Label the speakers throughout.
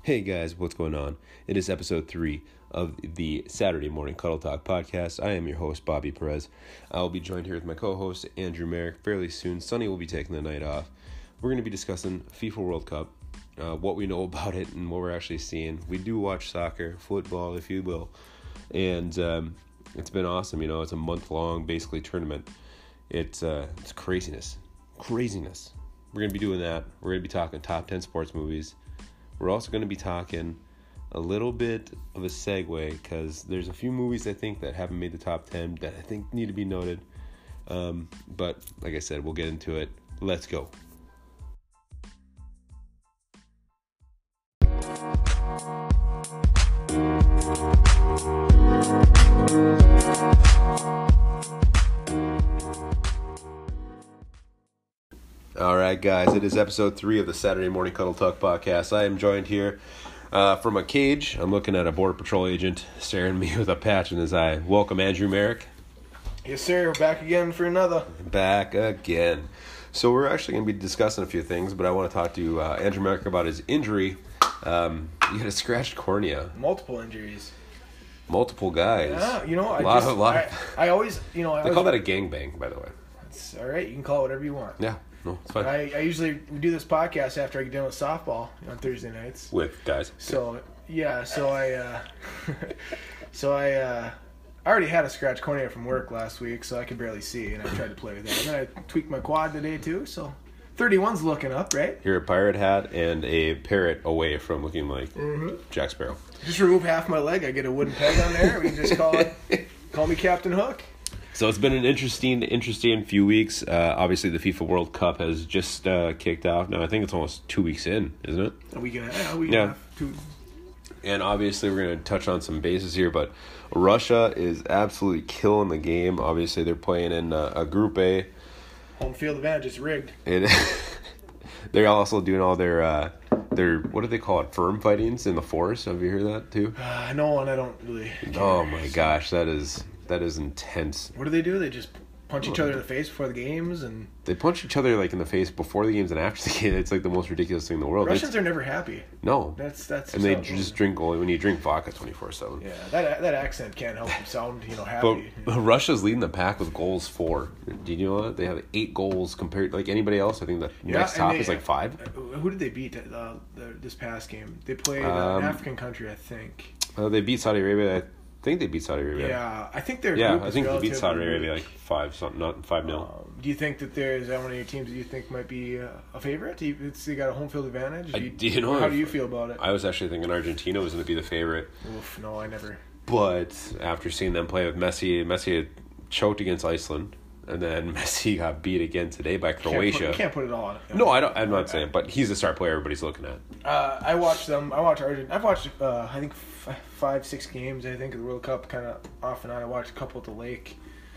Speaker 1: Hey guys, what's going on? It is episode 3 of the Saturday Morning Cuddle Talk podcast. I am your host, Bobby Perez. I will be joined here with my co-host, Andrew Merrick, fairly soon. Sonny will be taking the night off. We're going to be discussing FIFA World Cup, what we know about it and what we're actually seeing. We do watch soccer, football, if you will, and it's been awesome. You know, it's a month-long, basically, tournament. It's craziness. We're going to be doing that. We're going to be talking top 10 sports movies. We're also going to be talking a little bit of a segue because there's a few movies I think that haven't made the top 10 that I think need to be noted. But like I said, we'll get into it. Let's go. All right, guys, it is episode 3 of the Saturday Morning Cuddle Talk podcast. I am joined here from a cage. I'm looking at a Border Patrol agent staring at me with a patch in his eye. Welcome, Andrew Merrick.
Speaker 2: Yes, sir. We're back again for another.
Speaker 1: Back again. So we're actually going to be discussing a few things, but I want to talk to Andrew Merrick about his injury. He had a scratched cornea.
Speaker 2: Multiple injuries.
Speaker 1: Multiple guys.
Speaker 2: Yeah, you know, I always, you know,
Speaker 1: they call that a gangbang, by the way.
Speaker 2: It's all right. You can call it whatever you want.
Speaker 1: Yeah. No, it's fine.
Speaker 2: I usually do this podcast after I get done with softball on Thursday nights.
Speaker 1: With guys.
Speaker 2: So, yeah, I already had a scratch cornea from work last week, so I could barely see, and I tried to play with that. And then I tweaked my quad today, too, so 31's looking up, right?
Speaker 1: You're a pirate hat and a parrot away from looking like Jack Sparrow.
Speaker 2: Just remove half my leg. I get a wooden peg on there. We can just call me Captain Hook.
Speaker 1: So it's been an interesting few weeks. Obviously, the FIFA World Cup has just kicked off. Now, I think it's almost 2 weeks in, isn't it?
Speaker 2: A week and a half. Two.
Speaker 1: And obviously, we're going to touch on some bases here, but Russia is absolutely killing the game. Obviously, they're playing in a Group A.
Speaker 2: Home field advantage is rigged.
Speaker 1: They're also doing all their what do they call it? Firm fightings in the forest. Have you heard that too?
Speaker 2: No, and I don't really care.
Speaker 1: Oh my gosh, that is intense.
Speaker 2: What do? They just punch each other in the face before the games, and
Speaker 1: they punch each other like in the face before the games and after the game. It's like the most ridiculous thing in the world.
Speaker 2: Russians are never happy.
Speaker 1: No,
Speaker 2: that's
Speaker 1: and they just drink only when you drink vodka 24/7.
Speaker 2: Yeah, that accent can't help them sound happy.
Speaker 1: But Russia's leading the pack with goals 4. Did you know that they have 8 goals compared like anybody else? I think the next top is like 5.
Speaker 2: Who did they beat this past game? They played an African country, I think.
Speaker 1: They beat Saudi Arabia. I think they beat Saudi Arabia.
Speaker 2: Yeah, I think they're.
Speaker 1: Yeah, I think they beat Saudi Arabia like 5-0.
Speaker 2: Do you think that there's one of your teams that you think might be a favorite? They got a home field advantage. How do you feel about it?
Speaker 1: I was actually thinking Argentina was going to be the favorite.
Speaker 2: Oof, no, I never.
Speaker 1: But after seeing them play with Messi had choked against Iceland, and then Messi got beat again today by Croatia.
Speaker 2: You can't put it all on.
Speaker 1: No, I don't. I'm not saying, but he's the star player everybody's looking at.
Speaker 2: I watched them. I watched Argentina. I've watched I think 5-6 games. I think of the World Cup, kind of off and on. I watched a couple at the lake.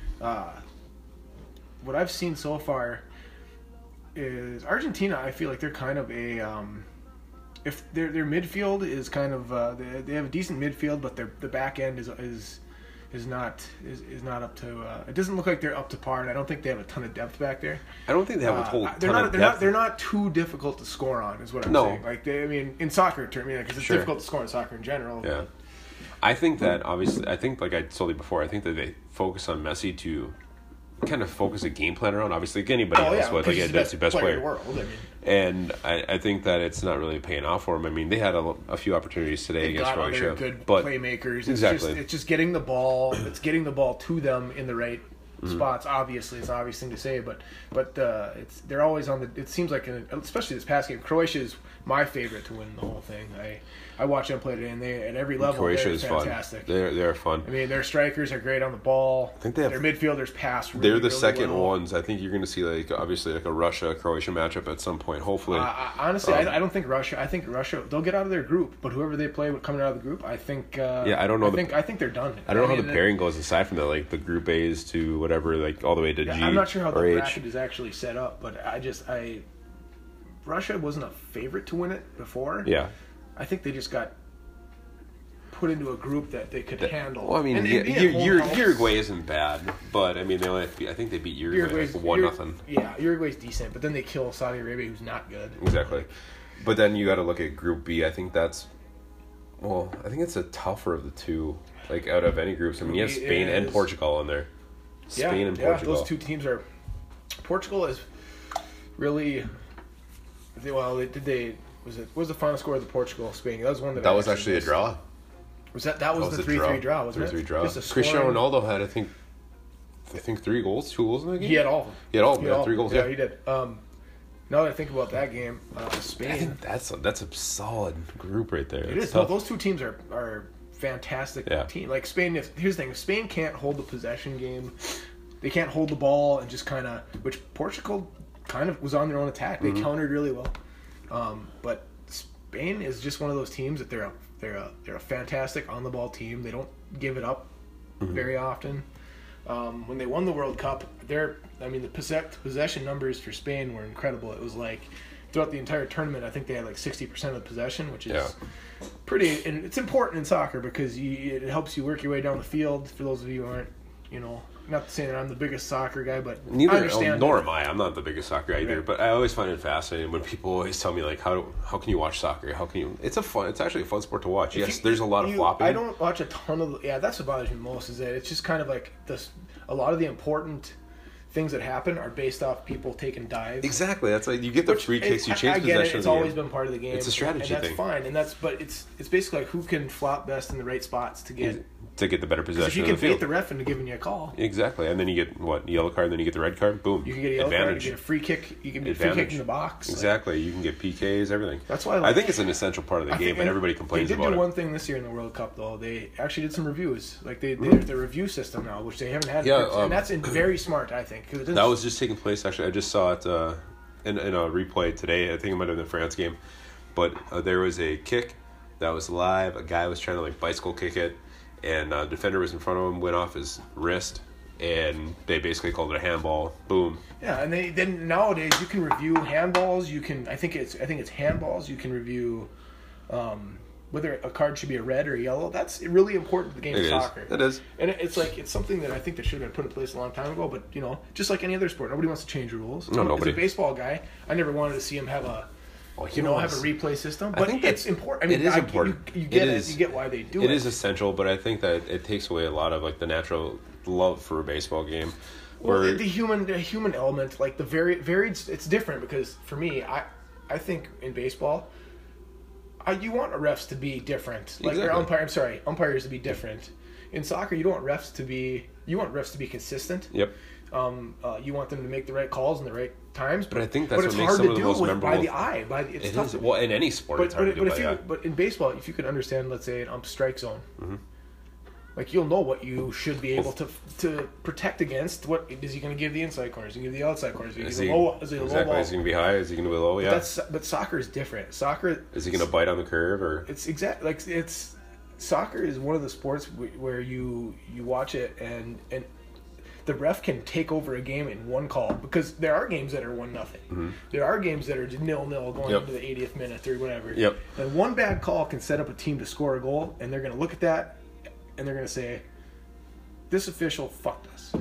Speaker 2: What I've seen so far is Argentina. I feel like they're kind of a if their midfield is kind of they have a decent midfield, but the back end is not up to. It doesn't look like they're up to par, and I don't think they have a ton of depth back there.
Speaker 1: I don't think they have a whole ton of depth.
Speaker 2: They're not too difficult to score on, is what I'm saying. Like in soccer terms, because it's difficult to score in soccer in general.
Speaker 1: Yeah, I think that obviously. I think like I told you before. I think that they focus on Messi to kind of focus a game plan around. Obviously, like anybody else would. Like that's the best player
Speaker 2: in the world.
Speaker 1: And I think that it's not really paying off for him. I mean, they had a few opportunities today against Croatia.
Speaker 2: Good
Speaker 1: but
Speaker 2: playmakers.
Speaker 1: Exactly.
Speaker 2: It's just getting the ball. It's getting the ball to them in the right spots. Obviously, it's an obvious thing to say, but they're always on the. It seems like especially this past game, Croatia is my favorite to win the whole thing. I watch them play today, and they at every level
Speaker 1: Croatia is
Speaker 2: fantastic.
Speaker 1: Fun. They're fun.
Speaker 2: I mean, their strikers are great on the ball.
Speaker 1: I think they have,
Speaker 2: their midfielders pass.
Speaker 1: They're the second ones. I think you're going to see obviously a Russia-Croatia matchup at some point. Hopefully,
Speaker 2: honestly, I don't think Russia. I think Russia they'll get out of their group, but whoever they play coming out of the group, I think.
Speaker 1: I don't know.
Speaker 2: I think they're done.
Speaker 1: I don't know how the pairing goes aside from that, like the Group A's to whatever, like all the way to G.
Speaker 2: I'm not sure how the
Speaker 1: bracket
Speaker 2: bracket is actually set up, but Russia wasn't a favorite to win it before.
Speaker 1: Yeah,
Speaker 2: I think they just got put into a group that they could handle.
Speaker 1: Well, I mean, Uruguay isn't bad, but I mean, I think they beat Uruguay like 1-0.
Speaker 2: Yeah, Uruguay's decent, but then they kill Saudi Arabia, who's not good.
Speaker 1: Exactly, but then you got to look at Group B. I think that's Well, I think it's a tougher of the two, like out of any groups. I mean, you have Spain and Portugal in there. Spain and Portugal.
Speaker 2: Those two teams are. Portugal is really. Well, what was the final score of the Portugal-Spain? That was one
Speaker 1: that was actually a draw.
Speaker 2: Was that was the 3-3 draw? Wasn't it?
Speaker 1: 3-3 draw. Cristiano Ronaldo had, I think 2 goals in that game.
Speaker 2: He had all of them.
Speaker 1: He had 3 goals.
Speaker 2: Yeah, he did. Now that I think about that game, Spain.
Speaker 1: I think that's a solid group right there.
Speaker 2: It is. No, those two teams are fantastic team. Like Spain. Here's the thing: if Spain can't hold the possession game, they can't hold the ball and just kind of. Which Portugal kind of was on their own attack. They countered really well, but Spain is just one of those teams that they're a fantastic on the ball team. They don't give it up very often. When they won the World Cup, the possession numbers for Spain were incredible. It was like throughout the entire tournament, I think they had like 60% of the possession, which is pretty. And it's important in soccer because it helps you work your way down the field. For those of you who aren't, not saying that I'm the biggest soccer guy, but I understand.
Speaker 1: Nor am I. I'm not the biggest soccer guy either. Right. But I always find it fascinating when people always tell me like, how can you watch soccer? How can you? It's actually a fun sport to watch. Yes, there's a lot of flopping.
Speaker 2: I don't watch a ton of. Yeah, that's what bothers me most. Is that it's just kind of like this. A lot of the important things that happen are based off people taking dives.
Speaker 1: Exactly. That's like you get the free kicks, you change possession.
Speaker 2: It's always been part of the game.
Speaker 1: It's a strategy
Speaker 2: and that's
Speaker 1: thing.
Speaker 2: Fine. But it's basically like who can flop best in the right spots to get
Speaker 1: the better possession.
Speaker 2: If you can bait the ref into giving you a call.
Speaker 1: Exactly, and then you get yellow card, then you get the red card. Boom.
Speaker 2: You can get a yellow card. You get a free kick. You can get a free kick in the box.
Speaker 1: Exactly. You can get PKs, everything.
Speaker 2: That's why
Speaker 1: I think it's an essential part of the game, and everybody complains about it.
Speaker 2: They did do one thing this year in the World Cup, though. They actually did some reviews. Like they did the review system now, which they haven't had. And that's very smart, I think.
Speaker 1: That was just taking place. Actually, I just saw it in a replay today. I think it might have been the France game, but there was a kick that was live. A guy was trying to bicycle kick it, and a defender was in front of him, went off his wrist, and they basically called it a handball. Boom.
Speaker 2: Yeah, and then nowadays you can review handballs. You can I think it's handballs. You can review whether a card should be a red or a yellow. That's really important to the game of soccer.
Speaker 1: It is.
Speaker 2: And it's something that I think that should have been put in place a long time ago. But just like any other sport, nobody wants to change the rules.
Speaker 1: No, nobody.
Speaker 2: As a baseball guy, I never wanted to see him have a. Have a replay system, but it's important. I mean,
Speaker 1: it is important.
Speaker 2: You get it. You get why they do it.
Speaker 1: It is essential, but I think that it takes away a lot of the natural love for a baseball game.
Speaker 2: Well, the human element, like the varied, it's different because for me, I think in baseball, you want refs to be different, umpires to be different. In soccer, you don't want refs to be. You want refs to be consistent.
Speaker 1: Yep.
Speaker 2: You want them to make the right calls in the right times,
Speaker 1: but I think that's what makes some of the most memorable.
Speaker 2: By the eye, it's tough.
Speaker 1: Well, in any sport, it's hard to do by the eye.
Speaker 2: But in baseball, if you could understand, let's say, an strike zone, you'll know what you should be able to protect against. What is he going to give the inside corner? Is he going to give the outside corner? Is he low ball?
Speaker 1: Is he going to be high? Is he going to be low? Yeah.
Speaker 2: But soccer is different. Soccer
Speaker 1: is he going to bite on the curve or?
Speaker 2: It's exactly soccer is one of the sports where you watch it and the ref can take over a game in one call because there are games that are 1-0. There are games that are 0-0 going into the 80th minute or whatever.
Speaker 1: Yep.
Speaker 2: And one bad call can set up a team to score a goal, and they're going to look at that and they're going to say, "This official fucked us."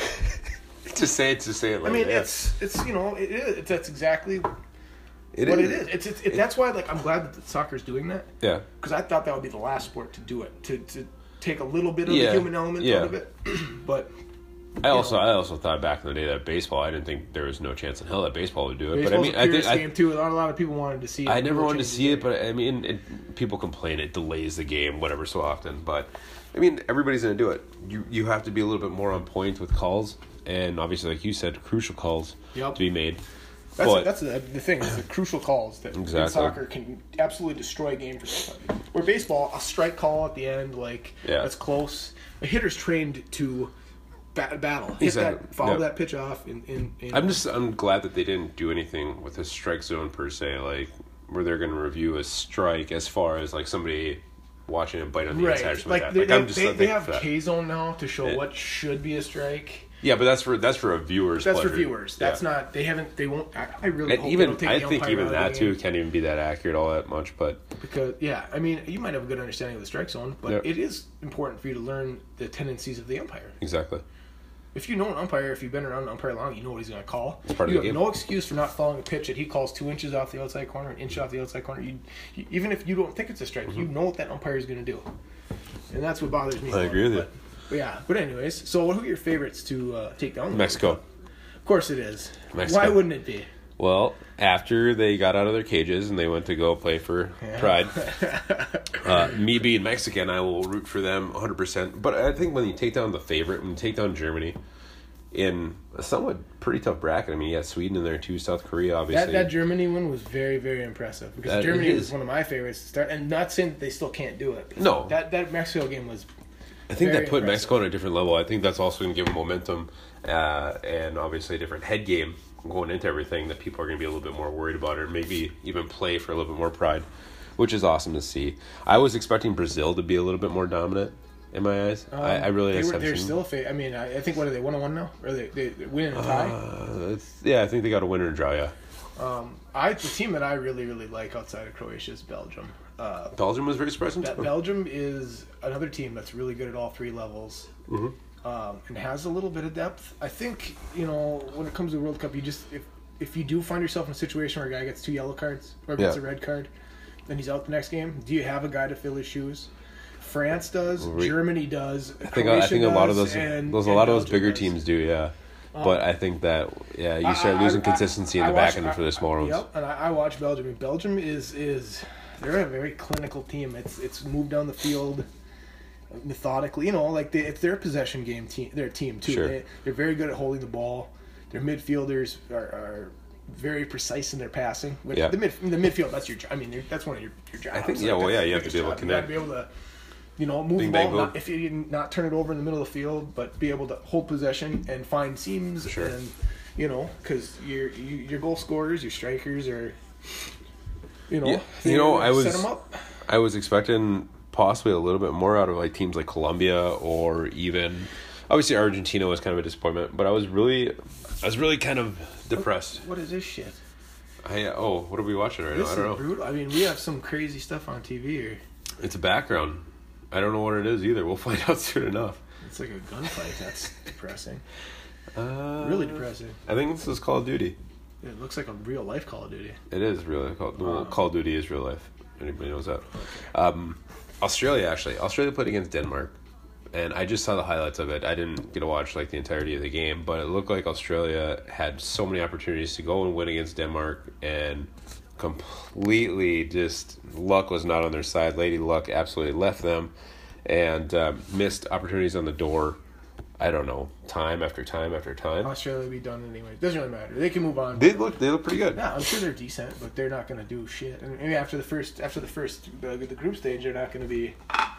Speaker 1: to say it like
Speaker 2: I mean,
Speaker 1: that.
Speaker 2: That's exactly what it is. It's that's why I'm glad that soccer's doing that.
Speaker 1: Yeah.
Speaker 2: Because I thought that would be the last sport to do it to take a little bit of the human element out of it, but.
Speaker 1: I also thought back in the day that baseball, I didn't think there was no chance in hell that baseball would do it.
Speaker 2: Baseball's but I think game too. Not a lot of people wanted to see it.
Speaker 1: I never wanted to see it, but I mean, people complain it delays the game, whatever, so often. But I mean, everybody's going to do it. You have to be a little bit more on point with calls, and obviously, like you said, crucial calls to be made.
Speaker 2: That's the thing. It's the crucial calls that in soccer can absolutely destroy a game for somebody. Where baseball, a strike call at the end, that's close. A hitter's trained to battle. Hit that, follow that pitch off.
Speaker 1: I'm glad that they didn't do anything with a strike zone per se, where they're going to review a strike as far as somebody watching a bite on the inside or something like that.
Speaker 2: They have K-zone now to show what should be a strike.
Speaker 1: Yeah, but that's for a viewer's pleasure.
Speaker 2: For viewers. That's not. They won't. I really hope
Speaker 1: even.
Speaker 2: They don't take
Speaker 1: I
Speaker 2: the
Speaker 1: think even that
Speaker 2: too
Speaker 1: can't even be that accurate all that much. But
Speaker 2: because I mean, you might have a good understanding of the strike zone, but it is important for you to learn the tendencies of the umpire.
Speaker 1: Exactly.
Speaker 2: if you know an umpire, if you've been around an umpire long, you know what he's going to call.
Speaker 1: It's part of
Speaker 2: you
Speaker 1: the
Speaker 2: have
Speaker 1: game.
Speaker 2: no excuse for not following a pitch that he calls 2 inches off the outside corner, an inch off the outside corner. Even if you don't think it's a strike, you know what that umpire is going to do. And that's what bothers me.
Speaker 1: I agree with you.
Speaker 2: But yeah, but anyways, so who are your favorites to take down?
Speaker 1: Mexico.
Speaker 2: Of course it is.
Speaker 1: Mexico.
Speaker 2: Why wouldn't it be?
Speaker 1: Well, after they got out of their cages and they went to go play for Pride, me being Mexican, I will root for them 100%. But I think when you take down the favorite, when you take down Germany in a somewhat pretty tough bracket, I mean, you got Sweden in there too, South Korea, obviously.
Speaker 2: That Germany one was very, very impressive. Because Germany was one of my favorites to start. And not saying that they still can't do it.
Speaker 1: No.
Speaker 2: That Mexico game was
Speaker 1: I think that put
Speaker 2: impressive.
Speaker 1: Mexico on a different level. I think that's also going to give them momentum and obviously a different head game going into everything that people are going to be a little bit more worried about or maybe even play for a little bit more pride, which is awesome to see. I was expecting Brazil to be a little bit more dominant in my eyes. I really
Speaker 2: they're still a I mean, I think, what are they, 1-1 now? Or they win and tie?
Speaker 1: I think they got a winner and draw, yeah.
Speaker 2: The team that I really, really like outside of Croatia is Belgium.
Speaker 1: Belgium was very surprising.
Speaker 2: Belgium is another team that's really good at all three levels.
Speaker 1: Mm-hmm.
Speaker 2: And has a little bit of depth. I think, when it comes to the World Cup, you just if you do find yourself in a situation where a guy gets 2 yellow cards or gets a red card, and he's out the next game, do you have a guy to fill his shoes? France does, Germany does,
Speaker 1: I think a lot of those bigger
Speaker 2: does.
Speaker 1: teams do, yeah. But I think that you start losing consistency in the back end for the smaller ones.
Speaker 2: Yep, and I watch Belgium. And Belgium is they're a very clinical team. It's moved down the field methodically. It's their possession game team. Their team too.
Speaker 1: Sure.
Speaker 2: They're very good at holding the ball. Their midfielders are very precise in their passing. Which the midfield, that's your. I mean, that's one of your jobs.
Speaker 1: I think you have to be able to connect.
Speaker 2: You got to be able to, move the ball. If you not turn it over in the middle of the field, but be able to hold possession and find seams.
Speaker 1: Sure.
Speaker 2: And because your goal scorers, your strikers are.
Speaker 1: I was expecting possibly a little bit more out of teams like Colombia or even obviously Argentina was kind of a disappointment, but I was really kind of depressed.
Speaker 2: What is this shit?
Speaker 1: What are we watching right now? I don't know.
Speaker 2: Brutal. I mean, we have some crazy stuff on TV here.
Speaker 1: It's a background. I don't know what it is either. We'll find out soon enough.
Speaker 2: It's like a gunfight. That's depressing. Really depressing.
Speaker 1: I think this is Call of Duty.
Speaker 2: It looks like a real life Call of Duty.
Speaker 1: It is real life. Call of Duty is real life. Anybody knows that? Okay. Australia played against Denmark, and I just saw the highlights of it. I didn't get to watch the entirety of the game, but it looked like Australia had so many opportunities to go and win against Denmark, and completely just luck was not on their side. Lady Luck absolutely left them, and missed opportunities on the door. I don't know, time after time after time.
Speaker 2: Australia will be done anyway. Doesn't really matter. They can move on.
Speaker 1: They look pretty good.
Speaker 2: Yeah, I'm sure they're decent, but they're not going to do shit. And maybe after the group stage, they're not going to be.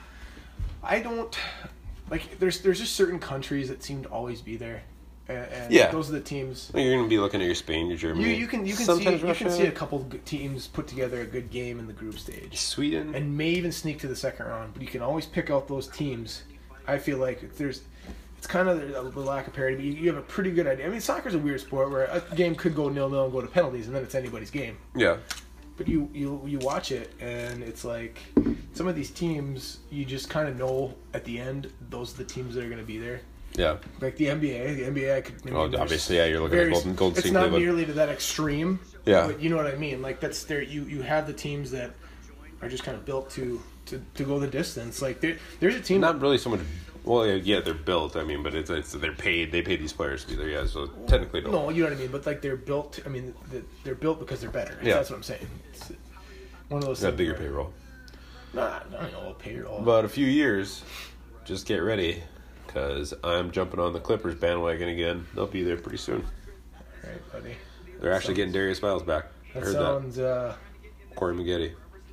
Speaker 2: I don't There's just certain countries that seem to always be there, and those are the teams.
Speaker 1: You're going to be looking at your Spain, your Germany.
Speaker 2: You can see a couple of teams put together a good game in the group stage.
Speaker 1: Sweden,
Speaker 2: and may even sneak to the second round. But you can always pick out those teams. I feel like it's kind of the lack of parity, but you have a pretty good idea. I mean, soccer's a weird sport where a game could go 0-0 and go to penalties, and then it's anybody's game.
Speaker 1: Yeah.
Speaker 2: But you watch it, and it's like some of these teams, you just kind of know at the end, those are the teams that are going to be there.
Speaker 1: Yeah.
Speaker 2: Like the NBA. The NBA, I could...
Speaker 1: obviously, you're looking at Golden State.
Speaker 2: It's not nearly to that extreme.
Speaker 1: Yeah.
Speaker 2: But you know what I mean? That's there. You have the teams that are just kind of built to go the distance. There's a team...
Speaker 1: Not really so much... Well, yeah, they're built. I mean, but it's they're paid. They pay these players to be there. Yeah, so technically no.
Speaker 2: No, you know what I mean. But they're built. I mean, they're built because they're better. Yeah, that's what I'm saying. It's one of those.
Speaker 1: Got bigger payroll.
Speaker 2: Nah, I don't know payroll.
Speaker 1: But a few years, just get ready, because I'm jumping on the Clippers bandwagon again. They'll be there pretty soon.
Speaker 2: All right, buddy.
Speaker 1: They're actually getting Darius Miles back. I heard
Speaker 2: that.
Speaker 1: Corey Maggette.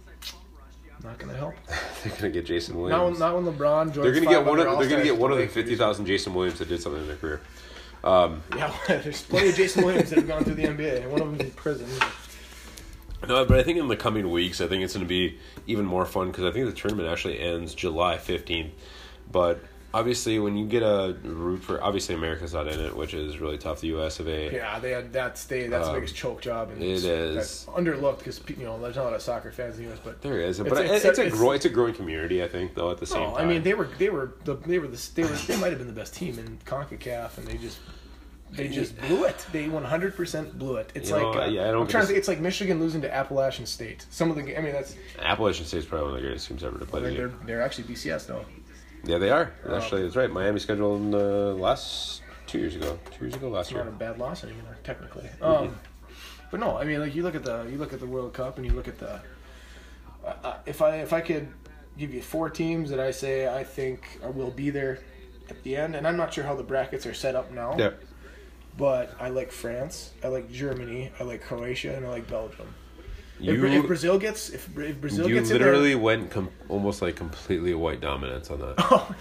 Speaker 2: Not gonna help.
Speaker 1: They're gonna get Jason Williams.
Speaker 2: Not when LeBron joins.
Speaker 1: They're gonna get one of the 50,000 Jason Williams that did something in their career.
Speaker 2: Yeah, there's plenty of Jason Williams that have gone through the NBA, and one of them is in prison.
Speaker 1: No, but I think in the coming weeks, I think it's going to be even more fun because I think the tournament actually ends July 15th. But obviously, when you get a root for, obviously America's not in it, which is really tough. The U.S. of A.
Speaker 2: Yeah, that's the biggest choke job. And
Speaker 1: it is
Speaker 2: that's underlooked because there's not a lot of soccer fans in the U.S. But
Speaker 1: there is, but it's a growing community. I think though at the same time.
Speaker 2: I mean they might have been the best team in CONCACAF, and they just blew it. They 100% blew it. It's it's like Michigan losing to Appalachian State. That's
Speaker 1: Appalachian State's probably one of the greatest teams ever to play the game.
Speaker 2: They're actually BCS though.
Speaker 1: Yeah, they are. Actually, that's right. Miami scheduled last 2 years ago. 2 years ago, last year.
Speaker 2: Not a bad loss anymore, technically. But no, I mean, like you look at the World Cup, and you look at the. If I could give you 4 teams that I think will be there at the end, and I'm not sure how the brackets are set up now.
Speaker 1: Yeah.
Speaker 2: But I like France, I like Germany, I like Croatia, and I like Belgium. If Brazil gets
Speaker 1: you literally went almost like completely white dominance on that.
Speaker 2: Oh,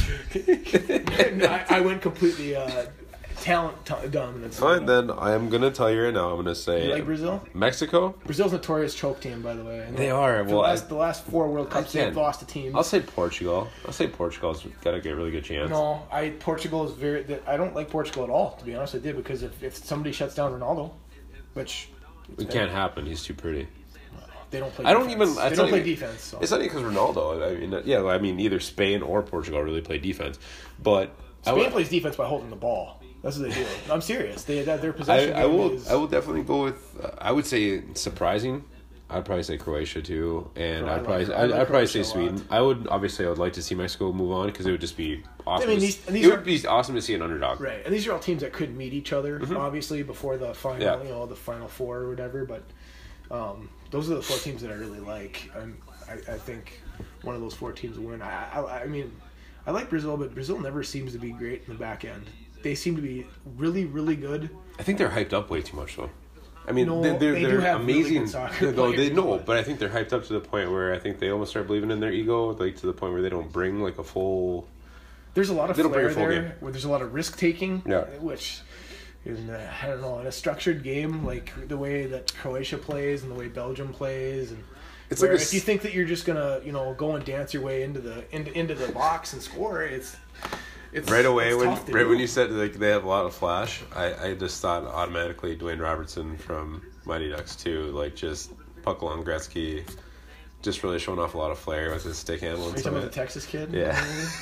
Speaker 2: I went completely talent dominance.
Speaker 1: Fine, then I am gonna tell you right now. I'm gonna say
Speaker 2: you like Brazil,
Speaker 1: Mexico.
Speaker 2: Brazil's notorious choke team, by the way. And
Speaker 1: they are.
Speaker 2: The last 4 World Cups they've lost to teams.
Speaker 1: I'll say Portugal. Portugal's got a really good chance.
Speaker 2: No, Portugal is very. I don't like Portugal at all, to be honest with you, because if somebody shuts down Ronaldo, which.
Speaker 1: It can't happen. He's too pretty.
Speaker 2: They don't play.
Speaker 1: They don't
Speaker 2: play defense. So.
Speaker 1: It's not even because Ronaldo. I mean, either Spain or Portugal really play defense, but
Speaker 2: Spain plays defense by holding the ball. That's what they do. I'm serious. Their possession.
Speaker 1: I will definitely go with. I would say surprising. I'd probably say Croatia too, and I'd probably say Sweden. I would like to see Mexico move on because it would just be awesome. It would be awesome to see an underdog,
Speaker 2: right? And these are all teams that could meet each other, obviously, before the final, the Final Four or whatever. But those are the 4 teams that I really like. I think one of those 4 teams will win. I mean, I like Brazil, but Brazil never seems to be great in the back end. They seem to be really, really good.
Speaker 1: I think they're hyped up way too much, though. I mean, they're amazing. But I think they're hyped up to the point where I think they almost start believing in their ego, like to the point where they don't bring like a full.
Speaker 2: There's a lot of flair there, where there's a lot of risk taking,
Speaker 1: yeah.
Speaker 2: Which, in a structured game like the way that Croatia plays and the way Belgium plays, and it's like if you think that you're just gonna go and dance your way into the box and score, it's
Speaker 1: right away when you said like they have a lot of flash, I just thought automatically Dwayne Robertson from Mighty Ducks 2, like just puck along Gretzky, just really showing off a lot of flair with his stick handle. Are you
Speaker 2: talking about the Texas kid?
Speaker 1: Yeah.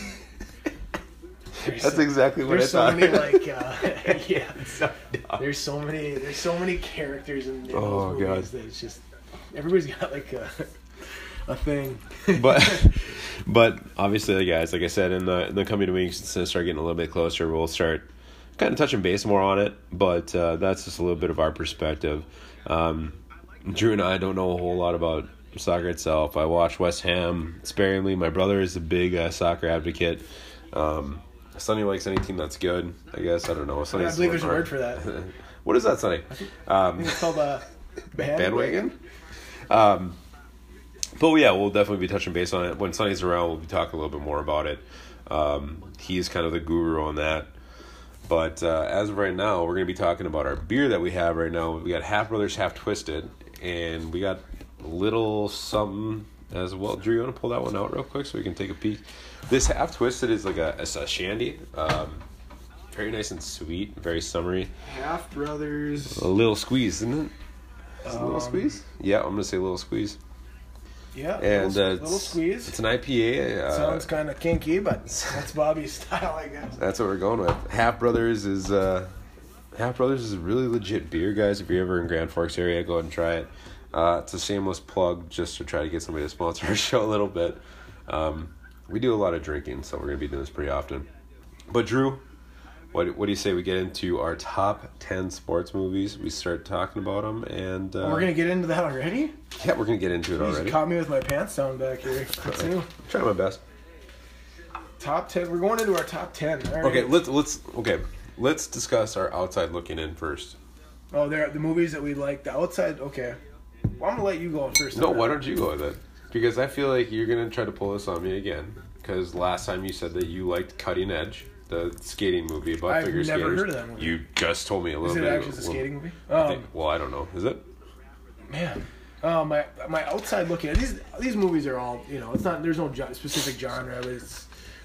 Speaker 1: That's exactly what I thought.
Speaker 2: There's so many characters in those movies that it's just everybody's got like a thing.
Speaker 1: But obviously, guys, like I said, in the coming weeks, it's gonna start getting a little bit closer. We'll start kind of touching base more on it, but that's just a little bit of our perspective. Drew and I don't know a whole lot about soccer itself. I watch West Ham sparingly. My brother is a big soccer advocate. Sonny likes any team that's good, I guess. I don't know.
Speaker 2: I believe there's a word for that.
Speaker 1: What is that, Sonny?
Speaker 2: I think it's called bandwagon.
Speaker 1: But yeah, we'll definitely be touching base on it. When Sonny's around, we'll be talking a little bit more about it. He's kind of the guru on that. But as of right now, we're going to be talking about our beer that we have right now. We got Half Brothers, Half Twisted, and we got a little something as well. Drew, you want to pull that one out real quick so we can take a peek? This Half Twisted is like a shandy. Very nice and sweet, very summery.
Speaker 2: Half Brothers.
Speaker 1: A little squeeze, isn't it? Is it a little squeeze? Yeah, I'm going to say a little squeeze.
Speaker 2: Yeah,
Speaker 1: and
Speaker 2: little squeeze.
Speaker 1: It's an IPA.
Speaker 2: Sounds kind of kinky, but that's Bobby's style, I guess.
Speaker 1: That's what we're going with. Half Brothers is a really legit beer, guys. If you're ever in Grand Forks area, go ahead and try it. It's a shameless plug just to try to get somebody to sponsor our show a little bit. We do a lot of drinking, so we're going to be doing this pretty often. But Drew, what do you say we get into our top 10 sports movies? We start talking about them, and
Speaker 2: we're going to get into that already?
Speaker 1: Yeah, we're going to get into it already.
Speaker 2: You caught me with my pants down back here.
Speaker 1: Try my best.
Speaker 2: Top 10. We're going into our top 10. All right.
Speaker 1: Okay, let's discuss our outside looking in first.
Speaker 2: Oh, they're the movies that we like. The outside. Okay. Well, I'm gonna let you go first.
Speaker 1: No, why don't you go with it? Because I feel like you're gonna try to pull this on me again. Because last time you said that you liked Cutting Edge, the skating movie about figure skaters.
Speaker 2: I've never heard of that movie.
Speaker 1: You just told me a little bit.
Speaker 2: Is it actually a skating movie?
Speaker 1: I don't know. Is it?
Speaker 2: Man, my outside looking at these movies are all, it's not. There's no specific genre. But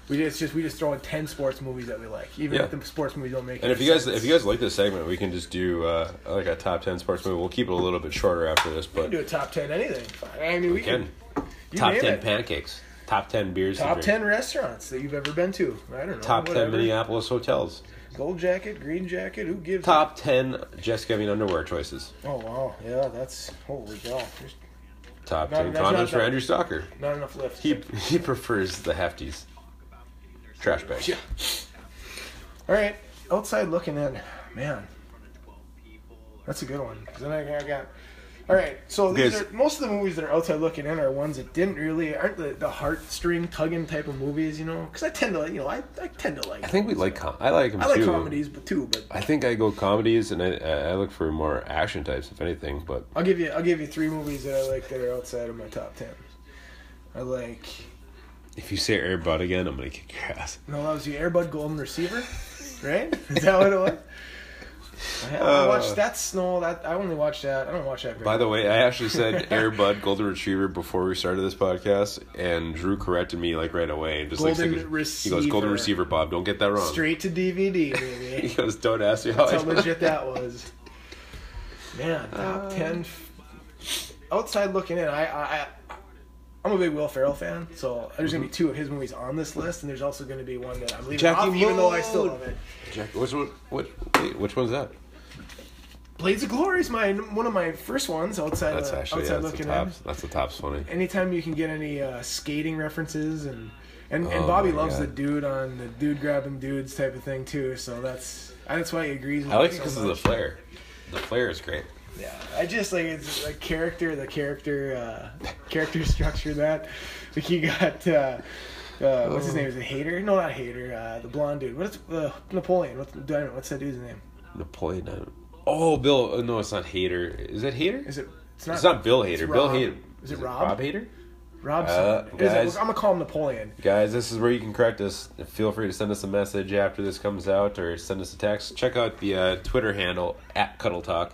Speaker 2: We just throw in 10 sports movies that we like, even if the sports movies don't make.
Speaker 1: And if you guys like this segment, we can just do like a top 10 sports movie. We'll keep it a little bit shorter after this,
Speaker 2: we
Speaker 1: but
Speaker 2: can do a top 10 anything. I mean, we can.
Speaker 1: Top 10 pancakes. Top 10 beers.
Speaker 2: Top 10 restaurants that you've ever been to. I don't know.
Speaker 1: Top 10 Minneapolis hotels.
Speaker 2: Gold jacket, green jacket. Who gives?
Speaker 1: Top 10 Jessica Giving underwear choices.
Speaker 2: Oh wow, yeah, that's holy cow.
Speaker 1: Top 10 condoms for Andrew Stalker.
Speaker 2: Not enough lift.
Speaker 1: He prefers the hefties. Trash bags.
Speaker 2: Yeah. All right, outside looking in, man. That's a good one. 'Cause then I got. All right, so most of the movies that are outside looking in are ones that aren't the heartstring tugging type of movies, you know. Because I tend to like, I tend to like.
Speaker 1: I think we like. I like them too.
Speaker 2: I like comedies, but
Speaker 1: I think I go comedies, and I look for more action types, if anything. But
Speaker 2: I'll give you 3 movies that I like that are outside of my top 10. I like.
Speaker 1: If you say Air Bud again, I'm gonna kick your ass.
Speaker 2: No, that was the Air Bud Golden Receiver, right? Is that what it was? I watched I only watched that. I don't watch that.
Speaker 1: By the way, I actually said Air Bud Golden Retriever before we started this podcast, and Drew corrected me like right away. And just
Speaker 2: Receiver.
Speaker 1: He goes, Golden Receiver, Bob. Don't get that wrong.
Speaker 2: Straight to DVD, baby.
Speaker 1: He goes, don't ask me how.
Speaker 2: That's how legit that was. Man, top 10. Outside looking in, I'm a big Will Ferrell fan, so there's going to be 2 of his movies on this list, and there's also going to be one that I'm leaving off, even though I still love it.
Speaker 1: Which one's that?
Speaker 2: Blades of Glory is one of my first ones outside looking in.
Speaker 1: That's the top's funny.
Speaker 2: Anytime you can get any skating references, and Bobby loves the dude grabbing dudes type of thing too, so that's why he agrees with me.
Speaker 1: I like it because of the flair. The flair is great.
Speaker 2: Yeah, I just like it's like character structure that. Like you got what's his name? Is it Hader? No, not Hader. The blonde dude. What's Napoleon? What's that dude's name?
Speaker 1: Napoleon. Oh, Bill. No, it's not Hader. Is it Hader?
Speaker 2: It's
Speaker 1: not Bill Hader. Bill Hader.
Speaker 2: Is it Rob?
Speaker 1: Rob Hader?
Speaker 2: Robson.
Speaker 1: Guys,
Speaker 2: I'm gonna call him Napoleon.
Speaker 1: Guys, this is where you can correct us. Feel free to send us a message after this comes out, or send us a text. Check out the Twitter handle @CuddleTalk.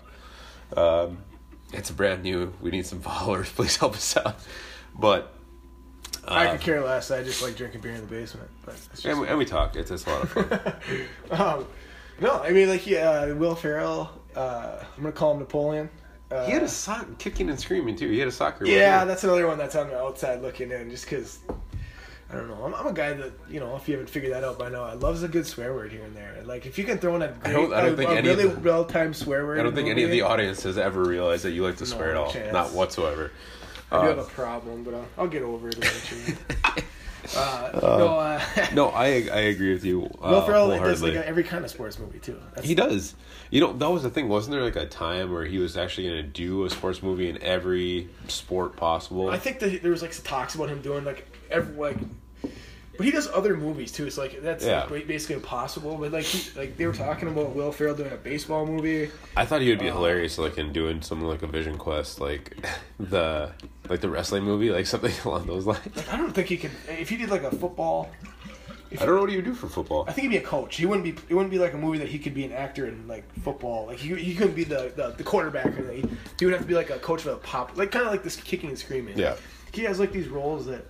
Speaker 1: It's brand new. We need some followers. Please help us out. But
Speaker 2: I could care less. I just like drinking beer in the basement. But
Speaker 1: and we talk. It's a lot of fun.
Speaker 2: No, I mean Will Ferrell. I'm gonna call him Napoleon.
Speaker 1: He had a kicking and screaming too. He had a soccer.
Speaker 2: Yeah, that's another one that's on the outside looking in. Just because I don't know. I'm a guy that, if you haven't figured that out by now, I loves a good swear word here and there. Like if you can throw in a really well-timed swear word.
Speaker 1: I don't think any of the audience has ever realized that you like to swear at all.
Speaker 2: Chance.
Speaker 1: Not whatsoever.
Speaker 2: I do have a problem, but I'll get over it eventually.
Speaker 1: No, I agree with you.
Speaker 2: Will Ferrell does like every kind of sports movie too.
Speaker 1: He does. That was the thing. Wasn't there like a time where he was actually going to do a sports movie in every sport possible?
Speaker 2: I think that there was like talks about him doing but he does other movies too. It's like that's basically impossible. But they were talking about Will Ferrell doing a baseball movie.
Speaker 1: I thought he would be hilarious, in doing something like a Vision Quest, the wrestling movie, like something along those lines.
Speaker 2: I don't think he could. If he did like a football.
Speaker 1: I don't know what he would do for football.
Speaker 2: I think he'd be a coach. It wouldn't be like a movie that he could be an actor in football. Like he couldn't be the quarterback or anything. He would have to be like a coach of a pop, kind of like this kicking and screaming.
Speaker 1: Yeah.
Speaker 2: He has these roles that.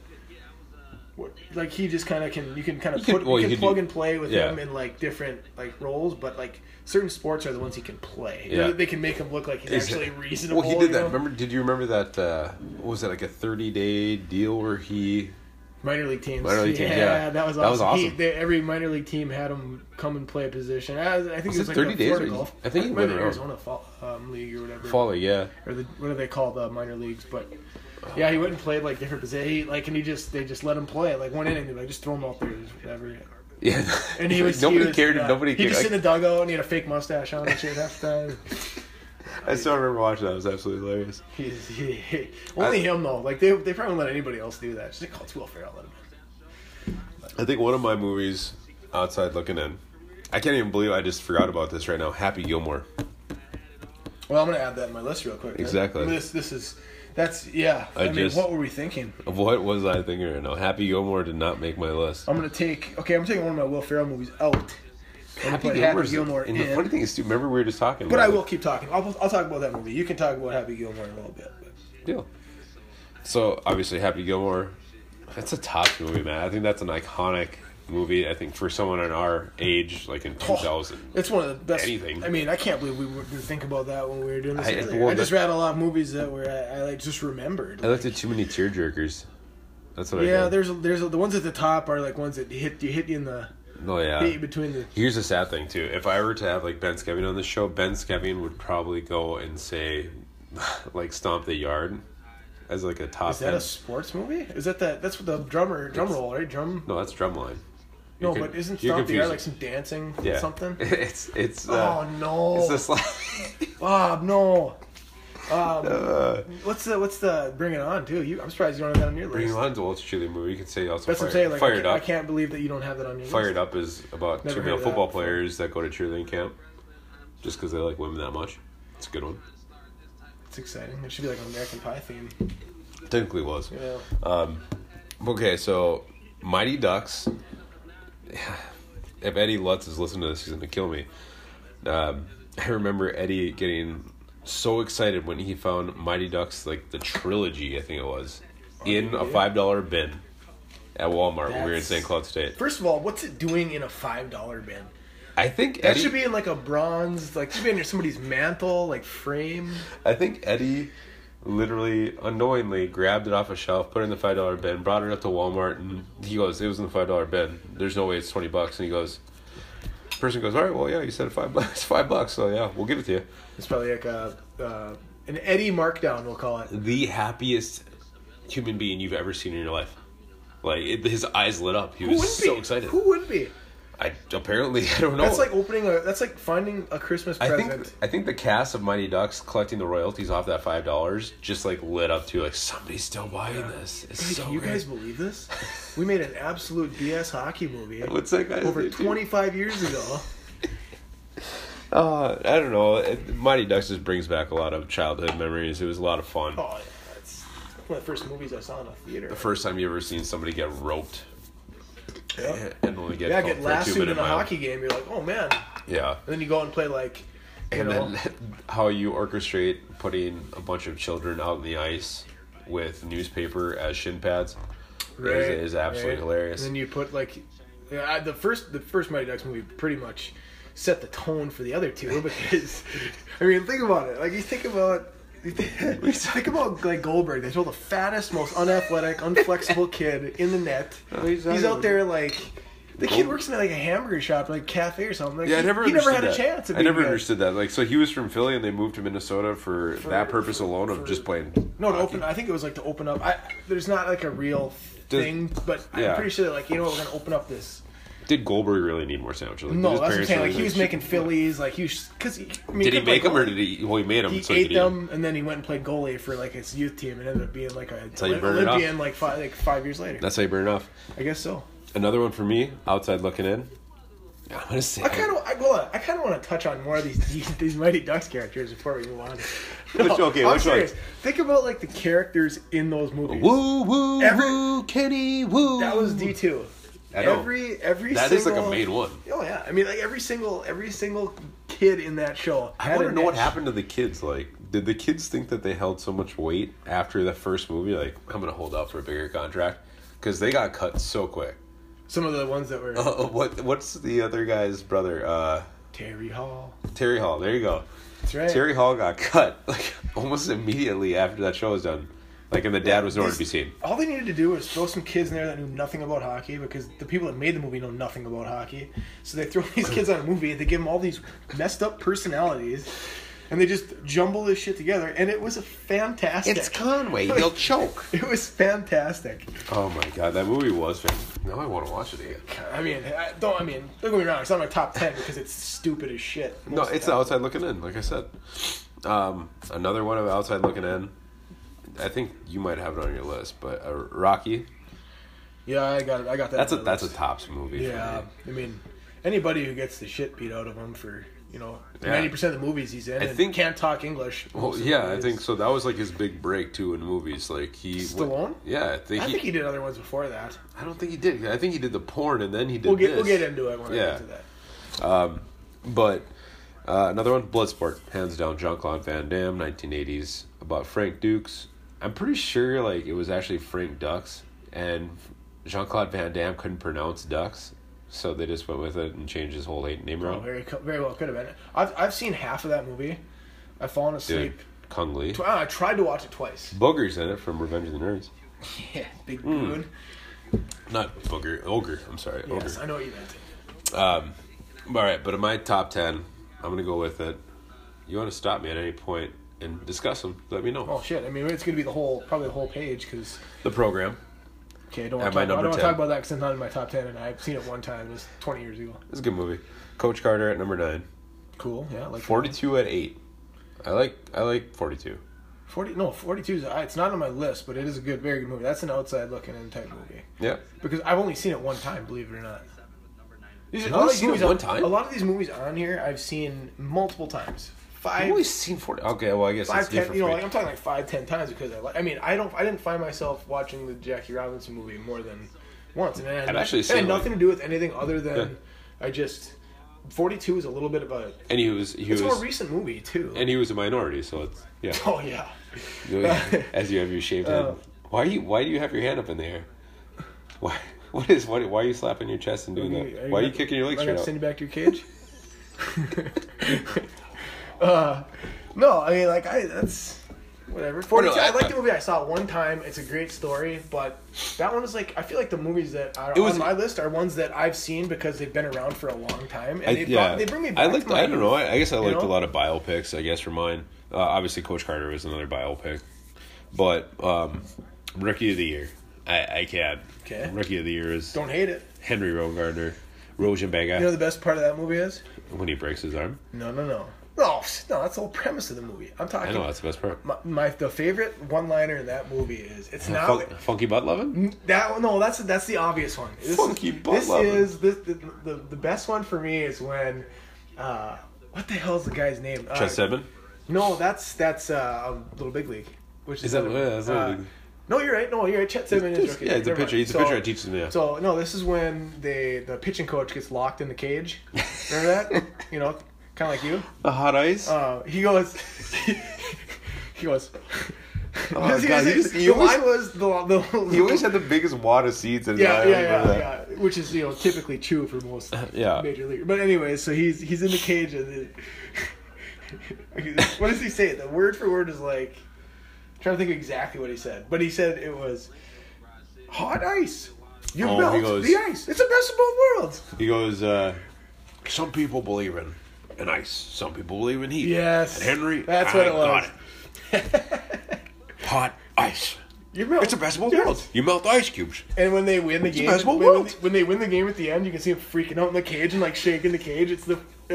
Speaker 2: He just kind of you can plug and play with him in different roles, but certain sports are the ones he can play.
Speaker 1: Yeah.
Speaker 2: They can make him look like he's actually reasonable.
Speaker 1: Well, he did that. Did you remember that? What was that, like a 30-day deal where he?
Speaker 2: Minor league teams.
Speaker 1: Yeah,
Speaker 2: that was awesome. Every minor league team had him come and play a position. I think it was
Speaker 1: 30 days.
Speaker 2: Florida Golf.
Speaker 1: I think he went around
Speaker 2: Arizona league or whatever.
Speaker 1: Fall league, yeah.
Speaker 2: Or what do they call the minor leagues? But. Yeah, he went and played different positions. And they just let him play. One inning, they just throw him out there, whatever.
Speaker 1: Yeah,
Speaker 2: and
Speaker 1: nobody cared. Nobody cared.
Speaker 2: He just sit in the dugout and he had a fake mustache on and shit half the time.
Speaker 1: I still remember watching that. It was absolutely hilarious.
Speaker 2: Only him though. They probably let anybody else do that. Just call it Will Ferrell.
Speaker 1: I think one of my movies, outside looking in, I can't even believe I just forgot about this right now. Happy Gilmore.
Speaker 2: Well, I'm gonna add that in my list real quick.
Speaker 1: Exactly.
Speaker 2: This is. I mean, what were we thinking?
Speaker 1: What was I thinking right now? Happy Gilmore did not make my list.
Speaker 2: I'm taking one of my Will Ferrell movies out.
Speaker 1: Happy Gilmore in. The funny thing is, too, remember we were just talking about
Speaker 2: I will keep talking. I'll talk about that movie. You can talk about Happy Gilmore in a little bit.
Speaker 1: Deal. So, obviously, Happy Gilmore, that's a top movie, man. I think that's an iconic movie. I think for someone in our age, like in 2000.
Speaker 2: It's one of the best.
Speaker 1: Anything.
Speaker 2: I mean, I can't believe we didn't think about that when we were doing this.
Speaker 1: Well,
Speaker 2: I just read a lot of movies that were I like just remembered.
Speaker 1: I looked at too many tearjerkers. That's what I
Speaker 2: Yeah,
Speaker 1: did.
Speaker 2: there's the ones at the top are like ones that hit you in the
Speaker 1: Oh, yeah.
Speaker 2: hit you between the.
Speaker 1: Here's the sad thing, too. If I were to have, like, Ben Skeving on the show, Ben Skeving would probably go and say, like, Stomp the Yard as, like, a top
Speaker 2: Is that
Speaker 1: 10.
Speaker 2: a sports movie? Is that's what the drum roll, right?
Speaker 1: No, that's Drumline.
Speaker 2: No, but isn't Stomp the Yard like some dancing something?
Speaker 1: It's
Speaker 2: oh, no.
Speaker 1: It's this
Speaker 2: Bob, no. What's the Bring It On too? I'm surprised you don't have that on your list.
Speaker 1: Bring It On is a Walter Cheerleading movie. You could say also
Speaker 2: That's what I'm saying. Like,
Speaker 1: Fired Up.
Speaker 2: I can't believe that you don't have that on your list.
Speaker 1: Fired Up is about
Speaker 2: Never
Speaker 1: two
Speaker 2: heard
Speaker 1: male
Speaker 2: of
Speaker 1: football
Speaker 2: that
Speaker 1: players that go to cheerleading camp just because they like women that much. It's a good one.
Speaker 2: It's exciting. It should be like an American Pie theme.
Speaker 1: Technically was.
Speaker 2: Yeah.
Speaker 1: Okay, so Mighty Ducks. If Eddie Lutz is listening to this, he's going to kill me. I remember Eddie getting so excited when he found Mighty Ducks, like the trilogy, I think it was, in a $5 bin at Walmart when we were in St. Cloud State.
Speaker 2: First of all, what's it doing in a $5 bin?
Speaker 1: I think
Speaker 2: That
Speaker 1: Eddie
Speaker 2: should be in like a bronze, like should be under somebody's mantle, like frame.
Speaker 1: I think Eddie literally unknowingly grabbed it off a shelf, put it in the $5 bin, brought it up to Walmart, and he goes, "It was in the $5 bin. There's no way it's $20." And he goes, the person goes, "All right, well, yeah, you said $5. It's $5, so yeah, we'll give it to you."
Speaker 2: It's probably like an Eddie markdown, we'll call it.
Speaker 1: The happiest human being you've ever seen in your life. Like, his eyes lit up. He was so excited.
Speaker 2: Who wouldn't be?
Speaker 1: I don't know.
Speaker 2: That's like that's like finding a Christmas present.
Speaker 1: I think the cast of Mighty Ducks collecting the royalties off that $5 just like lit up to like somebody's still buying this. It's
Speaker 2: Hey,
Speaker 1: so
Speaker 2: can you
Speaker 1: great.
Speaker 2: guys believe this? We made an absolute BS hockey movie
Speaker 1: What's that guy's
Speaker 2: over
Speaker 1: name, too?
Speaker 2: 25 years ago.
Speaker 1: I don't know. Mighty Ducks just brings back a lot of childhood memories. It was a lot of fun.
Speaker 2: Oh, yeah, that's one of the first movies I saw in a theater.
Speaker 1: The first time you ever seen somebody get roped
Speaker 2: Yep.
Speaker 1: and only get
Speaker 2: Yeah,
Speaker 1: called
Speaker 2: get
Speaker 1: for a
Speaker 2: lassoed
Speaker 1: 2-minute
Speaker 2: in a
Speaker 1: mile.
Speaker 2: hockey game. You're like, oh man.
Speaker 1: Yeah.
Speaker 2: And then you go out and play like,
Speaker 1: And then how you orchestrate putting a bunch of children out in the ice with newspaper as shin pads is absolutely hilarious.
Speaker 2: And then you put like, the first Mighty Ducks movie pretty much set the tone for the other two because, I mean, think about it. Like you think about like Goldberg. They throw the fattest, most unathletic, unflexible kid in the net. He's out there like. The kid works in like a hamburger shop, like cafe or something. Like,
Speaker 1: Yeah,
Speaker 2: he never had a chance.
Speaker 1: I never understood that. Like, so he was from Philly, and they moved to Minnesota for that purpose alone of just playing.
Speaker 2: No, to
Speaker 1: hockey.
Speaker 2: open. I think it was like to open up. There's not like a real thing, but I'm pretty sure that like we're gonna open up this.
Speaker 1: Did Goldberg really need more sandwiches? Like,
Speaker 2: No,
Speaker 1: did his
Speaker 2: that's what I'm
Speaker 1: parents
Speaker 2: saying.
Speaker 1: really
Speaker 2: Like he was
Speaker 1: like,
Speaker 2: making Phillies. Like he was because
Speaker 1: did he make them or did he? Well, he made them.
Speaker 2: He
Speaker 1: so
Speaker 2: ate
Speaker 1: he
Speaker 2: them, and then he went and played goalie for like his youth team, and ended up being like a
Speaker 1: how you burn it off?
Speaker 2: Olympian like 5 years later.
Speaker 1: That's how you burn it off.
Speaker 2: I guess so.
Speaker 1: Another one for me, outside looking in. I'm gonna say.
Speaker 2: I kind of want to touch on more of these Mighty Ducks characters before we move on.
Speaker 1: Which
Speaker 2: I'm serious. Think about like the characters in those movies.
Speaker 1: Woo woo woo, Kenny woo.
Speaker 2: That was D2.
Speaker 1: I know.
Speaker 2: Every
Speaker 1: That
Speaker 2: single,
Speaker 1: is like a main one.
Speaker 2: Oh yeah, I mean like every single kid in that show.
Speaker 1: I want to know what happened to the kids. Like, did the kids think that they held so much weight after the first movie? Like, I'm gonna hold out for a bigger contract because they got cut so quick.
Speaker 2: Some of the ones that were
Speaker 1: What's the other guy's brother?
Speaker 2: Terry Hall.
Speaker 1: Terry Hall. There you go.
Speaker 2: That's right.
Speaker 1: Terry Hall got cut like almost immediately after that show was done. Like, and the dad was nowhere to be seen.
Speaker 2: All they needed to do was throw some kids in there that knew nothing about hockey because the people that made the movie know nothing about hockey. So they throw these kids on a movie, they give them all these messed up personalities, and they just jumble this shit together, and it was fantastic.
Speaker 1: It's Conway. He'll choke.
Speaker 2: It was fantastic.
Speaker 1: Oh my god, that movie was fantastic. Now I want to watch it again.
Speaker 2: I mean, don't get me wrong. It's not my top 10 because it's stupid as shit.
Speaker 1: No, it's the outside looking in, like I said. Another one of outside looking in. I think you might have it on your list, but Rocky.
Speaker 2: Yeah, I got that.
Speaker 1: That's a tops movie.
Speaker 2: Yeah,
Speaker 1: for me.
Speaker 2: I mean, anybody who gets the shit beat out of him for 90% of the movies he's in, and can't talk English.
Speaker 1: Well, yeah, I think so. That was like his big break too in movies. Like
Speaker 2: Stallone.
Speaker 1: I think
Speaker 2: he did other ones before that.
Speaker 1: I don't think he did. I think he did the porn and then he did.
Speaker 2: We'll get into it when I get to that.
Speaker 1: But another one, Bloodsport, hands down, Jean-Claude Van Damme, 1980s, about Frank Dukes. I'm pretty sure like it was actually Frank Dux, and Jean-Claude Van Damme couldn't pronounce ducks, so they just went with it and changed his whole name
Speaker 2: Oh,
Speaker 1: around.
Speaker 2: very well could have been. I've seen half of that movie. I've fallen asleep.
Speaker 1: Dude, Kung Lee.
Speaker 2: I tried to watch it twice.
Speaker 1: Booger's in it from Revenge of the Nerds.
Speaker 2: Yeah, big goon.
Speaker 1: Not Booger, Ogre. I'm sorry,
Speaker 2: Yes,
Speaker 1: Ogre.
Speaker 2: I know what you meant.
Speaker 1: All right, but in my top 10, I'm gonna go with it. You want to stop me at any point and discuss them? Let me know.
Speaker 2: Oh shit! I mean, it's gonna be probably the whole page because.
Speaker 1: The program.
Speaker 2: Okay, I don't
Speaker 1: At
Speaker 2: want
Speaker 1: my
Speaker 2: to
Speaker 1: number
Speaker 2: talk
Speaker 1: 10.
Speaker 2: about that because it's not in my top 10, and I've seen it one time. It was 20 years ago.
Speaker 1: It's a good movie. Coach Carter at number 9.
Speaker 2: Cool. Yeah, I like
Speaker 1: 42 at 8. I like 42.
Speaker 2: 42 is. It's not on my list, but it is a very good movie. That's an outside looking in type movie.
Speaker 1: Yeah.
Speaker 2: Because I've only seen it one time, believe it or not.
Speaker 1: You've only seen it one time?
Speaker 2: A lot of these movies on here, I've seen multiple times.
Speaker 1: I've only seen 40. Okay, well I guess it's
Speaker 2: 5, 10.
Speaker 1: different.
Speaker 2: You know,
Speaker 1: for
Speaker 2: like
Speaker 1: me.
Speaker 2: I'm talking like 5, 10 times because I mean, I didn't find myself watching the Jackie Robinson movie more than once, and
Speaker 1: I've actually
Speaker 2: it
Speaker 1: seen
Speaker 2: had
Speaker 1: like-
Speaker 2: nothing to do with anything other than I just 42 is a little bit of a.
Speaker 1: And he was
Speaker 2: It's a more recent movie too.
Speaker 1: and he was a minority, so it's yeah.
Speaker 2: Oh yeah.
Speaker 1: As you have your shaved head. Why do you have your hand up in the air? Why are you slapping your chest and doing that? Why are you kicking your legs
Speaker 2: Am I
Speaker 1: straight
Speaker 2: gonna
Speaker 1: out?
Speaker 2: send you back to your cage? No, I mean that's whatever. 42.
Speaker 1: no,
Speaker 2: I like the movie. I saw it one time. It's a great story, but that one is like I feel like the movies that are on my list are ones that I've seen because they've been around for a long time, and they bring me back.
Speaker 1: I don't know. I guess I liked
Speaker 2: know?
Speaker 1: a lot of biopics. I guess for mine, obviously Coach Carter was another biopic, but Rookie of the Year, I can't.
Speaker 2: Okay.
Speaker 1: Rookie of the Year is
Speaker 2: Don't hate it.
Speaker 1: Henry Rowengartner, Rosenbega,
Speaker 2: You know the best part of that movie is?
Speaker 1: when he breaks his arm.
Speaker 2: No, that's the whole premise of the movie. I'm talking.
Speaker 1: I know that's the best part.
Speaker 2: The favorite one-liner in that movie is it's not
Speaker 1: Funky butt loving.
Speaker 2: that's the obvious one.
Speaker 1: Funky butt
Speaker 2: This
Speaker 1: loving.
Speaker 2: is the best one for me is when what the hell is the guy's name?
Speaker 1: Chet Sedman.
Speaker 2: No, that's Little Big League. Which
Speaker 1: Is that that's Little League?
Speaker 2: No, you're right. Chet Sedman is rookie.
Speaker 1: Yeah, he's a
Speaker 2: Never
Speaker 1: pitcher.
Speaker 2: mind.
Speaker 1: He's a pitcher that teaches him. Yeah.
Speaker 2: So no, this is when the pitching coach gets locked in the cage. Remember that? You know, kind of like you.
Speaker 1: The hot ice.
Speaker 2: He goes. He goes.
Speaker 1: Oh,
Speaker 2: What does he
Speaker 1: God,
Speaker 2: say?
Speaker 1: he just- he
Speaker 2: The
Speaker 1: always-
Speaker 2: line was the
Speaker 1: He always had the biggest wad of seeds in his eye. I remember that.
Speaker 2: yeah. Which is typically true for most
Speaker 1: Yeah.
Speaker 2: major leaguers. But anyway, so he's in the cage and what does he say? The word for word is like. I'm trying to think exactly what he said, but he said it was hot ice. You melt
Speaker 1: he goes-
Speaker 2: the ice. It's the best of both worlds.
Speaker 1: He goes, some people believe in ice. Some people believe in heat.
Speaker 2: Yes,
Speaker 1: And Henry,
Speaker 2: That's
Speaker 1: I
Speaker 2: what it
Speaker 1: got
Speaker 2: was.
Speaker 1: it. Hot ice.
Speaker 2: You melt.
Speaker 1: It's the best of both
Speaker 2: Yes.
Speaker 1: worlds. You melt the ice cubes.
Speaker 2: And when they win the game,
Speaker 1: best of both
Speaker 2: when
Speaker 1: worlds.
Speaker 2: they win the game at the end, you can see him freaking out in the cage and like shaking the cage. It's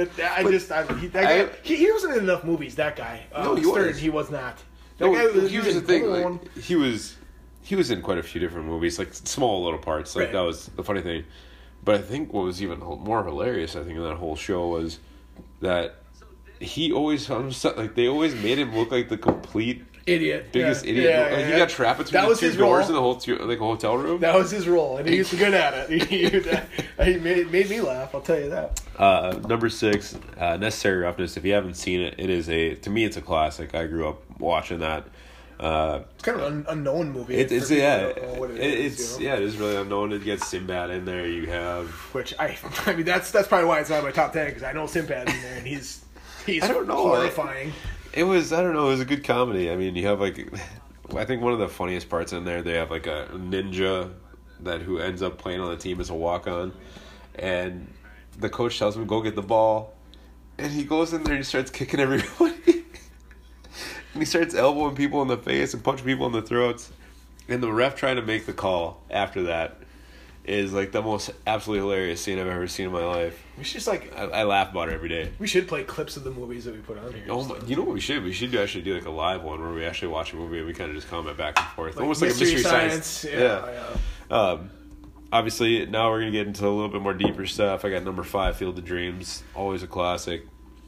Speaker 2: he wasn't in enough movies. That guy,
Speaker 1: No, he
Speaker 2: Stern,
Speaker 1: was.
Speaker 2: he was not. That
Speaker 1: No,
Speaker 2: guy was
Speaker 1: here's the
Speaker 2: in
Speaker 1: thing.
Speaker 2: Home
Speaker 1: Like, he was in quite a few different movies, like small little parts. Like
Speaker 2: Right.
Speaker 1: that was the funny thing. But I think what was even more hilarious, I think, in that whole show was that he always like they always made him look like the complete
Speaker 2: idiot,
Speaker 1: biggest
Speaker 2: Yeah.
Speaker 1: idiot.
Speaker 2: Yeah,
Speaker 1: Like, he
Speaker 2: yeah.
Speaker 1: got trapped between
Speaker 2: That
Speaker 1: the
Speaker 2: was
Speaker 1: two
Speaker 2: his
Speaker 1: doors
Speaker 2: role.
Speaker 1: in the whole like a hotel room.
Speaker 2: That was his role, and he was good at it. He made me laugh. I'll tell you that.
Speaker 1: Number 6, Necessary Roughness. If you haven't seen it, to me it's a classic. I grew up watching that.
Speaker 2: It's kind of an unknown movie.
Speaker 1: It's
Speaker 2: for people
Speaker 1: yeah,
Speaker 2: who don't know what it is,
Speaker 1: it's
Speaker 2: you know?
Speaker 1: yeah, it is really unknown. It gets Sinbad in there. You have
Speaker 2: Which I mean that's probably why it's not in my top 10 because I know Sinbad's in there and he's
Speaker 1: I don't know,
Speaker 2: horrifying.
Speaker 1: it was I don't know. It was a good comedy. I mean, you have like I think one of the funniest parts in there. They have like a ninja who ends up playing on the team as a walk on, and the coach tells him go get the ball, and he goes in there and he starts kicking everybody. And he starts elbowing people in the face and punching people in the throats. And the ref trying to make the call after that is like the most absolutely hilarious scene I've ever seen in my life.
Speaker 2: We should just like
Speaker 1: I laugh about it every day.
Speaker 2: we should play clips of the movies that we put on here.
Speaker 1: Oh my, you know what we should? We should actually do like a live one where we actually watch a movie and we kind of just comment back and forth. Almost like a mystery science.
Speaker 2: Yeah.
Speaker 1: Obviously, now we're going to get into a little bit more deeper stuff. I got number 5, Field of Dreams. Always a classic.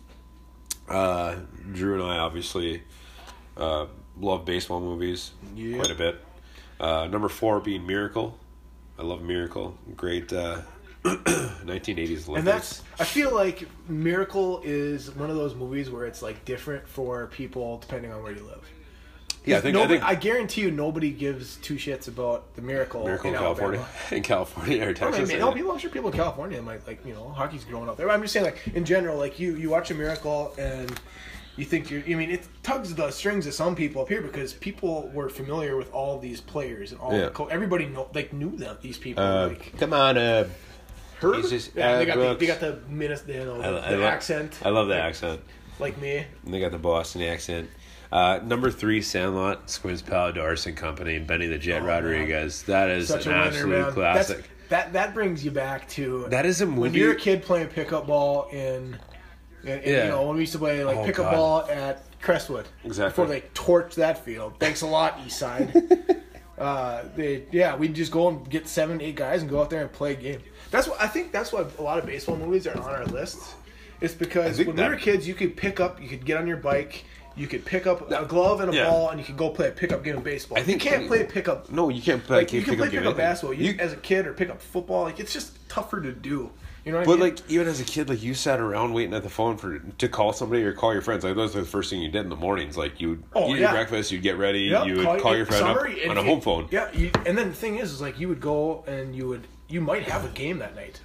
Speaker 1: Drew and I obviously love baseball movies quite a bit. Number 4 being Miracle. I love Miracle. Great 1980s Olympics.
Speaker 2: And I feel like Miracle is one of those movies where it's like different for people depending on where you live.
Speaker 1: Yeah,
Speaker 2: I guarantee you nobody gives two shits about the Miracle
Speaker 1: in California. In California or Texas.
Speaker 2: I'm sure people in California might, hockey's growing up there. I'm just saying, in general, you watch a Miracle and you think it tugs the strings of some people up here because people were familiar with all these players and everybody knew them, these people.
Speaker 1: Come on,
Speaker 2: Herb? They got the accent.
Speaker 1: I love the accent.
Speaker 2: Like me.
Speaker 1: And they got the Boston accent. Number 3, Sandlot, Squints Paladares and Company, Benny the Jet Rodriguez. That is such an absolute classic.
Speaker 2: That brings you back to
Speaker 1: that is a movie.
Speaker 2: When you're a kid playing pickup ball when we used to play pickup ball at Crestwood.
Speaker 1: Exactly.
Speaker 2: Before they torched that field. Thanks a lot, Eastside. we'd just go and get 7-8 guys and go out there and play a game. That's why a lot of baseball movies are on our list. It's because when we were kids, you could get on your bike, you could pick up a glove and a ball, and you could go play a pickup game of baseball. You can't play pickup.
Speaker 1: No, you can't play.
Speaker 2: You can play pickup basketball. As a kid, or pick up football. It's just tougher to do. You know what I mean?
Speaker 1: Even as a kid, you sat around waiting at the phone to call somebody or call your friends. That was the first thing you did in the mornings. You would eat your breakfast, you'd get ready, you would call your friend up on a home phone.
Speaker 2: Yeah, and then the thing is you would go and you might have a game that night,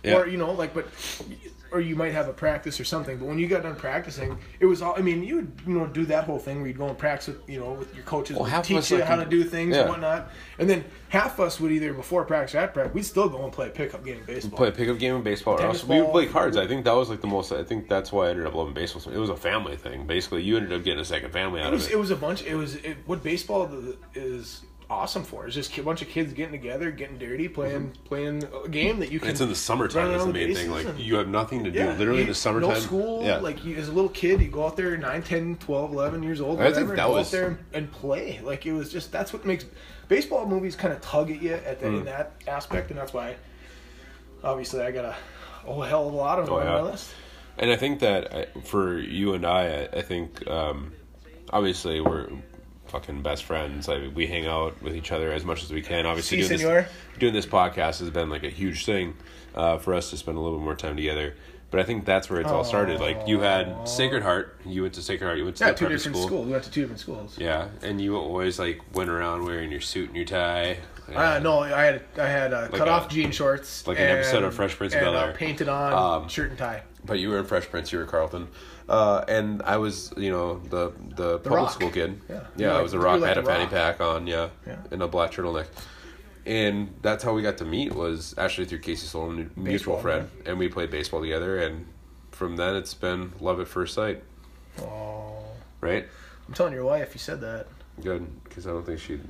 Speaker 2: or you might have a practice or something. But when you got done practicing, it was all. you would do that whole thing where you'd go and practice with your coaches, teach you how to do things and whatnot. And then half of us would either before practice or at practice, we'd still go and play a pickup game of baseball.
Speaker 1: Play a pickup game of baseball. Or else we would play cards. I think that was the most. I think that's why I ended up loving baseball. It was a family thing. Basically, you ended up getting a second family out of it.
Speaker 2: It was a bunch. What baseball is awesome for. It's just a bunch of kids getting together, getting dirty, playing a game that you can.
Speaker 1: It's in the summertime. That's the main thing. You have nothing to do. Literally, in the summertime.
Speaker 2: No school. Yeah. As a little kid, you go out there, 9, 10, 12, 11 years old, whatever, go out there and play. It was just that's what makes baseball movies kind of tug at you in that aspect, and that's why. Obviously, I got a hell of a lot of them on my list.
Speaker 1: And I think that for you and I think obviously we're fucking best friends. We hang out with each other as much as we can. Obviously, doing this podcast has been a huge thing for us to spend a little bit more time together. But I think that's where it's all started. You had Sacred Heart. You went to Sacred Heart. You went to
Speaker 2: two different schools. We went to 2 different schools.
Speaker 1: Yeah, and you always went around wearing your suit and your tie.
Speaker 2: No, I had cut off jean shorts.
Speaker 1: An episode of Fresh Prince of Bel-Air.
Speaker 2: Painted on shirt and tie.
Speaker 1: But you were in Fresh Prince. You were Carlton. And I was, the public
Speaker 2: rock.
Speaker 1: School kid.
Speaker 2: Yeah,
Speaker 1: I was a rock. I had a fanny pack on, and a black turtleneck. And that's how we got to meet, was actually through Casey Solomon, a mutual friend. And we played baseball together, and from then it's been love at first sight.
Speaker 2: Oh.
Speaker 1: Right?
Speaker 2: I'm telling your wife you said that.
Speaker 1: Good, because I don't think do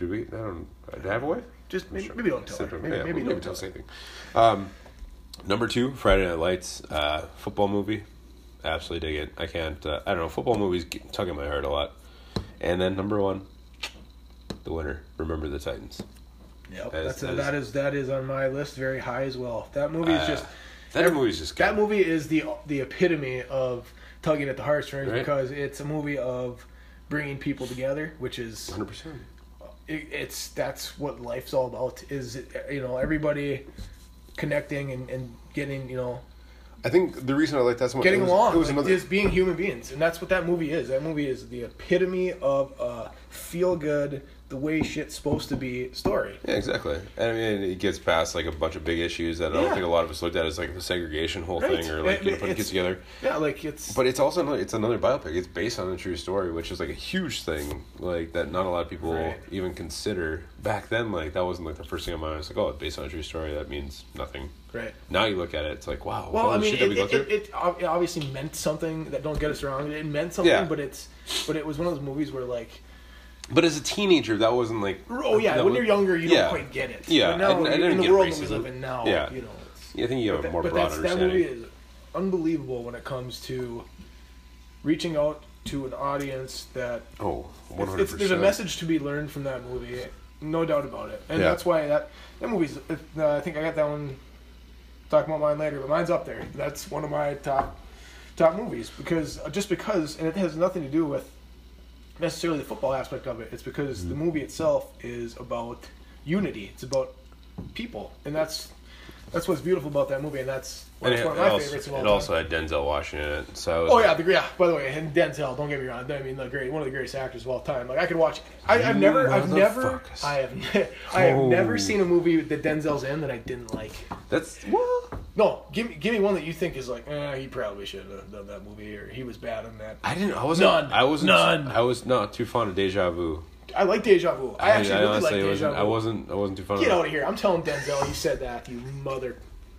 Speaker 1: I have a wife?
Speaker 2: Just maybe don't tell her. Maybe don't tell
Speaker 1: anything. Number 2, Friday Night Lights, football movie. Absolutely dig it. I can't, I don't know, football movies tug at my heart a lot. And then number 1, the winner, Remember the Titans.
Speaker 2: Yep, that is on my list very high as well. That movie is just...
Speaker 1: That
Speaker 2: movie is the epitome of tugging at the heartstrings, right? Because it's a movie of bringing people together, which is...
Speaker 1: 100%.
Speaker 2: That's what life's all about, is, everybody connecting and getting,
Speaker 1: I think the reason I like that so much...
Speaker 2: Getting along is being human beings, and that's what that movie is. That movie is the epitome of a feel-good, the way shit's supposed to be story.
Speaker 1: Yeah, exactly. And it gets past a bunch of big issues that I don't think a lot of us looked at as the segregation whole thing, or putting kids together.
Speaker 2: Yeah, it's...
Speaker 1: But it's also another biopic. It's based on a true story, which is a huge thing, that not a lot of people even consider. Back then, that wasn't the first thing on my mind. It's it's based on a true story. That means nothing.
Speaker 2: Right.
Speaker 1: Now you look at it, it's wow.
Speaker 2: Well,
Speaker 1: shit that we go through.
Speaker 2: It obviously meant something. That, don't get us wrong. It meant something, but it was one of those movies where
Speaker 1: But as a teenager, that wasn't
Speaker 2: when you're younger, you don't quite get it.
Speaker 1: Yeah,
Speaker 2: but now,
Speaker 1: I didn't
Speaker 2: in the
Speaker 1: get
Speaker 2: world
Speaker 1: racism.
Speaker 2: that we live in now,
Speaker 1: I think you have a more broad understanding.
Speaker 2: That movie is unbelievable when it comes to reaching out to an audience that...
Speaker 1: Oh, 100%.
Speaker 2: There's a message to be learned from that movie, no doubt about it. And that's why that movie's... I think I got that one... Talk about mine later, but mine's up there. That's one of my top movies, because and it has nothing to do with necessarily the football aspect of it. It's because the movie itself is about unity. It's about people, and that's That's what's beautiful about that movie, and that's
Speaker 1: And
Speaker 2: one of my favorites of all
Speaker 1: it
Speaker 2: time.
Speaker 1: also had Denzel Washington in it. So I was
Speaker 2: Oh yeah, by the way, and Denzel. Don't get me wrong. I mean, one of the greatest actors of all time. Like I could watch. I have never seen a movie that Denzel's in that I didn't like.
Speaker 1: That's what?
Speaker 2: No, give me one that you think is like, he probably should have done that movie, or he was bad in that.
Speaker 1: I was not too fond of Deja Vu.
Speaker 2: I like Deja Vu. I actually really like Deja Vu.
Speaker 1: I wasn't too fond.
Speaker 2: Get out of here! I'm telling Denzel you said that, you mother.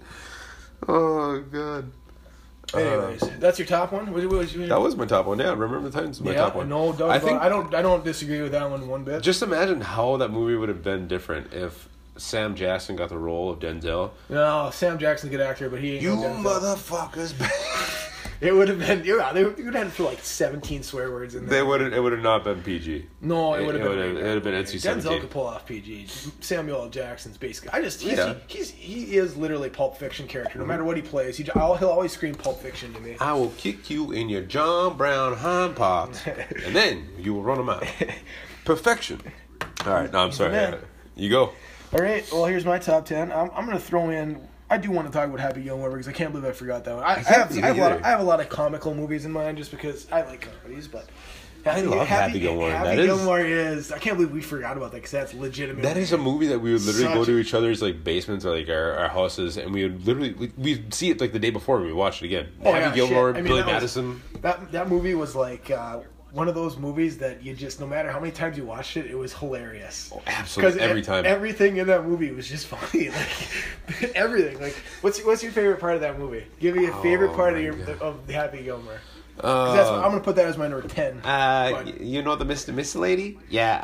Speaker 1: Oh god.
Speaker 2: Anyways, that's your top one.
Speaker 1: That was my top one. Yeah, Remember the Titans was my top one.
Speaker 2: No, I don't disagree with that one bit.
Speaker 1: Just imagine how that movie would have been different if Sam Jackson got the role of Denzel.
Speaker 2: No, Sam Jackson's a good actor, but he ain't
Speaker 1: You
Speaker 2: no Denzel.
Speaker 1: motherfuckers.
Speaker 2: It would have been, they would have to like 17 swear words in there.
Speaker 1: It would have not been PG.
Speaker 2: No, it would have been.
Speaker 1: It would have been NC-17.
Speaker 2: Denzel could pull off PG. Samuel L. Jackson's basically. He is literally Pulp Fiction character. No matter what he plays, he'll always scream Pulp Fiction to me.
Speaker 1: I will kick you in your John Brown hind parts, and then you will run them out. Perfection. All right, no, I'm sorry. You go.
Speaker 2: All right, well, here's my top 10. I'm going to throw in. I do want to talk about Happy Gilmore because I can't believe I forgot that one. I have a lot of comical movies in mind just because I like comedies, but
Speaker 1: I love Happy Gilmore.
Speaker 2: Happy Gilmore is. I can't believe we forgot about that because that's legitimate.
Speaker 1: That is a movie that we would literally go to each other's like basements or like our houses, and we would literally we'd see it like the day before and we watched it again. Happy Gilmore, Billy Madison.
Speaker 2: That movie was like. One of those movies that you just, no matter how many times you watched it, it was hilarious.
Speaker 1: Oh, absolutely, every time.
Speaker 2: Everything in that movie was just funny. Like everything. Like, what's your favorite part of that movie? Give me a favorite part of the Happy Gilmore. I'm gonna put that as my number 10.
Speaker 1: You know the Mr. Lady? Yeah.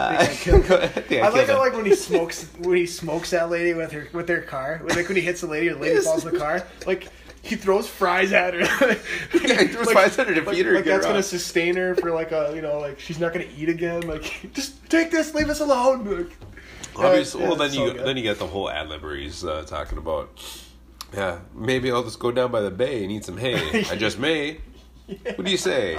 Speaker 2: I like how when he smokes that lady with their car. Like when he hits the lady falls in the car. Like. He throws fries at her.
Speaker 1: He throws fries at her to feed her.
Speaker 2: Like that's gonna sustain her for like she's not gonna eat again. Like just take this, leave us alone. Like,
Speaker 1: obviously, then you get the whole ad lib where he's talking about, yeah, maybe I'll just go down by the bay and eat some hay. I just may. Yeah. What do you say?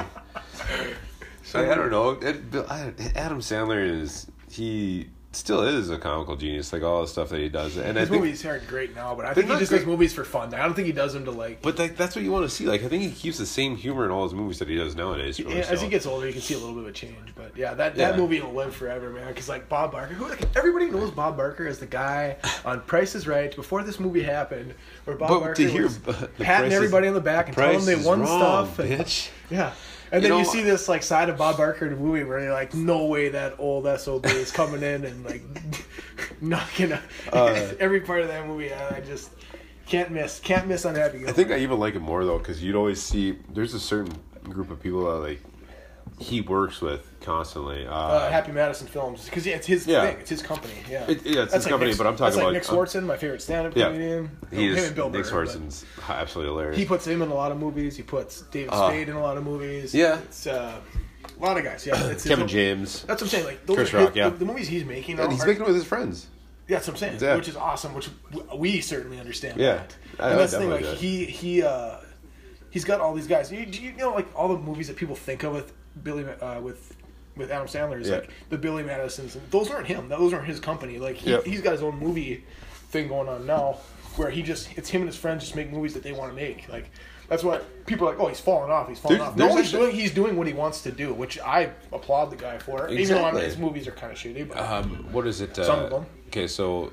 Speaker 1: So I don't know. Adam Sandler he still is a comical genius, like all the stuff that he does. And
Speaker 2: his movies aren't great now, but I think he just does movies for fun. I don't think he does them to like.
Speaker 1: But that's what you want to see. Like I think he keeps the same humor in all his movies that he does nowadays.
Speaker 2: As he gets older, you can see a little bit of a change. But yeah, that movie will live forever, man. Because like Bob Barker, everybody knows Bob Barker as the guy on Price is Right before this movie happened, where Bob Barker was patting everybody on the back and telling them they won stuff.
Speaker 1: Bitch.
Speaker 2: Yeah. And then you see this like side of Bob Barker in the movie where you're like, no way that old SOB is coming in and like knocking every part of that movie. I just can't miss on Happy Gilmore.
Speaker 1: I think I even like it more though because you'd always see there's a certain group of people that like he works with constantly.
Speaker 2: Happy Madison Films because it's his thing. It's his company. Yeah,
Speaker 1: it's his company. But I'm talking about
Speaker 2: Nick Swartzen, my favorite stand-up comedian.
Speaker 1: He is. Him and Nick Swartzen's absolutely hilarious.
Speaker 2: He puts him in a lot of movies. He puts David Spade in a lot of movies.
Speaker 1: Yeah,
Speaker 2: it's a lot of guys. Yeah, it's
Speaker 1: Kevin James.
Speaker 2: That's what I'm saying. Like those
Speaker 1: Chris Rock.
Speaker 2: the movies he's making.
Speaker 1: And he's making it with his friends.
Speaker 2: Yeah, that's what I'm saying. Yeah. Which is awesome. Which we certainly understand.
Speaker 1: Yeah,
Speaker 2: that. And that's the thing. Like he's got all these guys. You know, like all the movies that people think of with Billy with Adam Sandler is like the Billy Madisons. And those aren't him. Those aren't his company. Like he's got his own movie thing going on now, where it's him and his friends just make movies that they want to make. Like that's what people are like. Oh, he's falling off. No, he's doing what he wants to do, which I applaud the guy for. Exactly. Even though his movies are kind of shitty. But
Speaker 1: what is it?
Speaker 2: Some of them.
Speaker 1: Okay, so.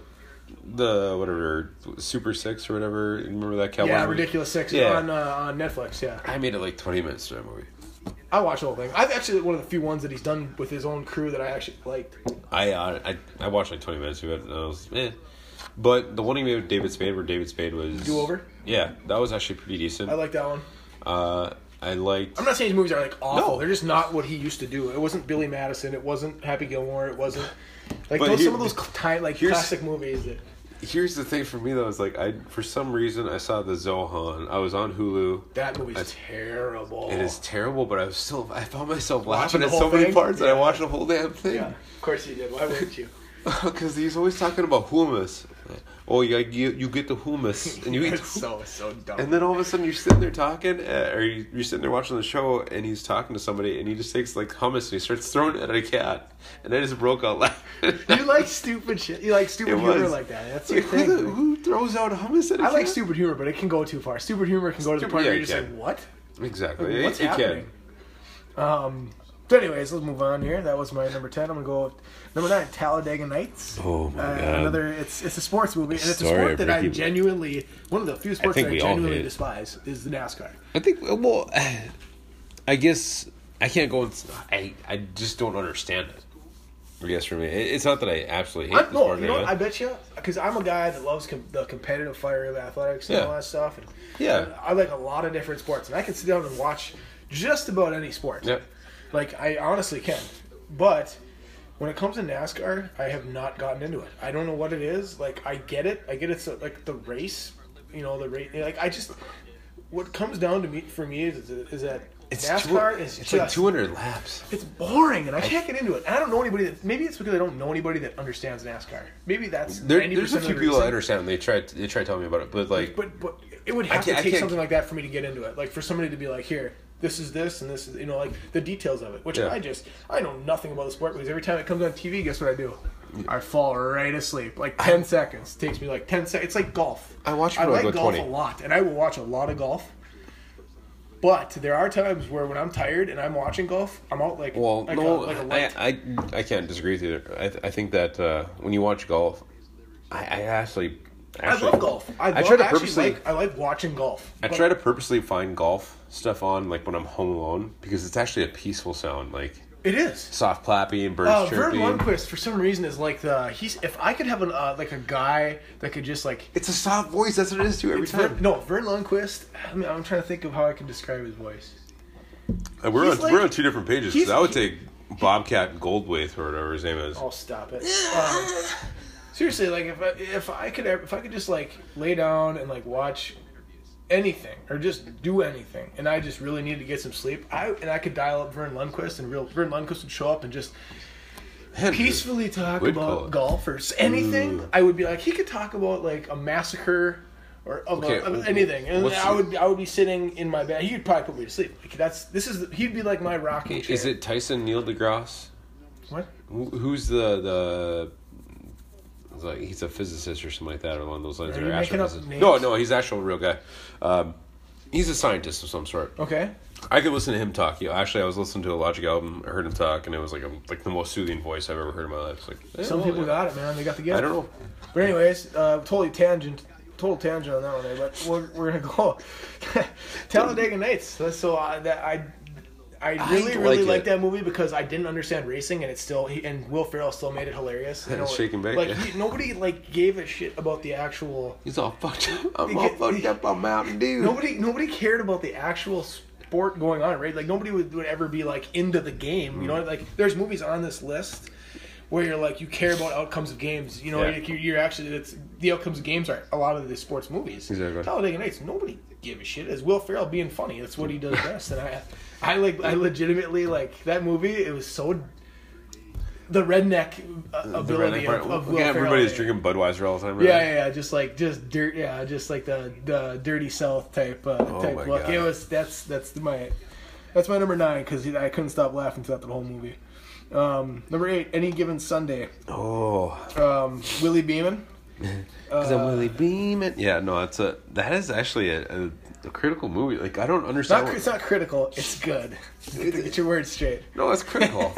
Speaker 1: The Super 6 or whatever. Remember that cowboy movie?
Speaker 2: Ridiculous 6 on Netflix. Yeah,
Speaker 1: I made it like 20 minutes to that movie.
Speaker 2: I watched the whole thing. I've actually one of the few ones that he's done with his own crew that I actually liked.
Speaker 1: I watched like 20 minutes of it and I was But the one he made with David Spade, where David Spade was
Speaker 2: Do Over.
Speaker 1: Yeah, that was actually pretty decent.
Speaker 2: I like that one.
Speaker 1: I'm
Speaker 2: not saying his movies are like awful. No. They're just not what he used to do. It wasn't Billy Madison. It wasn't Happy Gilmore. It wasn't like some of those classic movies that.
Speaker 1: Here's the thing for me though, is like for some reason I saw the Zohan. I was on Hulu.
Speaker 2: That movie's terrible.
Speaker 1: It is terrible, but I found myself laughing at so many parts that I watched the whole damn thing.
Speaker 2: Yeah, of course you did. Why wouldn't you?
Speaker 1: Because he's always talking about hummus. oh, you get the hummus and you eat.
Speaker 2: It's so dumb.
Speaker 1: And then all of a sudden you're sitting there talking, or you're sitting there watching the show, and he's talking to somebody, and he just takes like hummus and he starts throwing it at a cat, and I just broke out laughing.
Speaker 2: You like stupid shit. You like stupid humor like that. That's your thing.
Speaker 1: Who throws out hummus at a cat?
Speaker 2: I like stupid humor, but it can go too far. Stupid humor can go to the point where you're just like, what?
Speaker 1: Exactly.
Speaker 2: Like, what's happening? So anyways, let's move on here. That was my number 10. I'm gonna go with number 9, Talladega Nights.
Speaker 1: Oh my god!
Speaker 2: It's a sports movie, and it's a
Speaker 1: Sorry,
Speaker 2: sport that I genuinely, one of the few sports that I genuinely despise is the NASCAR.
Speaker 1: I think. Well, I guess I can't go. I just don't understand it. I guess for me, it's not that I absolutely hate the sport.
Speaker 2: You know what? I bet you, because I'm a guy that loves the competitive fire of athletics and all that stuff. And I like a lot of different sports, and I can sit down and watch just about any sport.
Speaker 1: Yep.
Speaker 2: Like, I honestly can. But when it comes to NASCAR, I have not gotten into it. I don't know what it is. Like, I get it. It's like the race. You know, the race. Like, what comes down to me for me is that NASCAR is
Speaker 1: just like 200 laps.
Speaker 2: It's boring, and I can't get into it. And I don't know anybody that. Maybe it's because I don't know anybody that understands NASCAR. Maybe that's
Speaker 1: there's a few people that understand. They try telling me about it, but like,
Speaker 2: but it would have to take something like that for me to get into it. Like for somebody to be like, here, this is this, and this is, you know, like the details of it. Which I know nothing about the sport, because every time it comes on TV, guess what I do? I fall right asleep. Like 10 seconds. It takes me like 10 seconds. It's like golf.
Speaker 1: I like
Speaker 2: golf
Speaker 1: 20.
Speaker 2: a lot, and I will watch a lot of golf. But there are times where when I'm tired and I'm watching golf, I'm out like
Speaker 1: I can't disagree with you. I think that when you watch golf, I
Speaker 2: love golf. I like watching golf.
Speaker 1: I try to purposely find golf stuff on like when I'm home alone, because it's actually a peaceful sound. Like
Speaker 2: it is
Speaker 1: soft clapping and birds chirping.
Speaker 2: Vern Lundquist for some reason is like if I could have like a guy that could just like,
Speaker 1: it's a soft voice. That's what it is too every time.
Speaker 2: Vern Lundquist. I mean, I'm trying to think of how I can describe his voice.
Speaker 1: We're on 2 different pages. Because I would take Bobcat Goldthwait or whatever his name is.
Speaker 2: Oh, stop it. Seriously, like if I could just like lay down and like watch anything or just do anything, and I just really need to get some sleep, I could dial up Vern Lundquist, and Vern Lundquist would show up and just peacefully talk about golf or anything. I would be like, he could talk about like a massacre or of anything, and I would be sitting in my bed. He'd probably put me to sleep. Like he'd be like my rocking chair.
Speaker 1: Is it Tyson Neil deGrasse?
Speaker 2: What?
Speaker 1: Who's the like, he's a physicist or something like that, or one of those lines.
Speaker 2: Are you making up names?
Speaker 1: No, he's actual real guy. He's a scientist of some sort.
Speaker 2: Okay.
Speaker 1: I could listen to him talk. Actually, I was listening to a Logic album. I heard him talk, and it was like the most soothing voice I've ever heard in my life. It's like,
Speaker 2: some people got it, man. They got the gift.
Speaker 1: I don't know.
Speaker 2: But anyways, total tangent on that one there. But we're gonna go Talladega Nights. So I really like that movie because I didn't understand racing, and and Will Ferrell still made it hilarious. You know,
Speaker 1: shaking back.
Speaker 2: Like nobody gave a shit about the actual.
Speaker 1: He's all fucked up. I'm all fucked up on Mountain Dew.
Speaker 2: Nobody cared about the actual sport going on, right? Like nobody would ever be like into the game. You know, like there's movies on this list where you're like, you care about outcomes of games. You know, you're actually the outcomes of games are a lot of the sports movies.
Speaker 1: Exactly.
Speaker 2: Talladega Nights, nobody gave a shit. It's Will Ferrell being funny. That's what he does best, and I legitimately like that movie. It was so the redneck ability of Will Ferrell.
Speaker 1: Everybody's drinking Budweiser all the time. Right?
Speaker 2: Yeah, just like the dirty South type look. God. It was that's my number 9 because I couldn't stop laughing throughout the whole movie. Number 8, Any Given Sunday.
Speaker 1: Oh,
Speaker 2: Willie Beeman.
Speaker 1: Because I'm Willie Beeman. Yeah, no, that is actually a critical movie. Like, I don't understand.
Speaker 2: It's not critical. It's good. Get your words straight.
Speaker 1: No, it's critical.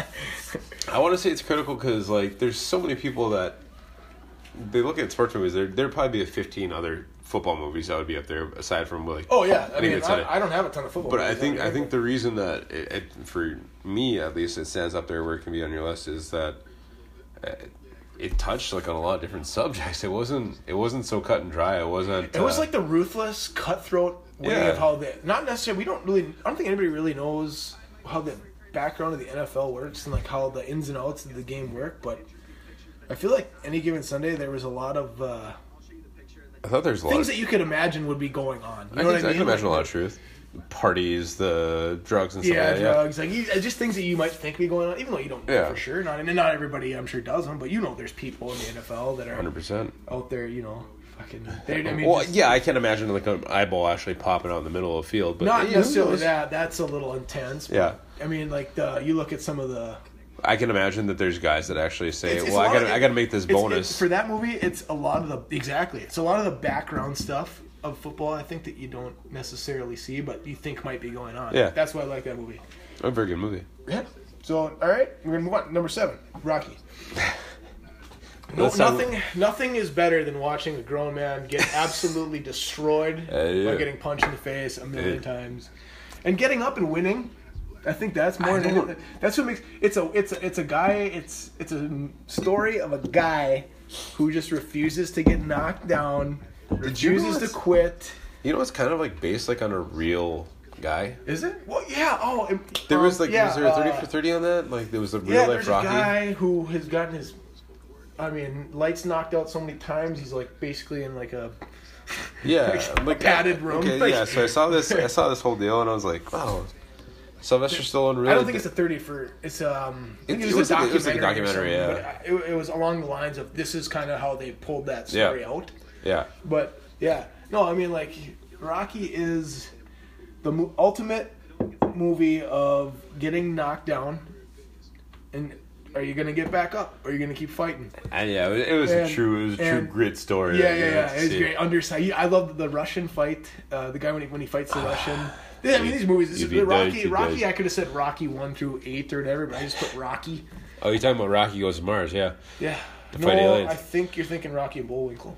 Speaker 1: I want to say it's critical because, like, there's so many people that they look at sports movies. There'd probably be 15 other football movies that would be up there aside from Willie.
Speaker 2: Oh yeah, I don't have a ton of football.
Speaker 1: But movies I think the reason that it for me at least it stands up there where it can be on your list is that it touched like on a lot of different subjects. It wasn't so cut and dry. It wasn't.
Speaker 2: It was like the ruthless, cutthroat way of how not necessarily. I don't think anybody really knows how the background of the NFL works and like how the ins and outs of the game work. But I feel like Any Given Sunday, there was a lot of.
Speaker 1: I thought there's a
Speaker 2: things that you could imagine would be going on. You know what I mean?
Speaker 1: I can imagine a lot of truth. parties, the drugs and stuff
Speaker 2: Yeah,
Speaker 1: like that.
Speaker 2: drugs, like just things that you might think be going on, even though you don't know
Speaker 1: Yeah.
Speaker 2: for sure. And not everybody, I'm sure, does them, but there's people in the NFL that are
Speaker 1: 100%.
Speaker 2: out there, fucking.
Speaker 1: I can't imagine like an eyeball actually popping out in the middle of the field, but
Speaker 2: Not
Speaker 1: yeah,
Speaker 2: necessarily that. That's a little intense. But,
Speaker 1: Yeah.
Speaker 2: I mean, like you look at some of the.
Speaker 1: I can imagine that there's guys that actually say,
Speaker 2: It's
Speaker 1: "Well, I got to make this bonus."
Speaker 2: for that movie. It's a lot of it's a lot of the background stuff of football. I think that you don't necessarily see, but you think might be going on.
Speaker 1: Yeah.
Speaker 2: That's why I like that movie.
Speaker 1: A very good movie.
Speaker 2: Yeah. So all right, we're gonna move on. Number 7, Rocky.
Speaker 1: Let's talk-
Speaker 2: Nothing is better than watching a grown man get absolutely destroyed
Speaker 1: Yeah.
Speaker 2: by getting punched in the face a million times, and getting up and winning. I think that's more. That's what makes it's a guy. It's a story of a guy who just refuses to get knocked down, refuses to quit.
Speaker 1: You know, it's kind of like based like on a real guy.
Speaker 2: Is it? Well, yeah. Oh,
Speaker 1: There was like,
Speaker 2: yeah,
Speaker 1: was there a 30 for 30 on that? Like, there was a real life
Speaker 2: there's
Speaker 1: Rocky.
Speaker 2: a guy who has gotten his, lights knocked out so many times. He's like basically in like a
Speaker 1: like
Speaker 2: padded room.
Speaker 1: Okay,
Speaker 2: Like-
Speaker 1: yeah. So I saw this whole deal, and I was like, wow, Sylvester Stallone really.
Speaker 2: I don't think it's a 30 for it's I think
Speaker 1: It was like a documentary,
Speaker 2: or something,
Speaker 1: yeah.
Speaker 2: but it was along the lines of this is kind of how they pulled that story out.
Speaker 1: Yeah.
Speaker 2: But yeah, no, I mean like Rocky is the ultimate movie of getting knocked down, and are you gonna get back up? Or are you gonna keep fighting?
Speaker 1: And yeah, it was a true grit story.
Speaker 2: Yeah. It's great. Underside. I love the Russian fight. The guy when he fights the Russian. Yeah, I mean these movies. Rocky. I could have said Rocky 1 through 8 or whatever, but I just put Rocky.
Speaker 1: Oh, you're talking about Rocky Goes to Mars? Yeah.
Speaker 2: Yeah.
Speaker 1: Fight aliens.
Speaker 2: I think you're thinking Rocky and Bullwinkle.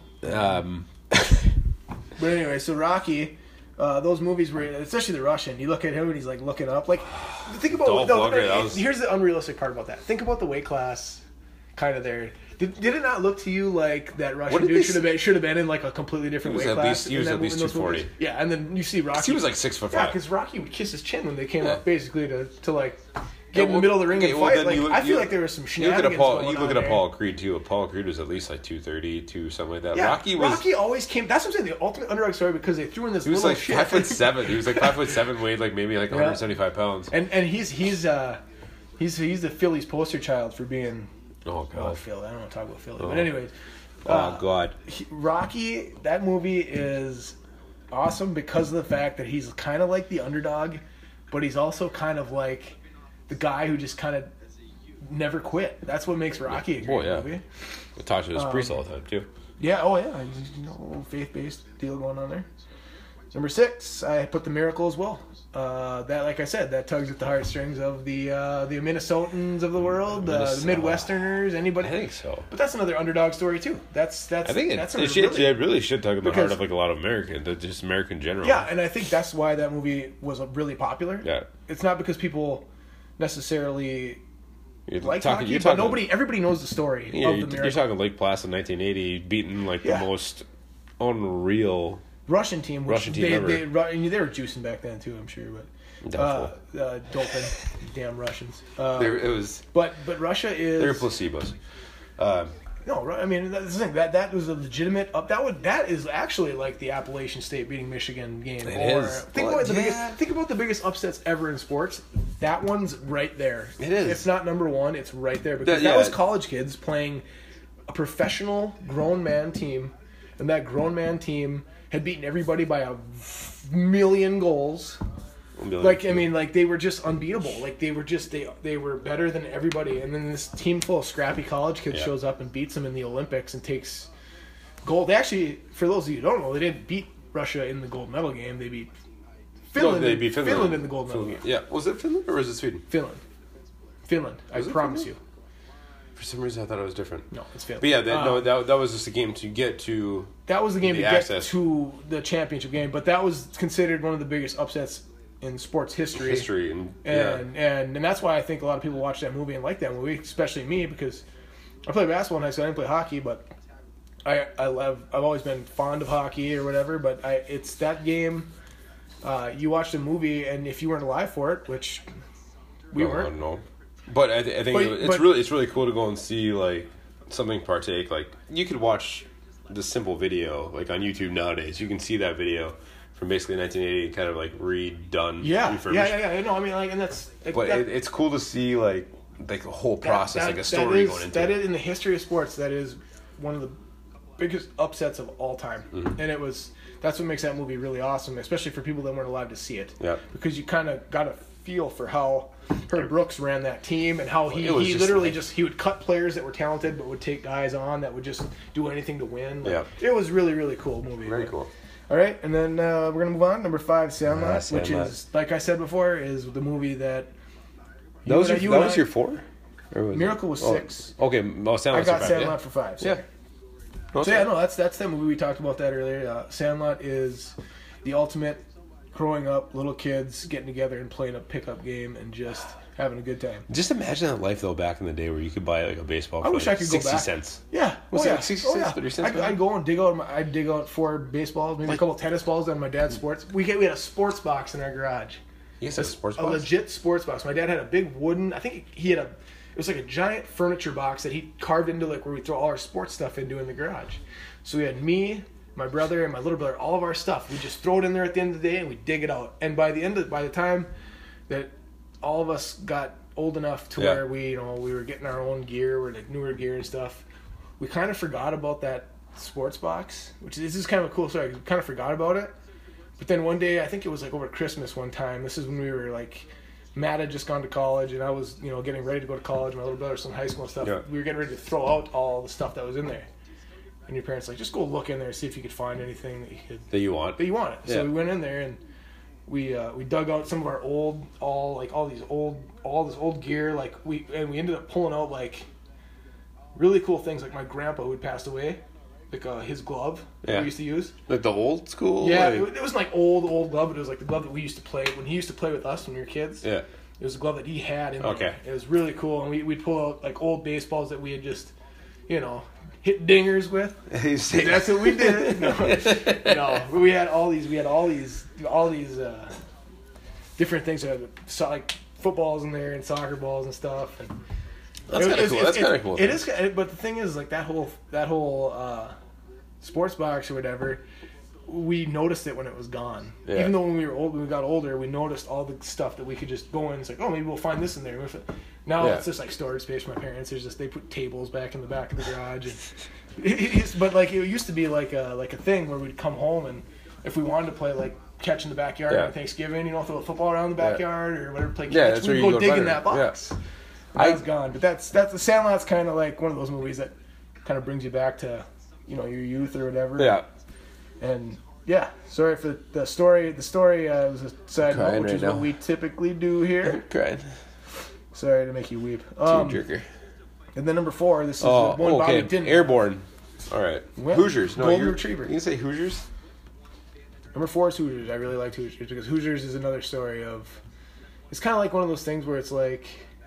Speaker 1: But
Speaker 2: anyway, so Rocky. Those movies were, especially the Russian, you look at him and he's like looking up. Like, think about here's the unrealistic part about that. Think about the weight class kind of there. Did it not look to you like that Russian dude should have been in like a completely different weight class?
Speaker 1: He was at least 240.
Speaker 2: Yeah, and then you see Rocky.
Speaker 1: He was like 6'5".
Speaker 2: Yeah, because Rocky would kiss his chin when they came up basically to like get in the middle of the ring and fight. I feel like there was some shenanigans going on.
Speaker 1: You look at Apollo Creed too. Apollo Creed was at least like 230, something like that.
Speaker 2: Yeah,
Speaker 1: Rocky
Speaker 2: always came. That's what I'm saying. The ultimate underdog story because they threw in this.
Speaker 1: He was
Speaker 2: little
Speaker 1: like
Speaker 2: shit.
Speaker 1: 5'7". He was like 5'7", weighed like maybe like 175 pounds.
Speaker 2: And he's the Phillies poster child for being.
Speaker 1: Oh God,
Speaker 2: Philly. I don't want to talk about Philly, but anyways.
Speaker 1: Oh God,
Speaker 2: Rocky. That movie is awesome because of the fact that he's kind of like the underdog, but he's also kind of like the guy who just kind of never quit. That's what makes Rocky a great movie.
Speaker 1: We talk to his priest all the time too.
Speaker 2: Yeah. Oh yeah. A little faith-based deal going on there. Number 6, I put The Miracle as well. That, like I said, that tugs at the heartstrings of the Minnesotans of the world, the Midwesterners, anybody.
Speaker 1: I think so.
Speaker 2: But that's another underdog story too. I think
Speaker 1: it really should tug at the heart of like a lot of American, just American general.
Speaker 2: Yeah, and I think that's why that movie was really popular.
Speaker 1: Yeah,
Speaker 2: it's not because people necessarily like hockey,
Speaker 1: but
Speaker 2: everybody knows the story of The Miracle.
Speaker 1: You're talking Lake Placid 1980 beating like the most unreal
Speaker 2: Russian team
Speaker 1: ever.
Speaker 2: They were juicing back then too, I'm sure, but doping, damn Russians. But Russia is
Speaker 1: they're placebos.
Speaker 2: No, I mean that's the thing. That was a legitimate up. That is actually like the Appalachian State beating Michigan game. Think about the biggest upsets ever in sports. That one's right there.
Speaker 1: It is.
Speaker 2: It's not number 1. It's right there because that was college kids playing a professional grown man team, and that grown man team had beaten everybody by a million goals. They were just unbeatable. Like they were better than everybody. And then this team full of scrappy college kids shows up and beats them in the Olympics and takes gold. They actually, for those of you who don't know, they didn't beat Russia in the gold medal game. They beat Finland. They beat Finland in the gold medal game.
Speaker 1: Yeah, was it Finland or was it Sweden?
Speaker 2: Finland. I promise you.
Speaker 1: For some reason, I thought it was different.
Speaker 2: No, it's Finland.
Speaker 1: But yeah, that was just a game to get to.
Speaker 2: That was the game to get to the championship game, but that was considered one of the biggest upsets in sports history. And that's why I think a lot of people watch that movie and like that movie, especially me, because I played basketball in high school. I didn't play hockey, but I've always been fond of hockey or whatever. But it's that game. You watched a movie, and if you weren't alive for it, which we weren't.
Speaker 1: No. But I think it's really cool to go and see like something partake. Like you could watch the simple video like on YouTube nowadays. You can see that video from basically 1980, kind of like redone, refurbished.
Speaker 2: Yeah. No, I mean, like, and that's.
Speaker 1: But it's cool to see like the whole process, like a story going into it.
Speaker 2: That is, in the history of sports, that is one of the biggest upsets of all time, and that's what makes that movie really awesome, especially for people that weren't allowed to see it.
Speaker 1: Yeah.
Speaker 2: Because you kind of got a feel for how Herb Brooks ran that team and how he would cut players that were talented but would take guys on that would just do anything to win. It was really, really cool movie.
Speaker 1: Very cool.
Speaker 2: All right, and then we're gonna move on. Number 5, Sandlot, which is, like I said before, is the movie that.
Speaker 1: That was your 4?
Speaker 2: Miracle was 6.
Speaker 1: Okay, Sandlot's
Speaker 2: I got
Speaker 1: 5,
Speaker 2: Sandlot for 5. So.
Speaker 1: Yeah.
Speaker 2: That's that movie. We talked about that earlier. Sandlot is the ultimate growing up, little kids getting together and playing a pickup game and just having a good time.
Speaker 1: Just imagine that life though back in the day where you could buy like a baseball for
Speaker 2: I wish I could go
Speaker 1: 60
Speaker 2: back.
Speaker 1: cents.
Speaker 2: Yeah.
Speaker 1: Was it like 60 cents, 30 cents?
Speaker 2: I'd go and dig out 4 baseballs, maybe a couple tennis balls on my dad's sports. We had a sports box in our garage.
Speaker 1: You guys had a sports
Speaker 2: A
Speaker 1: box?
Speaker 2: legit sports box. My dad had a big wooden, I think he had it was like a giant furniture box that he carved into like where we throw all our sports stuff into in the garage. So we had me, my brother, and my little brother, all of our stuff. We just throw it in there at the end of the day and we dig it out. And by the time that all of us got old enough to where we were getting our own gear, or like newer gear and stuff, we kind of forgot about that sports box, which is kind of a cool story. We kind of forgot about it. But then one day, I think it was like over Christmas one time. This is when we were like, Matt had just gone to college, and I was, getting ready to go to college. My little brother's still in high school and stuff.
Speaker 1: Yeah.
Speaker 2: We were getting ready to throw out all the stuff that was in there. And your parents like, just go look in there and see if you could find anything
Speaker 1: that you want.
Speaker 2: Yeah. So we went in there and we dug out some of our all this old gear. Like we ended up pulling out like really cool things. Like my grandpa who had passed away, like his glove that we used to use.
Speaker 1: Like the old school.
Speaker 2: Yeah,
Speaker 1: like...
Speaker 2: it was like old glove, but it was like the glove that we used to play when he used to play with us when we were kids.
Speaker 1: Yeah.
Speaker 2: It was a glove that he had in there.
Speaker 1: Okay.
Speaker 2: It was really cool, and we'd pull out like old baseballs that we had just, hit dingers with. That's what we did. No, we had all these different things. So like footballs in there and soccer balls and stuff. And
Speaker 1: that's kind of cool. That's kind of cool.
Speaker 2: It is, but the thing is, like that whole sports box or whatever, we noticed it when it was gone.
Speaker 1: Yeah.
Speaker 2: Even though when we got older, we noticed all the stuff that we could just go in. It's like, oh, maybe we'll find this in there. Now it's just like storage space for my parents. They put tables back in the back of the garage. But like it used to be like a thing where we'd come home and if we wanted to play like catch in the backyard on Thanksgiving, throw a football around the backyard or whatever, play catch, we'd go dig in that box. Yeah. That's gone. But that's the Sandlot's kind of like one of those movies that kind of brings you back to your youth or whatever.
Speaker 1: Yeah.
Speaker 2: And yeah, sorry for the story. The story was a side note, which is what we typically do here.
Speaker 1: Crying.
Speaker 2: Sorry to make you weep.
Speaker 1: Tearjerker.
Speaker 2: And then number 4, this is one Bobby didn't.
Speaker 1: Airborne. All right. Hoosiers. No,
Speaker 2: Golden Retriever.
Speaker 1: You can say Hoosiers?
Speaker 2: Number 4 is Hoosiers. I really liked Hoosiers because Hoosiers is another story of... It's kind of like one of those things where it's like...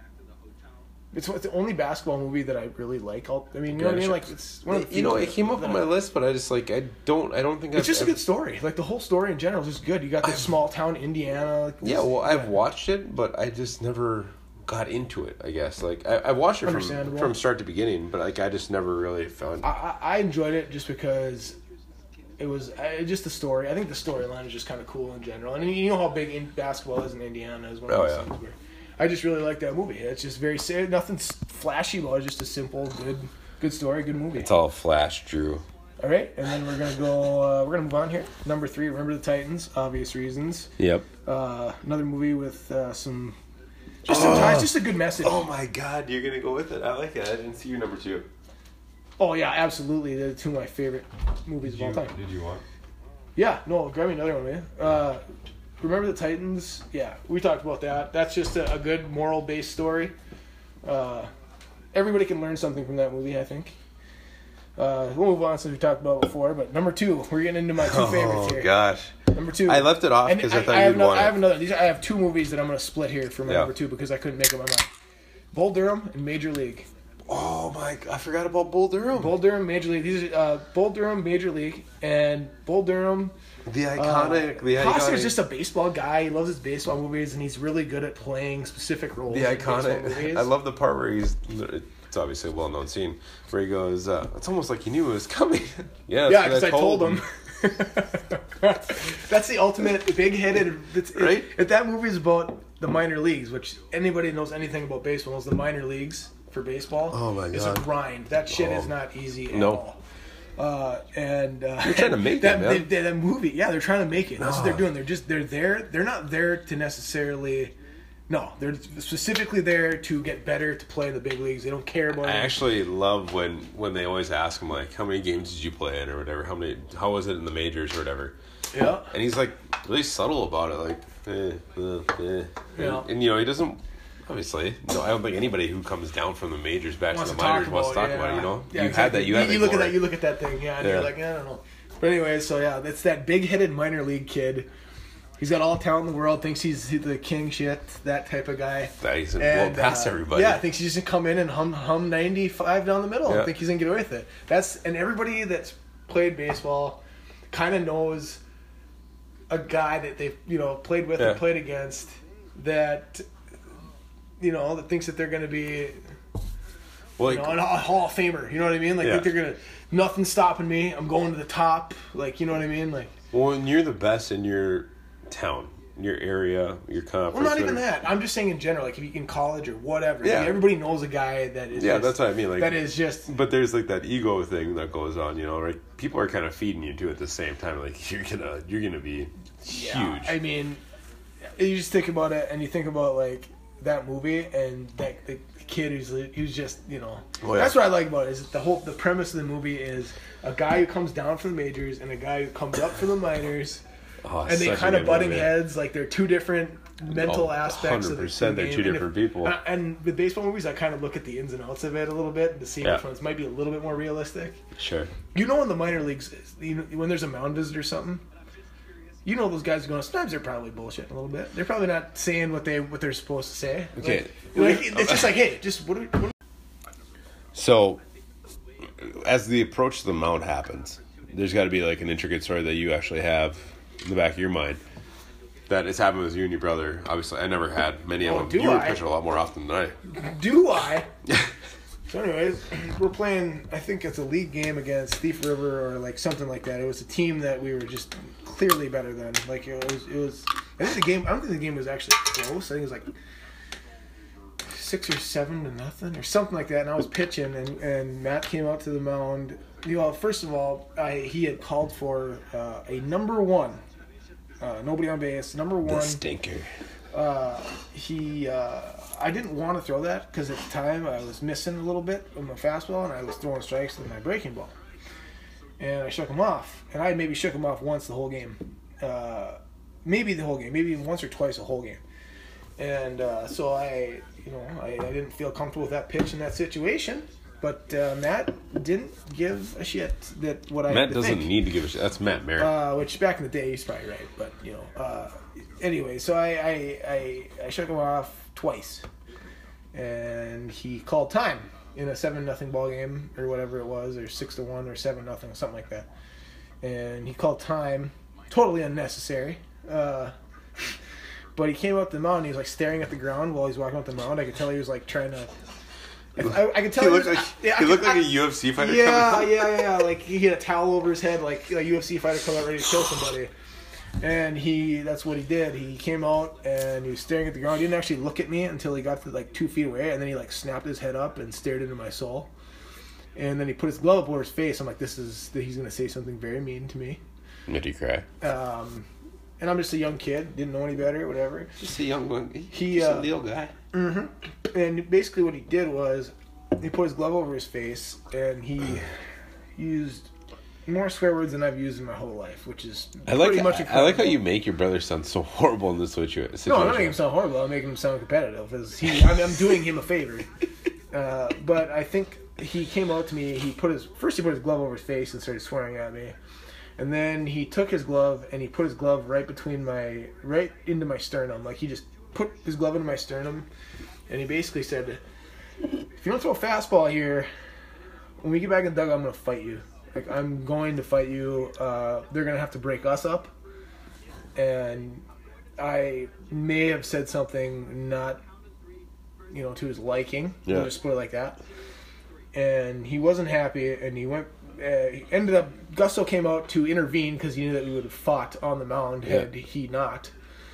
Speaker 2: It's the only basketball movie that I really like. What I mean? Like it's one of the
Speaker 1: it came up on my list, but I just like I don't think
Speaker 2: it's just a good story. Like the whole story in general is just good. You got this small town Indiana.
Speaker 1: I've watched it, but I just never got into it. I guess like I watched it from start to beginning, but like I just never really found.
Speaker 2: I enjoyed it just because it was just the story. I think the storyline is just kind of cool in general, and you know how big basketball is in Indiana is one of those things where. I just really like that movie. It's just very nothing flashy about it. It's just a simple, good story, good movie.
Speaker 1: It's all flash, Drew.
Speaker 2: All right, and then we're gonna go. We're gonna move on here. Number 3, Remember the Titans. Obvious reasons.
Speaker 1: Yep.
Speaker 2: Another movie with some ties. Just a good message.
Speaker 1: Oh my God, you're gonna go with it. I like it. I didn't see your number 2.
Speaker 2: Oh yeah, absolutely. They're 2 of my favorite movies of all time.
Speaker 1: Did you want?
Speaker 2: Yeah. No, grab me another one, man. Remember the Titans? Yeah, we talked about that. That's just a good moral-based story. Everybody can learn something from that movie, I think. We'll move on since we talked about it before. But number 2, we're getting into my 2 favorites here.
Speaker 1: Oh, gosh.
Speaker 2: Number 2.
Speaker 1: I left it off because I thought you'd want it.
Speaker 2: I have another. I have 2 movies that I'm going to split here for my number 2 because I couldn't make up my mind. Bull Durham and Major League.
Speaker 1: Oh, my God. I forgot about Bull Durham.
Speaker 2: Bull Durham, Major League. These are Bull Durham, Major League, and Bull Durham...
Speaker 1: The iconic.
Speaker 2: Costner's just a baseball guy. He loves his baseball movies, and he's really good at playing specific roles.
Speaker 1: The iconic. I love the part where it's obviously a well-known scene where he goes, "It's almost like he knew it was coming."
Speaker 2: Yeah, because I told him. That's the ultimate big-headed.
Speaker 1: Right?
Speaker 2: If that movie is about the minor leagues, which anybody who knows anything about baseball knows, the minor leagues for baseball is a grind. That shit is not easy at all.
Speaker 1: They're trying to make
Speaker 2: that movie. Yeah, they're trying to make it. That's what they're doing. They're there. They're not there to necessarily. No, they're specifically there to get better, to play in the big leagues. They don't care about.
Speaker 1: I actually love when they always ask him like, how many games did you play in or whatever? How was it in the majors or whatever?
Speaker 2: Yeah.
Speaker 1: And he's like really subtle about it, like,
Speaker 2: Yeah.
Speaker 1: And he doesn't. Obviously, no. I don't think anybody who comes down from the majors back to the minors wants to talk about it.
Speaker 2: Yeah,
Speaker 1: you
Speaker 2: exactly.
Speaker 1: had that.
Speaker 2: You look at that. You look at that thing. Yeah, and you're like, I don't know. But anyway, so yeah, it's that big-headed minor league kid. He's got all the talent in the world. Thinks he's the king shit. That type of guy.
Speaker 1: That he's gonna blow past everybody.
Speaker 2: Yeah, thinks he's just gonna come in and hum 95 down the middle. And think he's gonna get away with it. And everybody that's played baseball kind of knows a guy that they've played with and played against that that thinks that they're gonna be a Hall of Famer. You know what I mean? Like think they're gonna nothing's stopping me. I'm going to the top. Like you know what I mean? Like
Speaker 1: when you're the best in your town, your area, your conference.
Speaker 2: Well, not even that. I'm just saying in general, like if you in college or whatever. Yeah. Like everybody knows a guy that is.
Speaker 1: Yeah, that's what I mean. Like
Speaker 2: that is just.
Speaker 1: But there's like that ego thing that goes on, right? People are kind of feeding you to at the same time. Like you're gonna be huge.
Speaker 2: I mean, you just think about it, and you think about like that movie and that the kid who's just That's what I like about it. Is the premise of the movie is a guy who comes down from the majors and a guy who comes up from the minors. And they kind of butting heads, like they're two different mental aspects of the game.
Speaker 1: They're two different people.
Speaker 2: And with baseball movies, I kind of look at the ins and outs of it a little bit to see which ones might be a little bit more realistic.
Speaker 1: Sure.
Speaker 2: In the minor leagues, when there's a mound visit or something, those guys are going. Sometimes they're probably bullshitting a little bit. They're probably not saying what they're supposed to say.
Speaker 1: Okay.
Speaker 2: It's just like, hey, just what?
Speaker 1: So, as the approach to the mound happens, there's got to be like an intricate story that you actually have in the back of your mind that it's happened with you and your brother. Obviously, I never had many of them. You were pitching a lot more often than I.
Speaker 2: Do I? So anyways, we're playing, I think it's a league game against Thief River or like something like that. It was a team that we were just clearly better than. Like it was I don't think the game was actually close. I think it was like 6 or 7-0 or something like that. And I was pitching and Matt came out to the mound. First of all, he had called for a number one. Nobody on base. Number one.
Speaker 1: The stinker.
Speaker 2: I didn't want to throw that because at the time I was missing a little bit of my fastball and I was throwing strikes with my breaking ball. And I shook him off. And I maybe shook him off once the whole game. Maybe the whole game. Maybe even once or twice the whole game. And so I didn't feel comfortable with that pitch in that situation. But Matt didn't give a shit that what I
Speaker 1: Matt
Speaker 2: had to
Speaker 1: doesn't
Speaker 2: think.
Speaker 1: need to give a shit. That's Matt Merrick.
Speaker 2: Which back in the day he's probably right, but anyway, so I shook him off twice, and he called time in a 7-0 ball game or whatever it was, or 6-1 or 7-0, something like that. And he called time, totally unnecessary. But he came up the mound and he was like staring at the ground while he's walking up the mound. I could tell he was like trying to. I could tell
Speaker 1: he looked like a UFC fighter.
Speaker 2: Yeah. Like he had a towel over his head, like a UFC fighter come out ready to kill somebody. And that's what he did. He came out and he was staring at the ground. He didn't actually look at me until he got to like 2 feet away, and then he like snapped his head up and stared into my soul. And then he put his glove up over his face. I'm like, he's gonna say something very mean to me.
Speaker 1: Did he cry?
Speaker 2: And I'm just a young kid, didn't know any better, whatever.
Speaker 1: Just a young one. He's a little guy.
Speaker 2: Mm-hmm. And basically what he did was he put his glove over his face and he used more swear words than I've used in my whole life, which is pretty much incredible.
Speaker 1: I like how you make your brother sound so horrible in this situation.
Speaker 2: No, I'm not making him sound horrible. I'm making him sound competitive. I'm doing him a favor. But I think he came out to me. He put his glove over his face and started swearing at me. And then he took his glove and he put his glove right into my sternum. Like he just put his glove into my sternum, and he basically said, "If you don't throw a fastball here, when we get back in the dugout, I'm going to fight you. Like I'm going to fight you. They're going to have to break us up." And I may have said something not, to his liking.
Speaker 1: Yeah.
Speaker 2: We'll just put it like that. And he wasn't happy, and he went ended up Gusto came out to intervene because he knew that we would have fought on the mound had he not.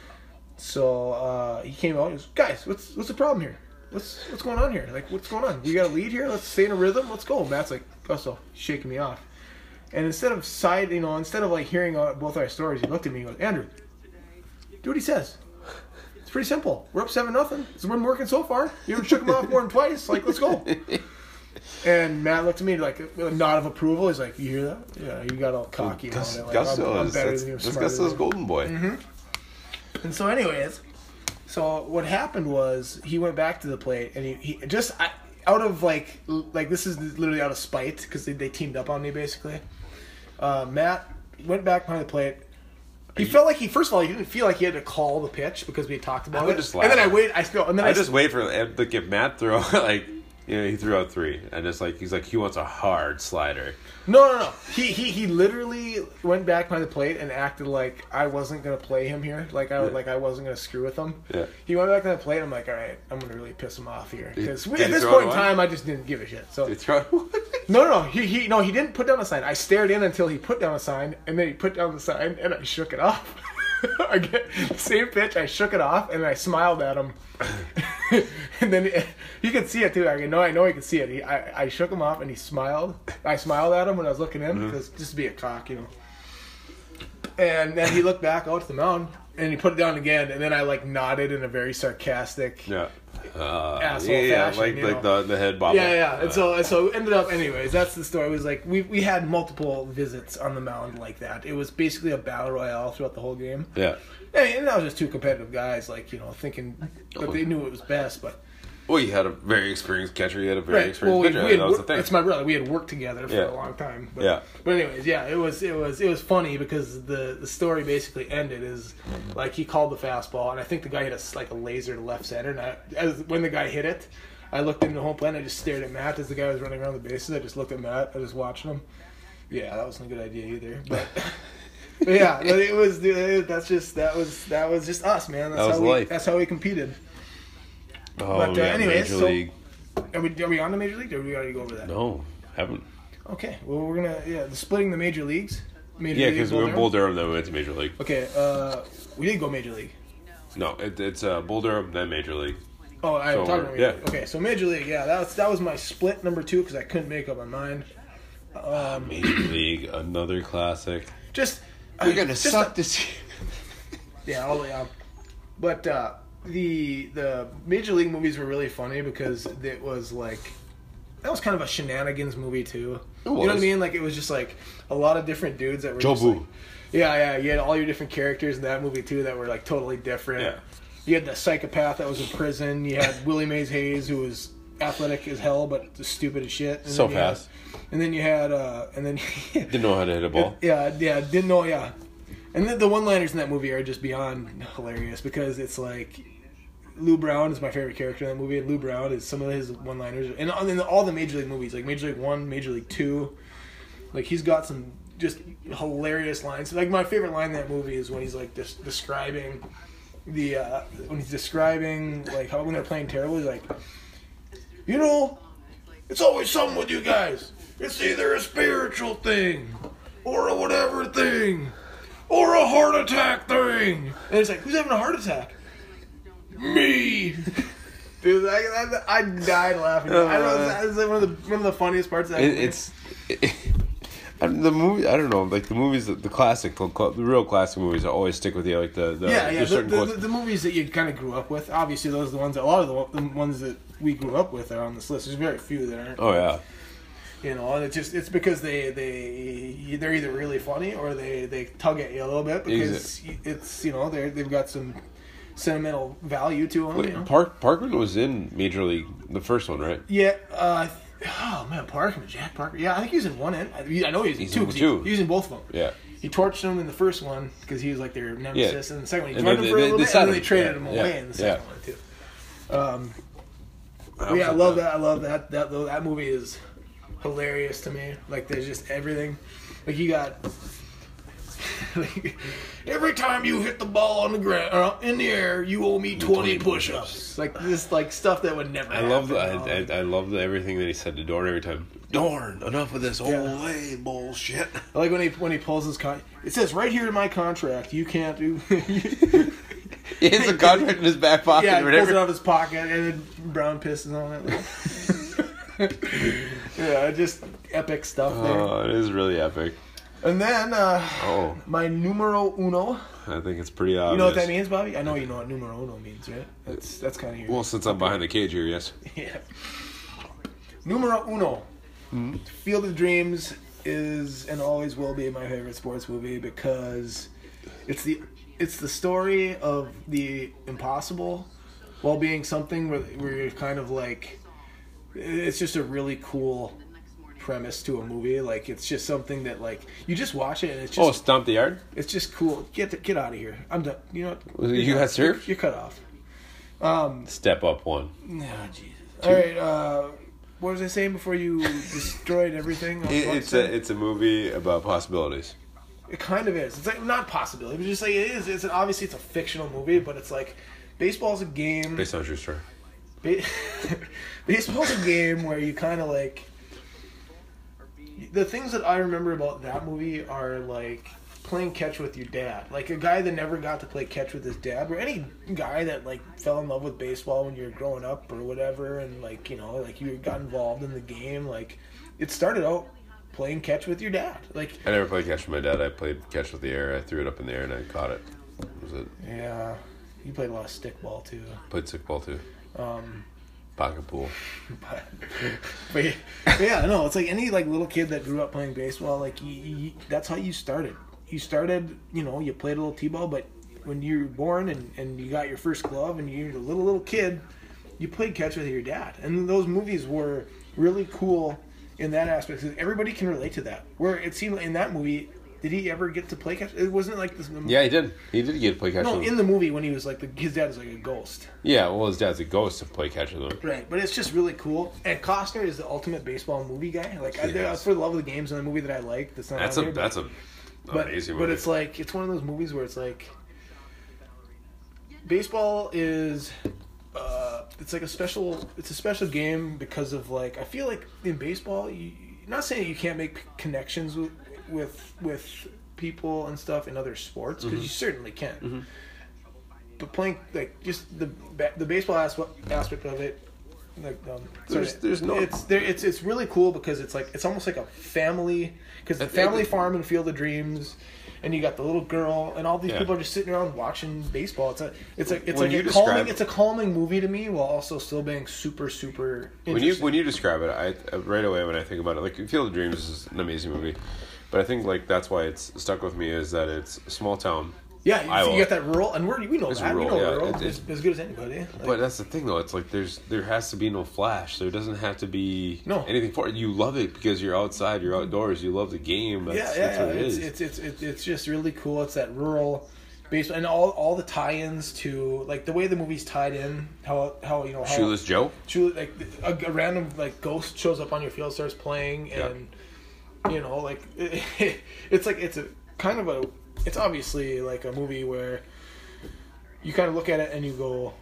Speaker 2: So he came out and goes, guys, what's the problem here? What's going on here? Like, what's going on? We got a lead here. Let's stay in a rhythm. Let's go. Matt's like, Gusto, shaking me off. And instead of like hearing both our stories, he looked at me and goes, Andrew, do what he says. It's pretty simple. We're up 7-0. It's been working so far. You haven't shook him off more than twice. Like, let's go. And Matt looked at me like with a nod of approval. He's like, you hear that? Yeah, you got all cocky.
Speaker 1: Gusto
Speaker 2: I'm
Speaker 1: is
Speaker 2: better than you.
Speaker 1: that's Gusto's golden boy.
Speaker 2: Mm-hmm. And so anyways, what happened was he went back to the plate and he just out of like this is literally out of spite because they teamed up on me basically. Matt went back behind the plate. He felt like he didn't feel like he had to call the pitch because we had talked about it.
Speaker 1: Just laugh.
Speaker 2: And then I
Speaker 1: just wait for like if Matt throw like he threw out 3 and just like he's like he wants a hard slider.
Speaker 2: No. He literally went back behind the plate and acted like I wasn't gonna play him here. Like I wasn't gonna screw with him.
Speaker 1: Yeah.
Speaker 2: He went back behind the plate. I'm like, all right, I'm gonna really piss him off here because at this point in time, I just didn't give a shit. So
Speaker 1: did he throw it?
Speaker 2: No. He didn't put down a sign. I stared in until he put down a sign, and then he put down the sign, and I shook it off. Again, same pitch. I shook it off, and I smiled at him. And then you could see it too. I know he could see it. I shook him off, and he smiled. I smiled at him when I was looking in, because just to be a cock, And then he looked back out to the mound, and he put it down again. And then I like nodded in a very sarcastic, asshole fashion.
Speaker 1: Like the head bobble.
Speaker 2: Yeah. And so it ended up, anyways. That's the story. It was like we had multiple visits on the mound like that. It was basically a battle royale throughout the whole game.
Speaker 1: Yeah.
Speaker 2: And that was just two competitive guys, like thinking that they knew it was best, but.
Speaker 1: Well, you had a very experienced catcher. You had a very experienced pitcher. That was the thing.
Speaker 2: It's my brother. We had worked together for a long time. But, But anyways, it was funny because the story basically ended is like he called the fastball, and I think the guy hit a laser to left center. And when the guy hit it, I looked into the home plate. And I just stared at Matt as the guy was running around the bases. I just looked at Matt. I was watching him. Yeah, that wasn't a good idea either. But. But yeah, it was. That was just us, man. That's how we competed.
Speaker 1: Oh,
Speaker 2: but anyways,
Speaker 1: Major League.
Speaker 2: Are we on the Major League, or do we already go over that?
Speaker 1: No, haven't.
Speaker 2: Okay, well we're gonna splitting the Major Leagues.
Speaker 1: Because we went Bull Durham, then we went to Major League.
Speaker 2: Okay, we did go Major League.
Speaker 1: No, it's Bull Durham, then Major League.
Speaker 2: Oh, I'm talking about Major League. Okay, so Major League, that was my split number 2 because I couldn't make up my mind.
Speaker 1: Major League, another classic.
Speaker 2: We're
Speaker 1: gonna suck this year.
Speaker 2: Yeah. But the Major League movies were really funny because it was like that was kind of a shenanigans movie too.
Speaker 1: It was.
Speaker 2: You know what I mean? Like it was just like a lot of different dudes that were
Speaker 1: Joe
Speaker 2: just
Speaker 1: Boo.
Speaker 2: Like, yeah. You had all your different characters in that movie too that were like totally different.
Speaker 1: Yeah.
Speaker 2: You had the psychopath that was in prison. You had Willie Mays Hayes who was athletic as hell but stupid as shit. And
Speaker 1: so fast.
Speaker 2: And then you had
Speaker 1: didn't know how to hit a ball.
Speaker 2: Didn't know. And then the one-liners in that movie are just beyond hilarious because it's like Lou Brown is my favorite character in that movie, and Lou Brown is some of his one-liners. And in all the Major League movies, like Major League 1, Major League 2, like he's got some just hilarious lines. Like my favorite line in that movie is when he's like describing like how when they're playing terrible, he's like, it's always something with you guys. It's either a spiritual thing or a whatever thing. Or a heart attack thing. And it's like, who's having a heart attack? Me. Dude, I died laughing. I don't know, it's like one of the funniest parts of that movie.
Speaker 1: The movie, I don't know, like the movies, the classic, the real classic movies always stick with you, like
Speaker 2: the movies that you kind of grew up with. Obviously, those are the ones that a lot of the ones that we grew up with are on this list. There's very few that aren't.
Speaker 1: Oh yeah.
Speaker 2: And it's because they're either really funny or they tug at you a little bit because it's they've got some sentimental value to them.
Speaker 1: Wait, Parkman was in Major League, the first one, right?
Speaker 2: Yeah. Parkman, Jack Parker. Yeah, I think he was in one end. I know he was in two. He was in both of them.
Speaker 1: Yeah.
Speaker 2: He torched them in the first one because he was like their nemesis, and the second one he torched him for a little bit, and then they traded him away in the second one too. I love that. I love that. That movie is hilarious to me. Like there's just everything. Like you got like, every time you hit the ball on the ground in the air, you owe me 20 push-ups. Like this, like stuff that would never.
Speaker 1: I love everything that he said to Dorn every time. Dorn, enough of this old way bullshit.
Speaker 2: I like when he pulls his it says right here in my contract, you can't do.
Speaker 1: He has a contract in his back pocket.
Speaker 2: Yeah, he pulls it out of his pocket, and then Brown pisses on it. Yeah, just epic stuff there.
Speaker 1: Oh, it is really epic.
Speaker 2: And then, my numero uno.
Speaker 1: I think it's pretty obvious.
Speaker 2: You know what that means, Bobby? I know you know what numero uno means, right? That's kind of your...
Speaker 1: Well, since I'm behind the cage here, yes.
Speaker 2: Yeah. Numero uno.
Speaker 1: Mm-hmm.
Speaker 2: Field of Dreams is and always will be my favorite sports movie because it's the story of the impossible while being something where you're kind of like... It's just a really cool premise to a movie. Like, it's just something that, like, you just watch it and it's just...
Speaker 1: Stomp the Yard?
Speaker 2: It's just cool. Get out of here. I'm done. You know what?
Speaker 1: You got served?
Speaker 2: You're cut off.
Speaker 1: Step up one.
Speaker 2: Oh, Jesus. All right, what was I saying before you destroyed everything?
Speaker 1: It's a movie about possibilities.
Speaker 2: It kind of is. It's like not possibility, but just like it is. It's obviously it's a fictional movie, but it's like baseball's a game.
Speaker 1: Based on a true story.
Speaker 2: Baseball's a game where you kind of like... The things that I remember about that movie are like playing catch with your dad. Like a guy that never got to play catch with his dad, or any guy that like fell in love with baseball when you were growing up or whatever, and like, you know, like you got involved in the game. Like it started out playing catch with your dad. Like
Speaker 1: I never played catch with my dad. I played catch with the air. I threw it up in the air and I caught it. That was it.
Speaker 2: Yeah, you played a lot of stickball too.
Speaker 1: Played stickball too. Pocket pool.
Speaker 2: but yeah, no, it's like any like little kid that grew up playing baseball, like that's how you started. You started, you know, you played a little t-ball, but when you were born and you got your first glove and you're a little kid, you played catch with your dad. And those movies were really cool in that aspect because everybody can relate to that. Where it seemed in that movie, did he ever get to play catch? It wasn't like this.
Speaker 1: Yeah, he did. He did get to play catch with him.
Speaker 2: No, in the movie when he was like, his dad is like a ghost.
Speaker 1: Yeah, well, his dad's a ghost to play catch with him.
Speaker 2: Right, but it's just really cool. And Costner is the ultimate baseball movie guy. Like, yes. For the love of the games in the movie that I like. That's amazing movie. But it's like, it's one of those movies where it's like, baseball is, it's like a special game because of like, I feel like in baseball, not saying you can't make connections with people and stuff in other sports because you certainly can. Mm-hmm. But playing like just the baseball aspect of it, like it's really cool because it's almost like a family because the family farm and Field of Dreams, and you got the little girl and all these people are just sitting around watching baseball. It's a calming movie to me while also still being super interesting.
Speaker 1: When you describe it, I right away when I think about it, like Field of Dreams is an amazing movie. But I think like that's why it's stuck with me is that it's a small town.
Speaker 2: Yeah, you got that rural, and we know that.
Speaker 1: Rural,
Speaker 2: we know rural. It's as good as anybody. Like,
Speaker 1: but that's the thing, though. It's like there has to be no flash. There doesn't have to be anything for it. You love it because you're outside, you're outdoors. You love the game. That's what it is.
Speaker 2: It's just really cool. It's that rural baseball and all the tie-ins to like the way the movie's tied in. How
Speaker 1: Shoeless Joe.
Speaker 2: Like a random like ghost shows up on your field, starts playing, and you know like it's obviously like a movie where you kind of look at it and you go,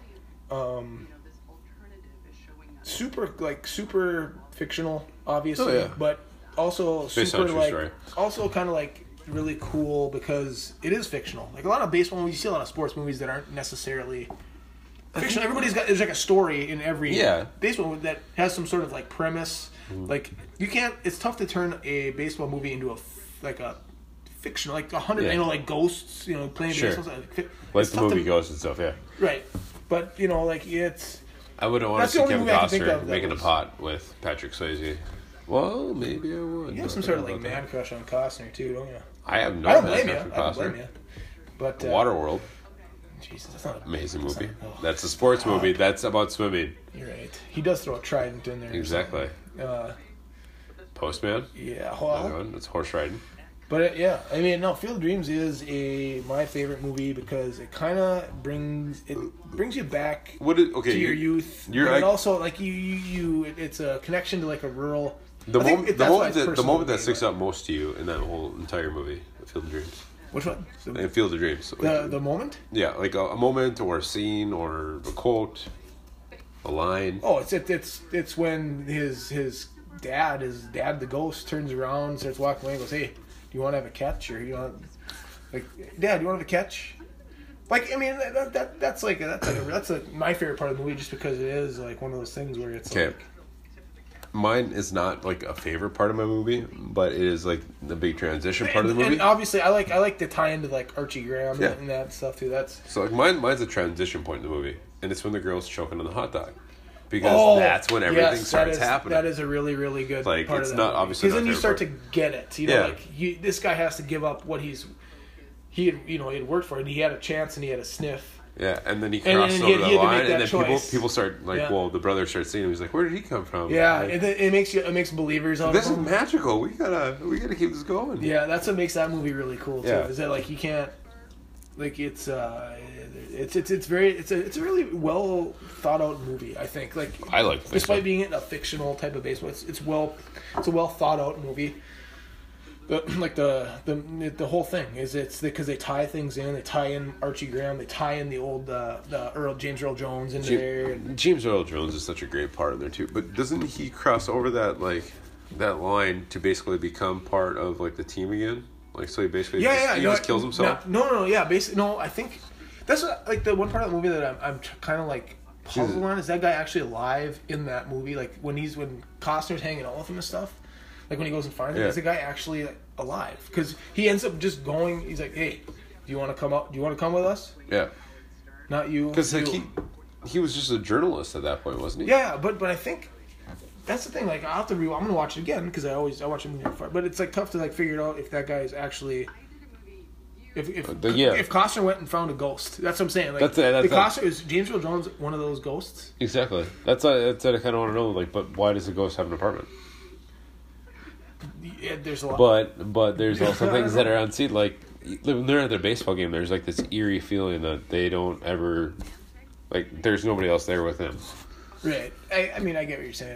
Speaker 2: super fictional, obviously, but also super like, also kind of like really cool because it is fictional. Like a lot of baseball movies, you see a lot of sports movies that aren't necessarily fictional. There's like a story in every baseball movie that has some sort of like premise. Mm-hmm. Like it's tough to turn a baseball movie into a fictional, like 100, like ghosts, playing baseball.
Speaker 1: Like the movie Ghosts and stuff, yeah.
Speaker 2: Right. But, like, it's...
Speaker 1: I wouldn't want to see Kevin Costner making a pot with Patrick Swayze. Well, maybe I would.
Speaker 2: You have some sort of, like, man crush on Costner, too, don't you?
Speaker 1: I have no man crush on Costner.
Speaker 2: I don't blame you. But,
Speaker 1: Waterworld.
Speaker 2: Jesus, that's not
Speaker 1: amazing movie. That's a sports movie. That's about swimming.
Speaker 2: You're right. He does throw a trident in there.
Speaker 1: Exactly. Postman.
Speaker 2: Yeah. Well,
Speaker 1: another one. It's horse riding.
Speaker 2: But Field of Dreams is my favorite movie because it kind of brings you back to your youth. But also like it's a connection to like a rural.
Speaker 1: The moment that sticks out most to you in that whole entire movie, Field of Dreams.
Speaker 2: Which one?
Speaker 1: In Field of Dreams.
Speaker 2: The moment?
Speaker 1: Yeah, like a moment or a scene or a quote, a line.
Speaker 2: Oh, it's when his dad the ghost turns around, starts walking away, and goes, "Hey, do you want to have a catch, or do you want Dad, do you want to have a catch?" Like, I mean, that's my favorite part of the movie, just because it is like one of those things where it's like.
Speaker 1: Mine is not like a favorite part of my movie, but it is like the big transition part of the movie.
Speaker 2: And obviously, I like the tie into like Archie Graham and that stuff too. That's
Speaker 1: so like mine's a transition point in the movie, and it's when the girl's choking on the hot dog, because that's when everything starts happening.
Speaker 2: That is a really, really good
Speaker 1: like
Speaker 2: part
Speaker 1: it's
Speaker 2: of that
Speaker 1: not
Speaker 2: movie.
Speaker 1: obviously
Speaker 2: because then you start to get it. You know, this guy has to give up what he had worked for, and he had a chance, and he had a sniff.
Speaker 1: Yeah, and then he crossed over the line, and then people start like, well, the brother starts seeing him. He's like, "Where did he come from?"
Speaker 2: Yeah,
Speaker 1: like,
Speaker 2: it makes believers of
Speaker 1: this
Speaker 2: him.
Speaker 1: is magical. We gotta keep this going.
Speaker 2: Yeah, that's what makes that movie really cool too.
Speaker 1: Yeah.
Speaker 2: Is that like you can't like it's a really well thought out movie. I think
Speaker 1: I like this
Speaker 2: despite being in a fictional type of baseball, it's a well thought out movie. The whole thing is it's because they tie things in. They tie in Archie Graham. They tie in the old James Earl Jones into there. And
Speaker 1: James Earl Jones is such a great part in there too. But doesn't he cross over that line to basically become part of like the team again? Like so he basically just kills himself.
Speaker 2: No. Yeah, basically no. I think that's what, like the one part of the movie that I'm kind of like puzzled on is that guy actually alive in that movie? Like when Costner's hanging out with him and stuff. Like when he goes and finds him, is the guy actually alive? Because he ends up just going. He's like, "Hey, do you want to come up? Do you want to come with us?"
Speaker 1: Yeah.
Speaker 2: Not you.
Speaker 1: Because like he was just a journalist at that point, wasn't he?
Speaker 2: Yeah, but I think that's the thing. Like I'll have to I'm gonna watch it again because I watch it before. But it's like tough to like figure it out if that guy is actually. If Costner went and found a ghost, that's what I'm saying. Like Costner is James Earl Jones one of those ghosts?
Speaker 1: Exactly. That's what I kind of want to know. Like, but why does the ghost have an apartment?
Speaker 2: Yeah, there's a lot.
Speaker 1: But there's also things that are unseen. Like when they're at their baseball game, there's like this eerie feeling that they don't ever like. There's nobody else there with them.
Speaker 2: Right. I mean, I get what you're saying.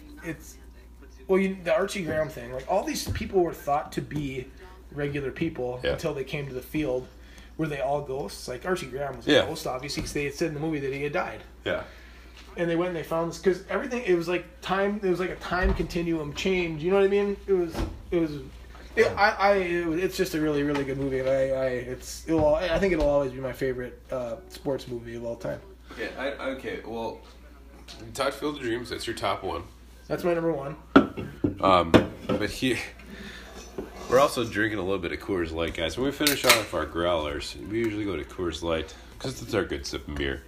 Speaker 2: The Archie Graham thing. Like all these people were thought to be regular people until they came to the field. Were they all ghosts? Like Archie Graham was a ghost, obviously, because they had said in the movie that he had died.
Speaker 1: Yeah.
Speaker 2: And they went and they found this because everything. It was like time. It was like a time continuum change. You know what I mean? It's just a really, really good movie, and I think it'll always be my favorite sports movie of all time.
Speaker 1: Okay. Well, Todd Field of Dreams. That's your top one.
Speaker 2: That's my number one.
Speaker 1: But we're also drinking a little bit of Coors Light, guys. When we finish off our growlers, we usually go to Coors Light because it's our good sipping beer.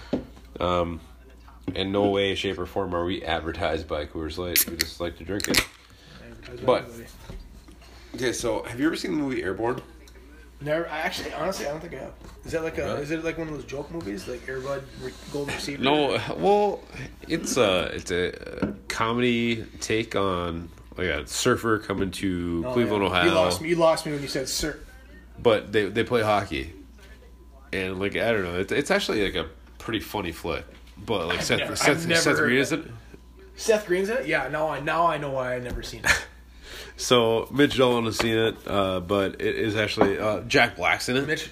Speaker 1: In no way, shape, or form are we advertised by Coors Light. We just like to drink it. But okay, so have you ever seen the movie Airborne?
Speaker 2: Never. Honestly, I don't think I have. Is that like Is it like one of those joke movies, like Airbud Golden Receiver?
Speaker 1: No. Well, it's a comedy take on like a surfer coming to Cleveland, Ohio.
Speaker 2: You lost me when you said "sir."
Speaker 1: But they play hockey, and like I don't know, it's actually like a pretty funny flick. But like Seth Green is it?
Speaker 2: Seth Green's in it? Yeah. Now I know why I've never seen it.
Speaker 1: So Mitch Dolan has seen it, but it is actually Jack Black's in it.
Speaker 2: Mitch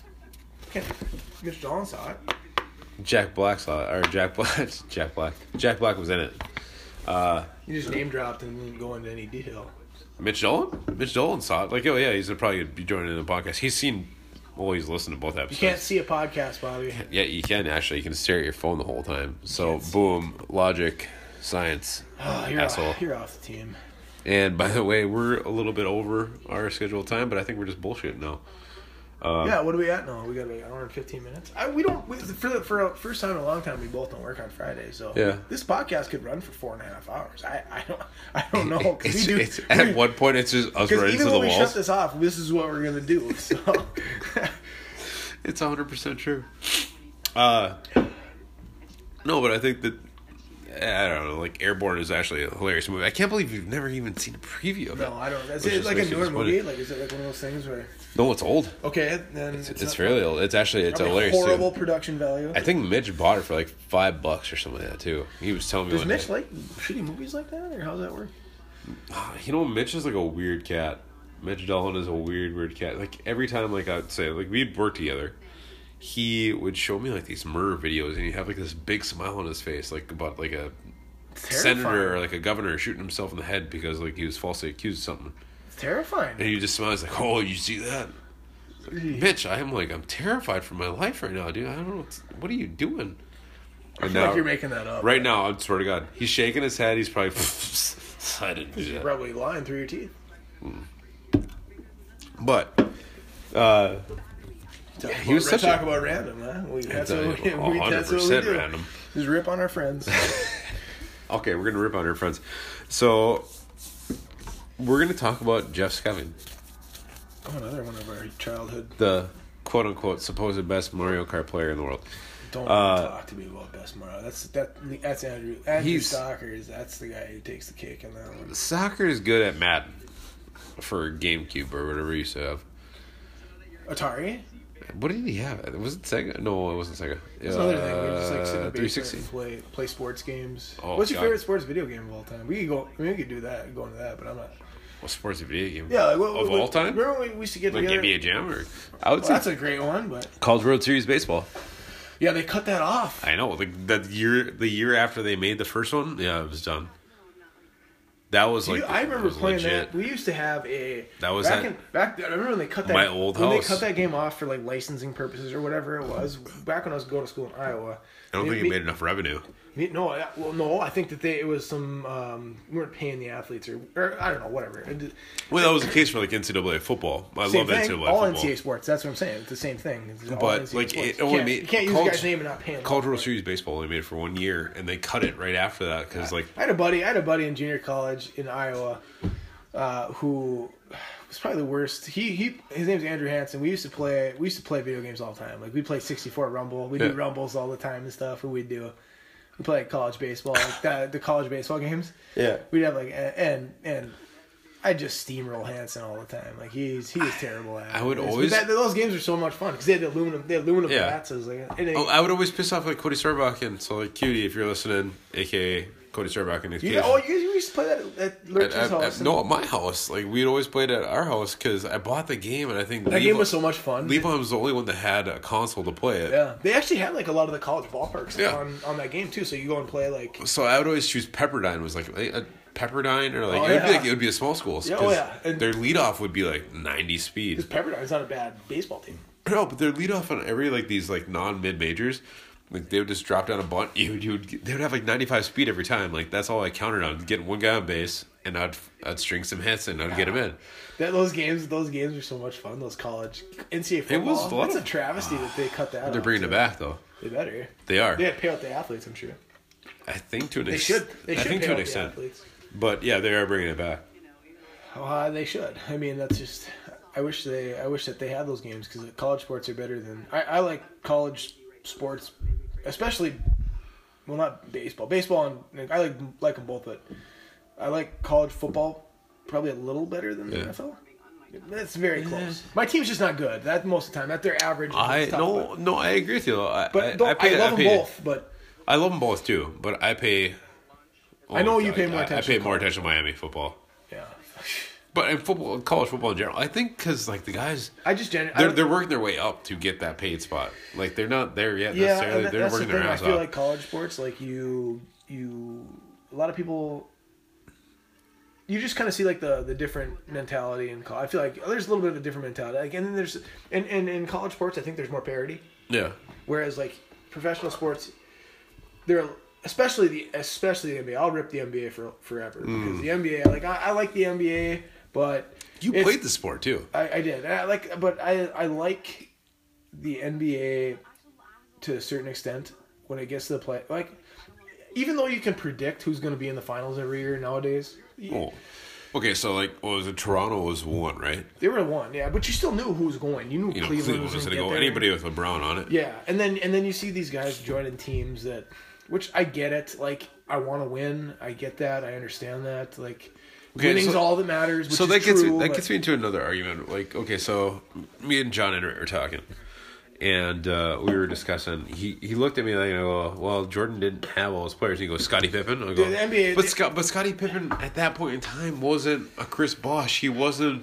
Speaker 2: Dolan saw it.
Speaker 1: Jack Black saw it, or Jack Black. Jack Black was in it.
Speaker 2: You just name dropped and didn't go into any detail.
Speaker 1: Mitch Dolan saw it. Like, oh yeah, he's probably gonna be joining in the podcast. He's listened to both episodes.
Speaker 2: You can't see a podcast, Bobby.
Speaker 1: Yeah, you can actually. You can stare at your phone the whole time. So boom, logic, science. Asshole.
Speaker 2: You're off the team.
Speaker 1: And by the way, we're a little bit over our scheduled time, but I think we're just bullshitting now.
Speaker 2: What are we at now? We got an hour and 15 minutes. For a first time in a long time, we both don't work on Fridays. So this podcast could run for 4.5 hours. I don't know.
Speaker 1: At one point, it's just us running to the walls. Even when we
Speaker 2: shut this off, this is what we're gonna do. So
Speaker 1: it's 100% true. No, but I think that. I don't know, like Airborne is actually a hilarious movie. I can't believe you've never even seen a preview of it.
Speaker 2: No, I don't. Is it like a newer movie? Like, is it like one of those things where?
Speaker 1: No, it's old.
Speaker 2: Okay, then
Speaker 1: it's fairly old. It's hilarious.
Speaker 2: Horrible production value.
Speaker 1: I think Mitch bought it for like $5 or something like that too. He was telling me.
Speaker 2: Does Mitch like shitty movies like that, or how does that work?
Speaker 1: You know, Mitch is like a weird cat. Mitch Dolan is a weird cat. Like, every time, like, I'd say, like, we'd work together, he would show me, like, these murder videos, and he'd have, like, this big smile on his face, like, about, like, a senator or, like, a governor shooting himself in the head because, like, he was falsely accused of something.
Speaker 2: It's terrifying.
Speaker 1: And he just smiles, like, oh, you see that? Like, Mitch, I'm terrified for my life right now, dude. I don't know. What are you doing?
Speaker 2: I feel like you're making that up.
Speaker 1: Right now, I swear to God. He's shaking his head. He's probably... I didn't do that.
Speaker 2: You're probably lying through your teeth.
Speaker 1: But,
Speaker 2: he was such talk about random, huh? That's what we do.
Speaker 1: Random.
Speaker 2: Just rip on our friends.
Speaker 1: Okay, we're gonna rip on our friends. So, we're gonna talk about Jeff Sceving.
Speaker 2: Oh, another one of our childhood.
Speaker 1: The quote unquote supposed best Mario Kart player in the world.
Speaker 2: Don't talk to me about best Mario. That's Andrew. Andrew Stockers. That's the guy who takes the cake in that one.
Speaker 1: Soccer is good at Madden for GameCube or whatever he used to have.
Speaker 2: Atari?
Speaker 1: What did he have? Was it Sega? No, it wasn't Sega.
Speaker 2: That's another thing. We just like sit in the
Speaker 1: 360
Speaker 2: and play sports games.
Speaker 1: Oh,
Speaker 2: what's your favorite sports video game of all time? We could do that. Go into that, but I'm not.
Speaker 1: Well, sports video game.
Speaker 2: Yeah, like,
Speaker 1: all time.
Speaker 2: Remember we used to get
Speaker 1: like
Speaker 2: together?
Speaker 1: NBA Jam, or I would say
Speaker 2: that's a great one, but
Speaker 1: College World Series baseball.
Speaker 2: Yeah, they cut that off.
Speaker 1: I know. The year after they made the first one, yeah, it was done. That was like
Speaker 2: I remember playing
Speaker 1: legit.
Speaker 2: that. We used to have a
Speaker 1: that was
Speaker 2: back. I remember when they cut that.
Speaker 1: My old
Speaker 2: when
Speaker 1: house.
Speaker 2: They cut that game off for like licensing purposes or whatever it was. Back when I was going to school in Iowa.
Speaker 1: I don't think it made enough revenue.
Speaker 2: No, I think that it was some we weren't paying the athletes or I don't know, whatever.
Speaker 1: Well, that was the case for like NCAA football. I love NCAA football.
Speaker 2: All NCAA sports. That's what I'm saying. It's the same thing.
Speaker 1: But like it only made
Speaker 2: you can't use the guy's name and not pay him.
Speaker 1: College World Series baseball only made it for 1 year, and they cut it right after that because like
Speaker 2: I had a buddy in junior college in Iowa who was probably the worst. His name's Andrew Hansen. We used to play video games all the time. Like we play 64 Rumble. We do Rumbles all the time and stuff. And we'd do. We play like college baseball, like the college baseball games.
Speaker 1: Yeah.
Speaker 2: We'd have like and I just steamroll Hansen all the time. Like he was terrible at it.
Speaker 1: I would always
Speaker 2: those games are so much fun because they had aluminum bats. It was like
Speaker 1: I would always piss off like Cody Sarbachian. So like Cutie, if you're listening, aka Cody Sarbachian.
Speaker 2: You used to play that at Lurch's house.
Speaker 1: No, at my house. Like we'd always play it at our house because I bought the game and I think
Speaker 2: that game was so much fun.
Speaker 1: Levon was the only one that had a console to play it.
Speaker 2: Yeah, they actually had like a lot of the college ballparks on that game too. So you go and play like.
Speaker 1: So I would always choose Pepperdine. Was like a Pepperdine or like it would be a small school.
Speaker 2: And
Speaker 1: their leadoff would be like 90 speed.
Speaker 2: Because Pepperdine's not a bad baseball team.
Speaker 1: No, but their leadoff on every like these like non-mid majors. Like they would just drop down a bunt. They would have like 95 speed every time. Like that's all I counted on, getting one guy on base, and I'd string some hits and I'd get him in.
Speaker 2: Those games are so much fun. Those college NCAA football. It's a travesty that they cut that.
Speaker 1: They're bringing it back though.
Speaker 2: They better.
Speaker 1: They are.
Speaker 2: They had to pay out the athletes, I'm sure.
Speaker 1: I think to an
Speaker 2: extent. They should. I think to an extent.
Speaker 1: But yeah, they are bringing it back.
Speaker 2: They should. I mean, that's just. I wish that they had those games because college sports are better than. I like college sports. Especially, well, not baseball. Baseball and I like them both, but I like college football probably a little better than the NFL. That's very close. My team's just not good. That most of the time, that they're average.
Speaker 1: I agree with you. I
Speaker 2: love them both, but
Speaker 1: I love them both too. But I pay.
Speaker 2: I know you pay more attention.
Speaker 1: I pay more attention to Miami football.
Speaker 2: Yeah.
Speaker 1: But in football, college football in general, I think because like the guys, they're working their way up to get that paid spot. Like they're not there yet necessarily. They're working their ass off.
Speaker 2: I feel like college sports, like you, a lot of people, you just kind of see like the different mentality in college. I feel like there's a little bit of a different mentality. Like, and then there's in college sports, I think there's more parity.
Speaker 1: Yeah.
Speaker 2: Whereas like professional sports, they're especially the NBA. I'll rip the NBA forever because the NBA, like I like the NBA. But
Speaker 1: you played the sport too.
Speaker 2: I did. I like the NBA to a certain extent when it gets to the play. Like, even though you can predict who's going to be in the finals every year nowadays.
Speaker 1: Oh, okay. So like, what was it? Toronto was one, right?
Speaker 2: They were one, yeah. But you still knew who was going. You knew Cleveland was going to go.
Speaker 1: Anybody with LeBron on it.
Speaker 2: Yeah, and then you see these guys joining teams that, which I get it. Like, I want to win. I get that. I understand that. Like. Okay, winning's all that matters. Which
Speaker 1: gets me into another argument. Like, okay, so me and John are talking, and we were discussing. He looked at me like, well, Jordan didn't have all his players. He goes, Scottie Pippen. I go,
Speaker 2: the NBA,
Speaker 1: but Scottie Pippen at that point in time wasn't a Chris Bosh. He wasn't.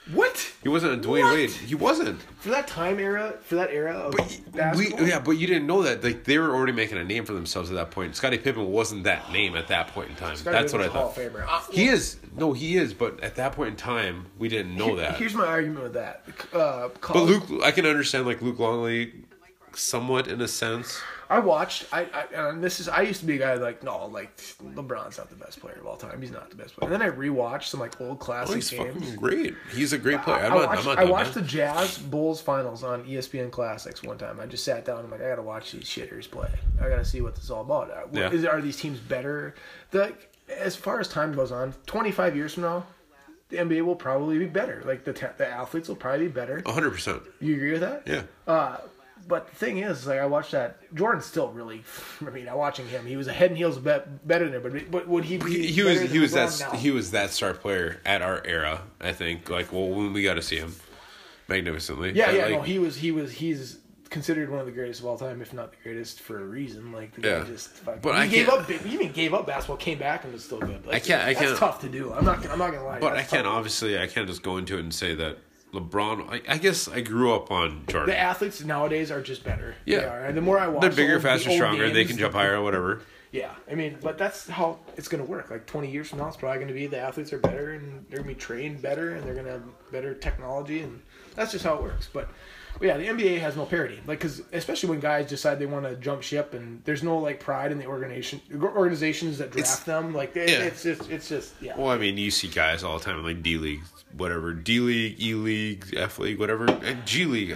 Speaker 2: What?
Speaker 1: He wasn't a Dwayne Wade. He wasn't.
Speaker 2: For that era of basketball?
Speaker 1: But you didn't know that. Like, they were already making a name for themselves at that point. Scottie Pippen wasn't that name at that point in time. That's what I thought. He is. No, he is. But at that point in time, we didn't know that.
Speaker 2: Here's my argument with that.
Speaker 1: But Luke, I can understand like Luke Longley, somewhat in a sense.
Speaker 2: I watched. I used to be a guy like LeBron's not the best player of all time. He's not the best player. And then I rewatched some like old classic
Speaker 1: he's
Speaker 2: games.
Speaker 1: Fucking great. He's a great player.
Speaker 2: I watched the Jazz Bulls finals on ESPN Classics one time. I just sat down and I'm like, I gotta watch these shitters play. I gotta see what this is all about. Are these teams better? As far as time goes on, 25 years from now, the NBA will probably be better. Like the athletes will probably be better.
Speaker 1: 100%.
Speaker 2: You agree with that?
Speaker 1: Yeah.
Speaker 2: But the thing is, like, I watched that. Jordan's still really. I mean, watching him, he was a head and heels better than him. But would he be?
Speaker 1: He was that star player at our era. I think. Like, well, when we got to see him, magnificently.
Speaker 2: Yeah. He's considered one of the greatest of all time, if not the greatest, for a reason. Like, the guy just. He gave up basketball, came back, and was still good. Like, that's tough to do. I'm not gonna lie.
Speaker 1: But I can't just go into it and say that. LeBron, I guess I grew up on Jordan.
Speaker 2: The athletes nowadays are just better.
Speaker 1: Yeah.
Speaker 2: They are. And the more I watch,
Speaker 1: they're bigger, faster, stronger. They can jump higher or whatever.
Speaker 2: Yeah. I mean, but that's how it's going to work. Like 20 years from now, it's probably going to be the athletes are better and they're going to be trained better and they're going to have better technology. And that's just how it works. But yeah, the NBA has no parity. Like, because especially when guys decide they want to jump ship and there's no like pride in the organizations that draft them. Like, it's just.
Speaker 1: Well, I mean, you see guys all the time in like D League. Whatever, D League, E League, F League, whatever, and G League.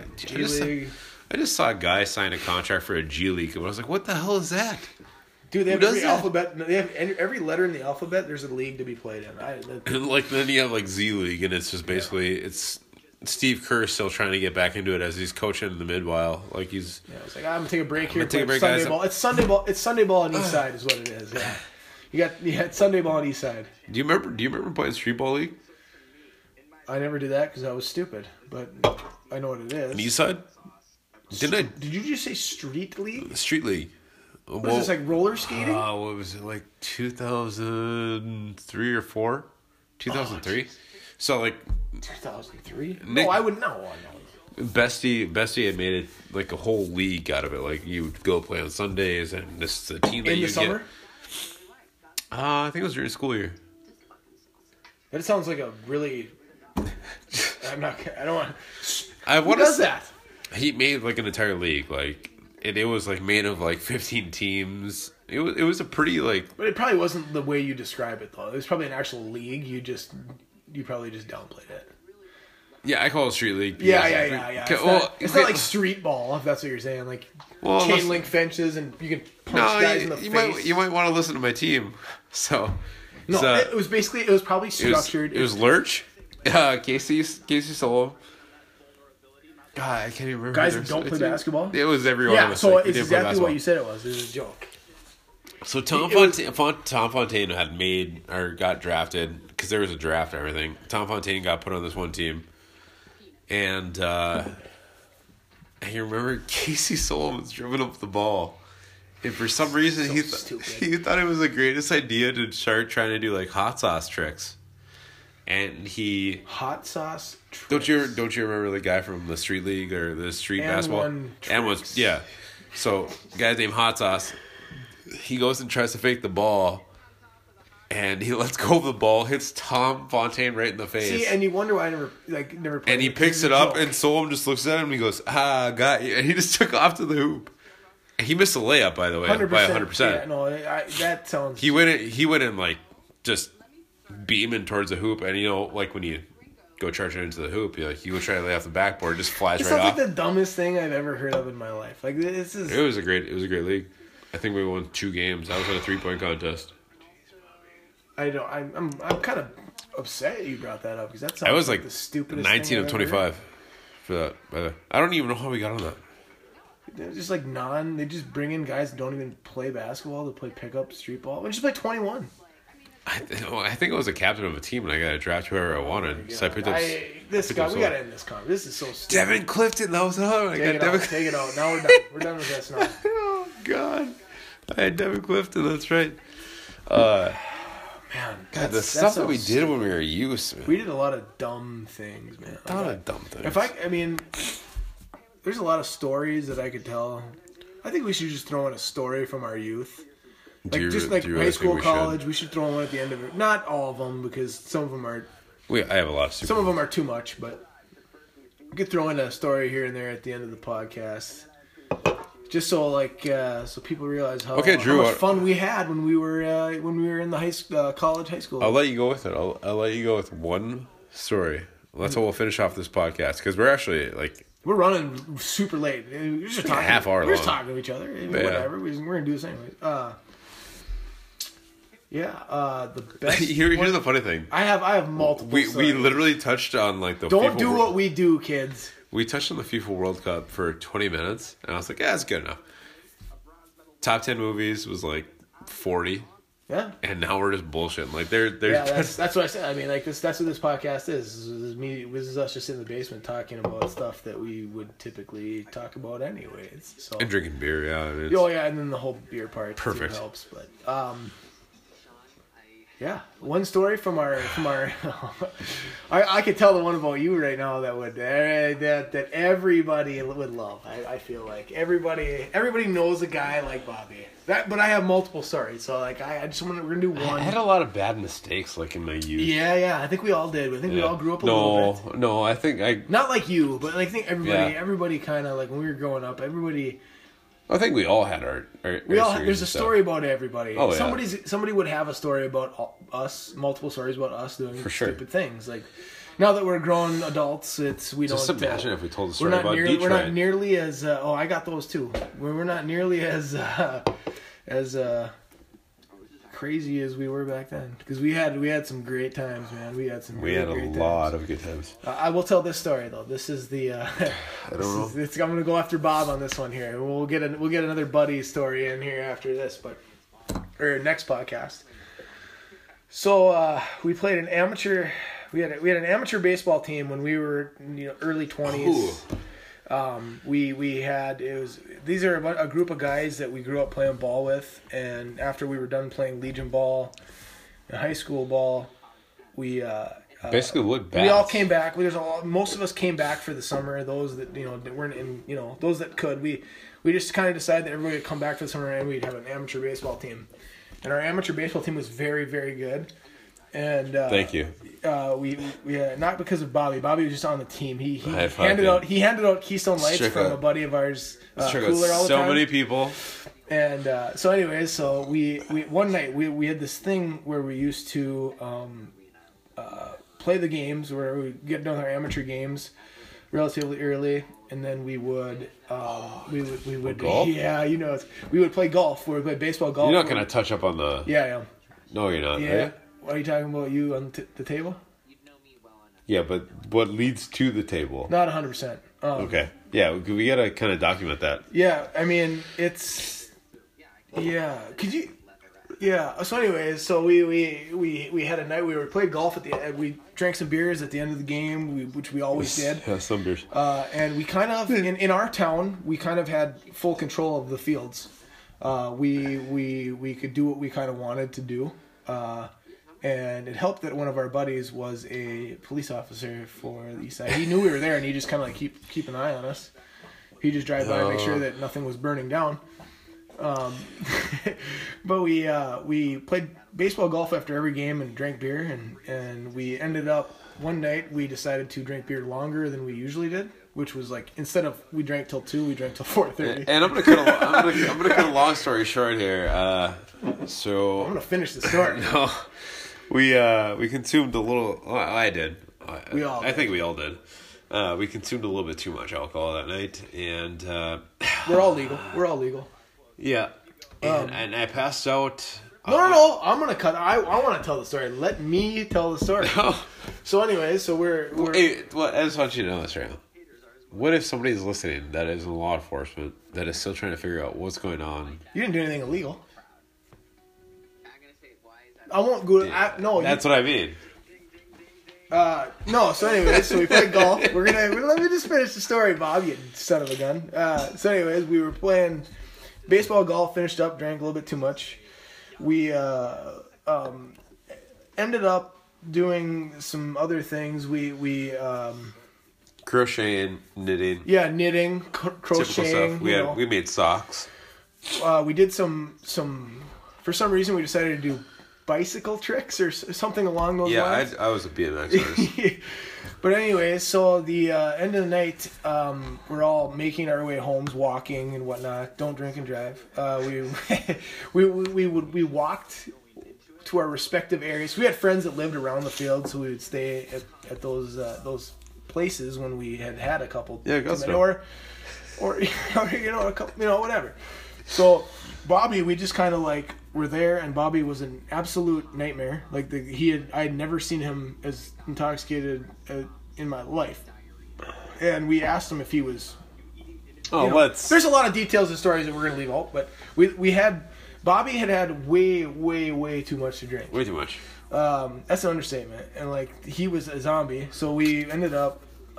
Speaker 1: I just saw a guy sign a contract for a G League, and I was like, "What the hell is that?"
Speaker 2: Dude, they have every alphabet. They have every letter in the alphabet. There's a league to be played in.
Speaker 1: And like then you have like Z League, and it's just basically it's Steve Kerr still trying to get back into it as he's coaching in the mid-while. Like he's.
Speaker 2: Yeah, it's like I'm gonna take a break here. Sunday ball. It's Sunday ball. It's Sunday ball on East Side is what it is. Yeah, you got Sunday ball on East Side.
Speaker 1: Do you remember playing Street Ball League?
Speaker 2: I never did that because I was stupid, but I know what it is.
Speaker 1: East Side? Did you
Speaker 2: just say Street League?
Speaker 1: Street League.
Speaker 2: What is this, like roller skating?
Speaker 1: What was it, like 2003 or 4? 2003? So, like...
Speaker 2: 2003? No, I wouldn't know.
Speaker 1: Bestie had made it, like, a whole league out of it. Like, you would go play on Sundays, and this is a team that you get... In the summer? I think it was during school year.
Speaker 2: That sounds like a really... I don't want.
Speaker 1: Who
Speaker 2: does that?
Speaker 1: He made like an entire league, like it was like made of like 15 teams. It was a pretty like.
Speaker 2: But it probably wasn't the way you describe it though. It was probably an actual league. You probably just downplayed it.
Speaker 1: Yeah, I call it street league.
Speaker 2: Yeah. It's not like street ball, if that's what you're saying. Like chain link fences and you can punch guys in the face.
Speaker 1: You might want to listen to my team. So.
Speaker 2: No, it was probably structured.
Speaker 1: It was Lurch. Casey Solo. God, I can't even remember.
Speaker 2: Guys that don't play basketball?
Speaker 1: It was everyone.
Speaker 2: Yeah, so it's exactly what you said it was. It was a joke.
Speaker 1: So Tom Fontaine had made or got drafted because there was a draft and everything. Tom Fontaine got put on this one team, and you remember Casey Solomon's driven up the ball. And for some reason, he thought it was the greatest idea to start trying to do like hot sauce tricks. And
Speaker 2: hot sauce tricks.
Speaker 1: Don't you remember the guy from the street league or the street basketball? And one, yeah. So guy named Hot Sauce, he goes and tries to fake the ball, and he lets go of the ball, hits Tom Fontaine right in the face.
Speaker 2: See, and you wonder why I never played.
Speaker 1: And he picks it up, and Solom just looks at him and he goes, got you. And he just took off to the hoop. He missed a layup, by the way, 100%. By 100%.
Speaker 2: Yeah, no, that sounds.
Speaker 1: He went in like just beaming towards the hoop, and like when you go charging into the hoop, you would try to lay off the backboard, just flies right off.
Speaker 2: It sounds like the dumbest thing I've ever heard of in my life. Like this is.
Speaker 1: It was a great league. I think we won 2 games. That was in a 3-point contest.
Speaker 2: I'm kind of upset you brought that up because that sounds.
Speaker 1: I was like
Speaker 2: the stupidest.
Speaker 1: 19 of 25 for that. By the way, I don't even know how we got on that.
Speaker 2: They're just like they just bring in guys that don't even play basketball to play pickup street ball. We just play 21.
Speaker 1: I think I was a captain of a team and I got to draft whoever I wanted. So I picked up.
Speaker 2: We got to end this conversation. This is so stupid.
Speaker 1: Devin Clifton, that was hard.
Speaker 2: Take it out. Now we're done. We're done with this now.
Speaker 1: Oh God, I had Devin Clifton. That's right.
Speaker 2: Man,
Speaker 1: God, the stuff that we did when we were youth, man.
Speaker 2: We did a lot of dumb things, man.
Speaker 1: A lot of dumb things.
Speaker 2: I mean, there's a lot of stories that I could tell. I think we should just throw in a story from our youth. Like, high school, college, we should throw in one at the end of it. Not all of them, because some of them are...
Speaker 1: I have a lot of
Speaker 2: some of them are too much, but we could throw in a story here and there at the end of the podcast. Just so so people realize how much fun we had when we were in the college, high school.
Speaker 1: I'll let you go with it. I'll let you go with one story. That's how we'll finish off this podcast, because we're actually
Speaker 2: we're running super late. We're just talking.
Speaker 1: Half hour.
Speaker 2: We're just talking to each other. Whatever. We're gonna do this anyway. The best.
Speaker 1: Here's the funny thing.
Speaker 2: I have multiple.
Speaker 1: We literally touched on the.
Speaker 2: Don't FIFA do what we do, kids.
Speaker 1: We touched on the FIFA World Cup for 20 minutes, and I was like, "Yeah, that's good enough." Top 10 movies was 40.
Speaker 2: Yeah.
Speaker 1: And now we're just bullshitting.
Speaker 2: That's what I said. I mean, that's what this podcast is. This is us just in the basement talking about stuff that we would typically talk about anyways. So. And
Speaker 1: drinking beer, yeah.
Speaker 2: And then the whole beer part
Speaker 1: perfect
Speaker 2: helps, but yeah, one story from our I could tell the one about you right now that everybody would love. I feel like everybody knows a guy like Bobby. But I have multiple stories, so I just we're gonna do one.
Speaker 1: I had a lot of bad mistakes in my youth.
Speaker 2: Yeah, I think we all did. I think we all grew up a little bit.
Speaker 1: No, I think
Speaker 2: not like you, but I think everybody kind of when we were growing up, everybody.
Speaker 1: I think we all had our
Speaker 2: there's a story about everybody.
Speaker 1: Oh, yeah.
Speaker 2: Somebody would have a story about us, multiple stories about us doing stupid things. Now that we're grown adults, we don't.
Speaker 1: Just imagine if we told a story about Detroit.
Speaker 2: We're not nearly as. I got those too. We're not nearly as crazy as we were back then, because we had some great times, man. We had a
Speaker 1: lot of good times.
Speaker 2: I will tell this story though. This is the.
Speaker 1: I don't know.
Speaker 2: I'm gonna go after Bob on this one here. We'll get another buddy story in here after this, or next podcast. So we played an amateur. We had an amateur baseball team when we were early 20s. These are a group of guys that we grew up playing ball with, and after we were done playing Legion ball and high school ball, we
Speaker 1: basically would bat.
Speaker 2: We all came back. Most of us came back for the summer. Those that weren't in those that could, we just kind of decided that everybody would come back for the summer and we'd have an amateur baseball team, and our amateur baseball team was very, very good. And
Speaker 1: thank you.
Speaker 2: We not because of Bobby. Bobby was just on the team. He handed out Keystone Lights from a buddy of ours. Cooler all the time.
Speaker 1: So many people.
Speaker 2: And so we one night we had this thing where we used to play the games, where we get done with our amateur games relatively early, and then we would
Speaker 1: golf?
Speaker 2: Yeah, we would play golf. We would play baseball golf.
Speaker 1: You're not gonna touch up on the.
Speaker 2: Yeah, I am.
Speaker 1: No, you're not.
Speaker 2: Yeah. Right? Are you talking about you on the table?
Speaker 1: Yeah, but what leads to the table?
Speaker 2: Not 100%.
Speaker 1: Okay. Yeah, we gotta kind of document that.
Speaker 2: Yeah, I mean it's. Yeah, could you? Yeah. So anyways, we had a night we played golf at the end. We drank some beers at the end of the game, which we always did.
Speaker 1: Yeah, some beers.
Speaker 2: And we kind of in our town we kind of had full control of the fields. We could do what we kind of wanted to do. And it helped that one of our buddies was a police officer for the East Side. He knew we were there, and he just kind of keep an eye on us. He'd just drive by and make sure that nothing was burning down. But we played baseball golf after every game and drank beer, and we ended up one night we decided to drink beer longer than we usually did, which was instead of we drank till 2, we drank till 4:30.
Speaker 1: And I'm gonna cut a long story short here. So
Speaker 2: I'm gonna finish the story.
Speaker 1: No. We consumed a little. Well, I did. I think we all did. We consumed a little bit too much alcohol that night, and
Speaker 2: we're all legal.
Speaker 1: Yeah, and I passed out.
Speaker 2: No. I'm gonna cut. I want to tell the story. Let me tell the story. So, anyways, we're.
Speaker 1: Hey, I just want you to know this right now. What if somebody's listening that is in law enforcement that is still trying to figure out what's going on?
Speaker 2: You didn't do anything illegal. I won't go. No,
Speaker 1: that's what I mean.
Speaker 2: No. So anyways, we played golf. Let me just finish the story, Bob. You son of a gun. So anyways, we were playing baseball, golf. Finished up, drank a little bit too much. We ended up doing some other things. We
Speaker 1: crocheting, knitting.
Speaker 2: Yeah, knitting, crocheting.
Speaker 1: Stuff. We made socks.
Speaker 2: We did some. For some reason, we decided to do bicycle tricks or something along those lines.
Speaker 1: Yeah, I was a BMX artist.
Speaker 2: But anyway, so the end of the night, we're all making our way homes, walking and whatnot. Don't drink and drive. We walked to our respective areas. We had friends that lived around the field, so we would stay at those places when we had a couple.
Speaker 1: Yeah, go
Speaker 2: or a couple, whatever. So Bobby, we just kind of like were there, and Bobby was an absolute nightmare. Like I had never seen him as intoxicated in my life, and we asked him if he was. There's a lot of details and stories that we're gonna leave out, but Bobby had way too much to drink.
Speaker 1: Way too much.
Speaker 2: That's an understatement, and like he was a zombie. So we ended up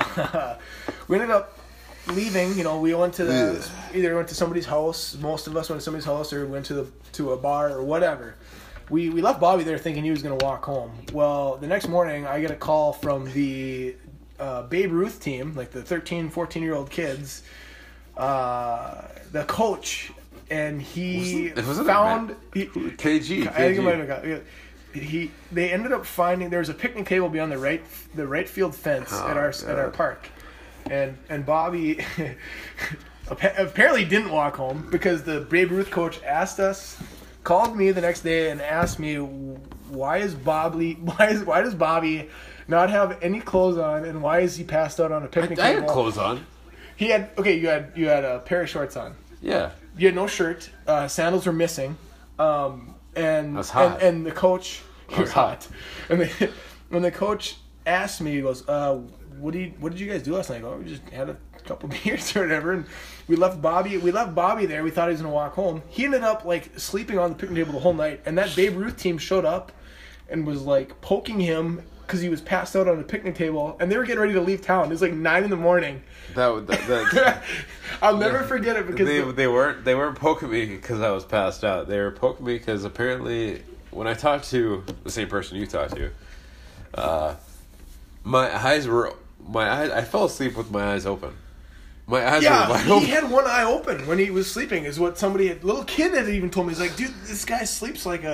Speaker 2: leaving. We went to either went to somebody's house. Most of us went to somebody's house, or went to a bar or whatever. We left Bobby there thinking he was going to walk home. Well, the next morning I get a call from the Babe Ruth team, like the 13, 14-year-old kids. The coach, and he found
Speaker 1: KG.
Speaker 2: I think it might have got. They ended up finding there was a picnic table beyond the right field fence at our park. And Bobby apparently didn't walk home because the Babe Ruth coach called me the next day and asked me why does Bobby not have any clothes on, and why is he passed out on a picnic table?
Speaker 1: I had clothes on.
Speaker 2: He had you had a pair of shorts on.
Speaker 1: Yeah.
Speaker 2: You had no shirt. Sandals were missing. And
Speaker 1: was hot.
Speaker 2: And the coach was hot. And when the coach asked me, he goes, what did you guys do last night? We just had a couple beers or whatever, and we left Bobby there. We thought he was gonna walk home. He ended up like sleeping on the picnic table the whole night, and that Babe Ruth team showed up and was like poking him because he was passed out on the picnic table, and they were getting ready to leave town. It was like 9 a.m. I'll never forget it because
Speaker 1: they weren't poking me because I was passed out. They were poking me because apparently when I talked to the same person you talked to, I fell asleep with my eyes open. My eyes were wide open.
Speaker 2: He had one eye open when he was sleeping, is what little kid had even told me. He's like, dude, this guy sleeps like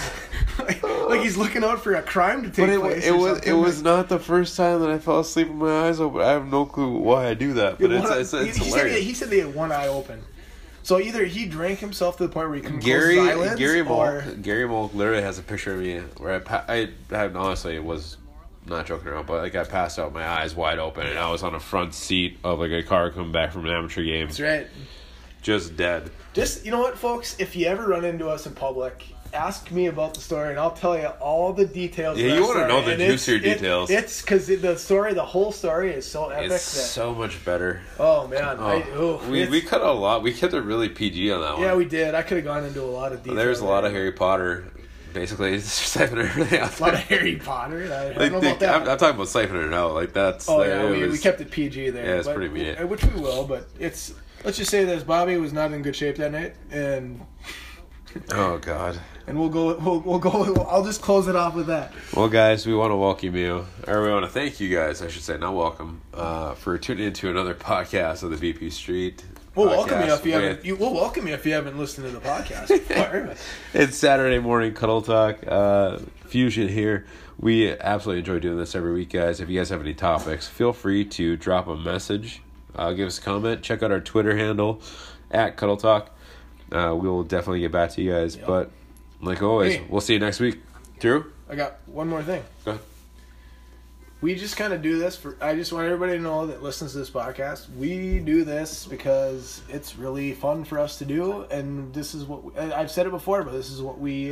Speaker 2: like he's looking out for a crime to take place.
Speaker 1: It was not the first time that I fell asleep with my eyes open. I have no clue why I do that, but it's hilarious.
Speaker 2: He said they had one eye open. So either he drank himself to the point where he couldn't close his eyelids,
Speaker 1: Gary Molk literally has a picture of me where I honestly was not joking around, but like I passed out, my eyes wide open, and I was on a front seat of like a car coming back from an amateur game.
Speaker 2: That's right.
Speaker 1: Just dead.
Speaker 2: Just, you know what, folks? If you ever run into us in public, ask me about the story, and I'll tell you all the details.
Speaker 1: Yeah, you want to know the juicier details.
Speaker 2: It's because the whole story is so epic.
Speaker 1: It's so much better.
Speaker 2: Oh man,
Speaker 1: we cut a lot. We kept it really PG on that one.
Speaker 2: Yeah, we did. I could have gone into a lot of detail.
Speaker 1: There's a lot of Harry Potter. Basically, it's just siphoning everything out.
Speaker 2: A lot of Harry Potter. I don't know about that.
Speaker 1: I'm talking about siphoning it out. Like that's.
Speaker 2: Oh yeah, we kept it PG there.
Speaker 1: Yeah, it's pretty mean.
Speaker 2: Which we will, but it's. Let's just say this: Bobby was not in good shape that night, and.
Speaker 1: Oh God.
Speaker 2: And we'll go. I'll just close it off with that.
Speaker 1: Well, guys, we want to welcome you, or we want to thank you guys, I should say, not welcome, for tuning into another podcast of the VP Street.
Speaker 2: We'll welcome you if you haven't. We'll welcome you if you haven't listened to the podcast before.
Speaker 1: It's Saturday morning cuddle talk. Fusion here. We absolutely enjoy doing this every week, guys. If you guys have any topics, feel free to drop a message, give us a comment. Check out our Twitter handle @Cuddle Talk. We will definitely get back to you guys. Yep. But like always, we'll see you next week. Drew,
Speaker 2: I got one more thing.
Speaker 1: Go ahead.
Speaker 2: We just kind of do this I just want everybody to know that listens to this podcast. We do this because it's really fun for us to do, and this is what I've said it before, but this is what we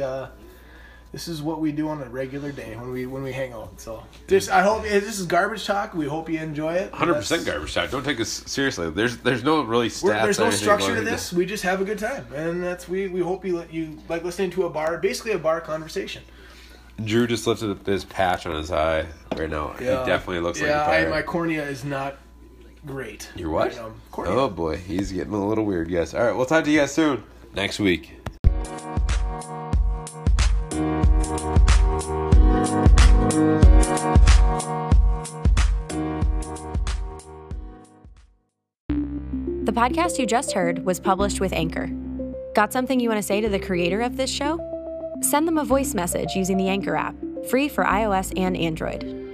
Speaker 2: do on a regular day when we hang out. So I hope this is garbage talk. We hope you enjoy it.
Speaker 1: 100% garbage talk. Don't take us seriously. There's no really stats.
Speaker 2: There's no structure to this. We just have a good time, and that's we hope you like listening to basically a bar conversation.
Speaker 1: Drew just lifted up this patch on his eye right now. Yeah. He definitely looks like a pirate.
Speaker 2: My cornea is not great.
Speaker 1: Your what?
Speaker 2: Cornea.
Speaker 1: Oh boy, he's getting a little weird, guys. All right, we'll talk to you guys soon. Next week.
Speaker 3: The podcast you just heard was published with Anchor. Got something you want to say to the creator of this show? Send them a voice message using the Anchor app, free for iOS and Android.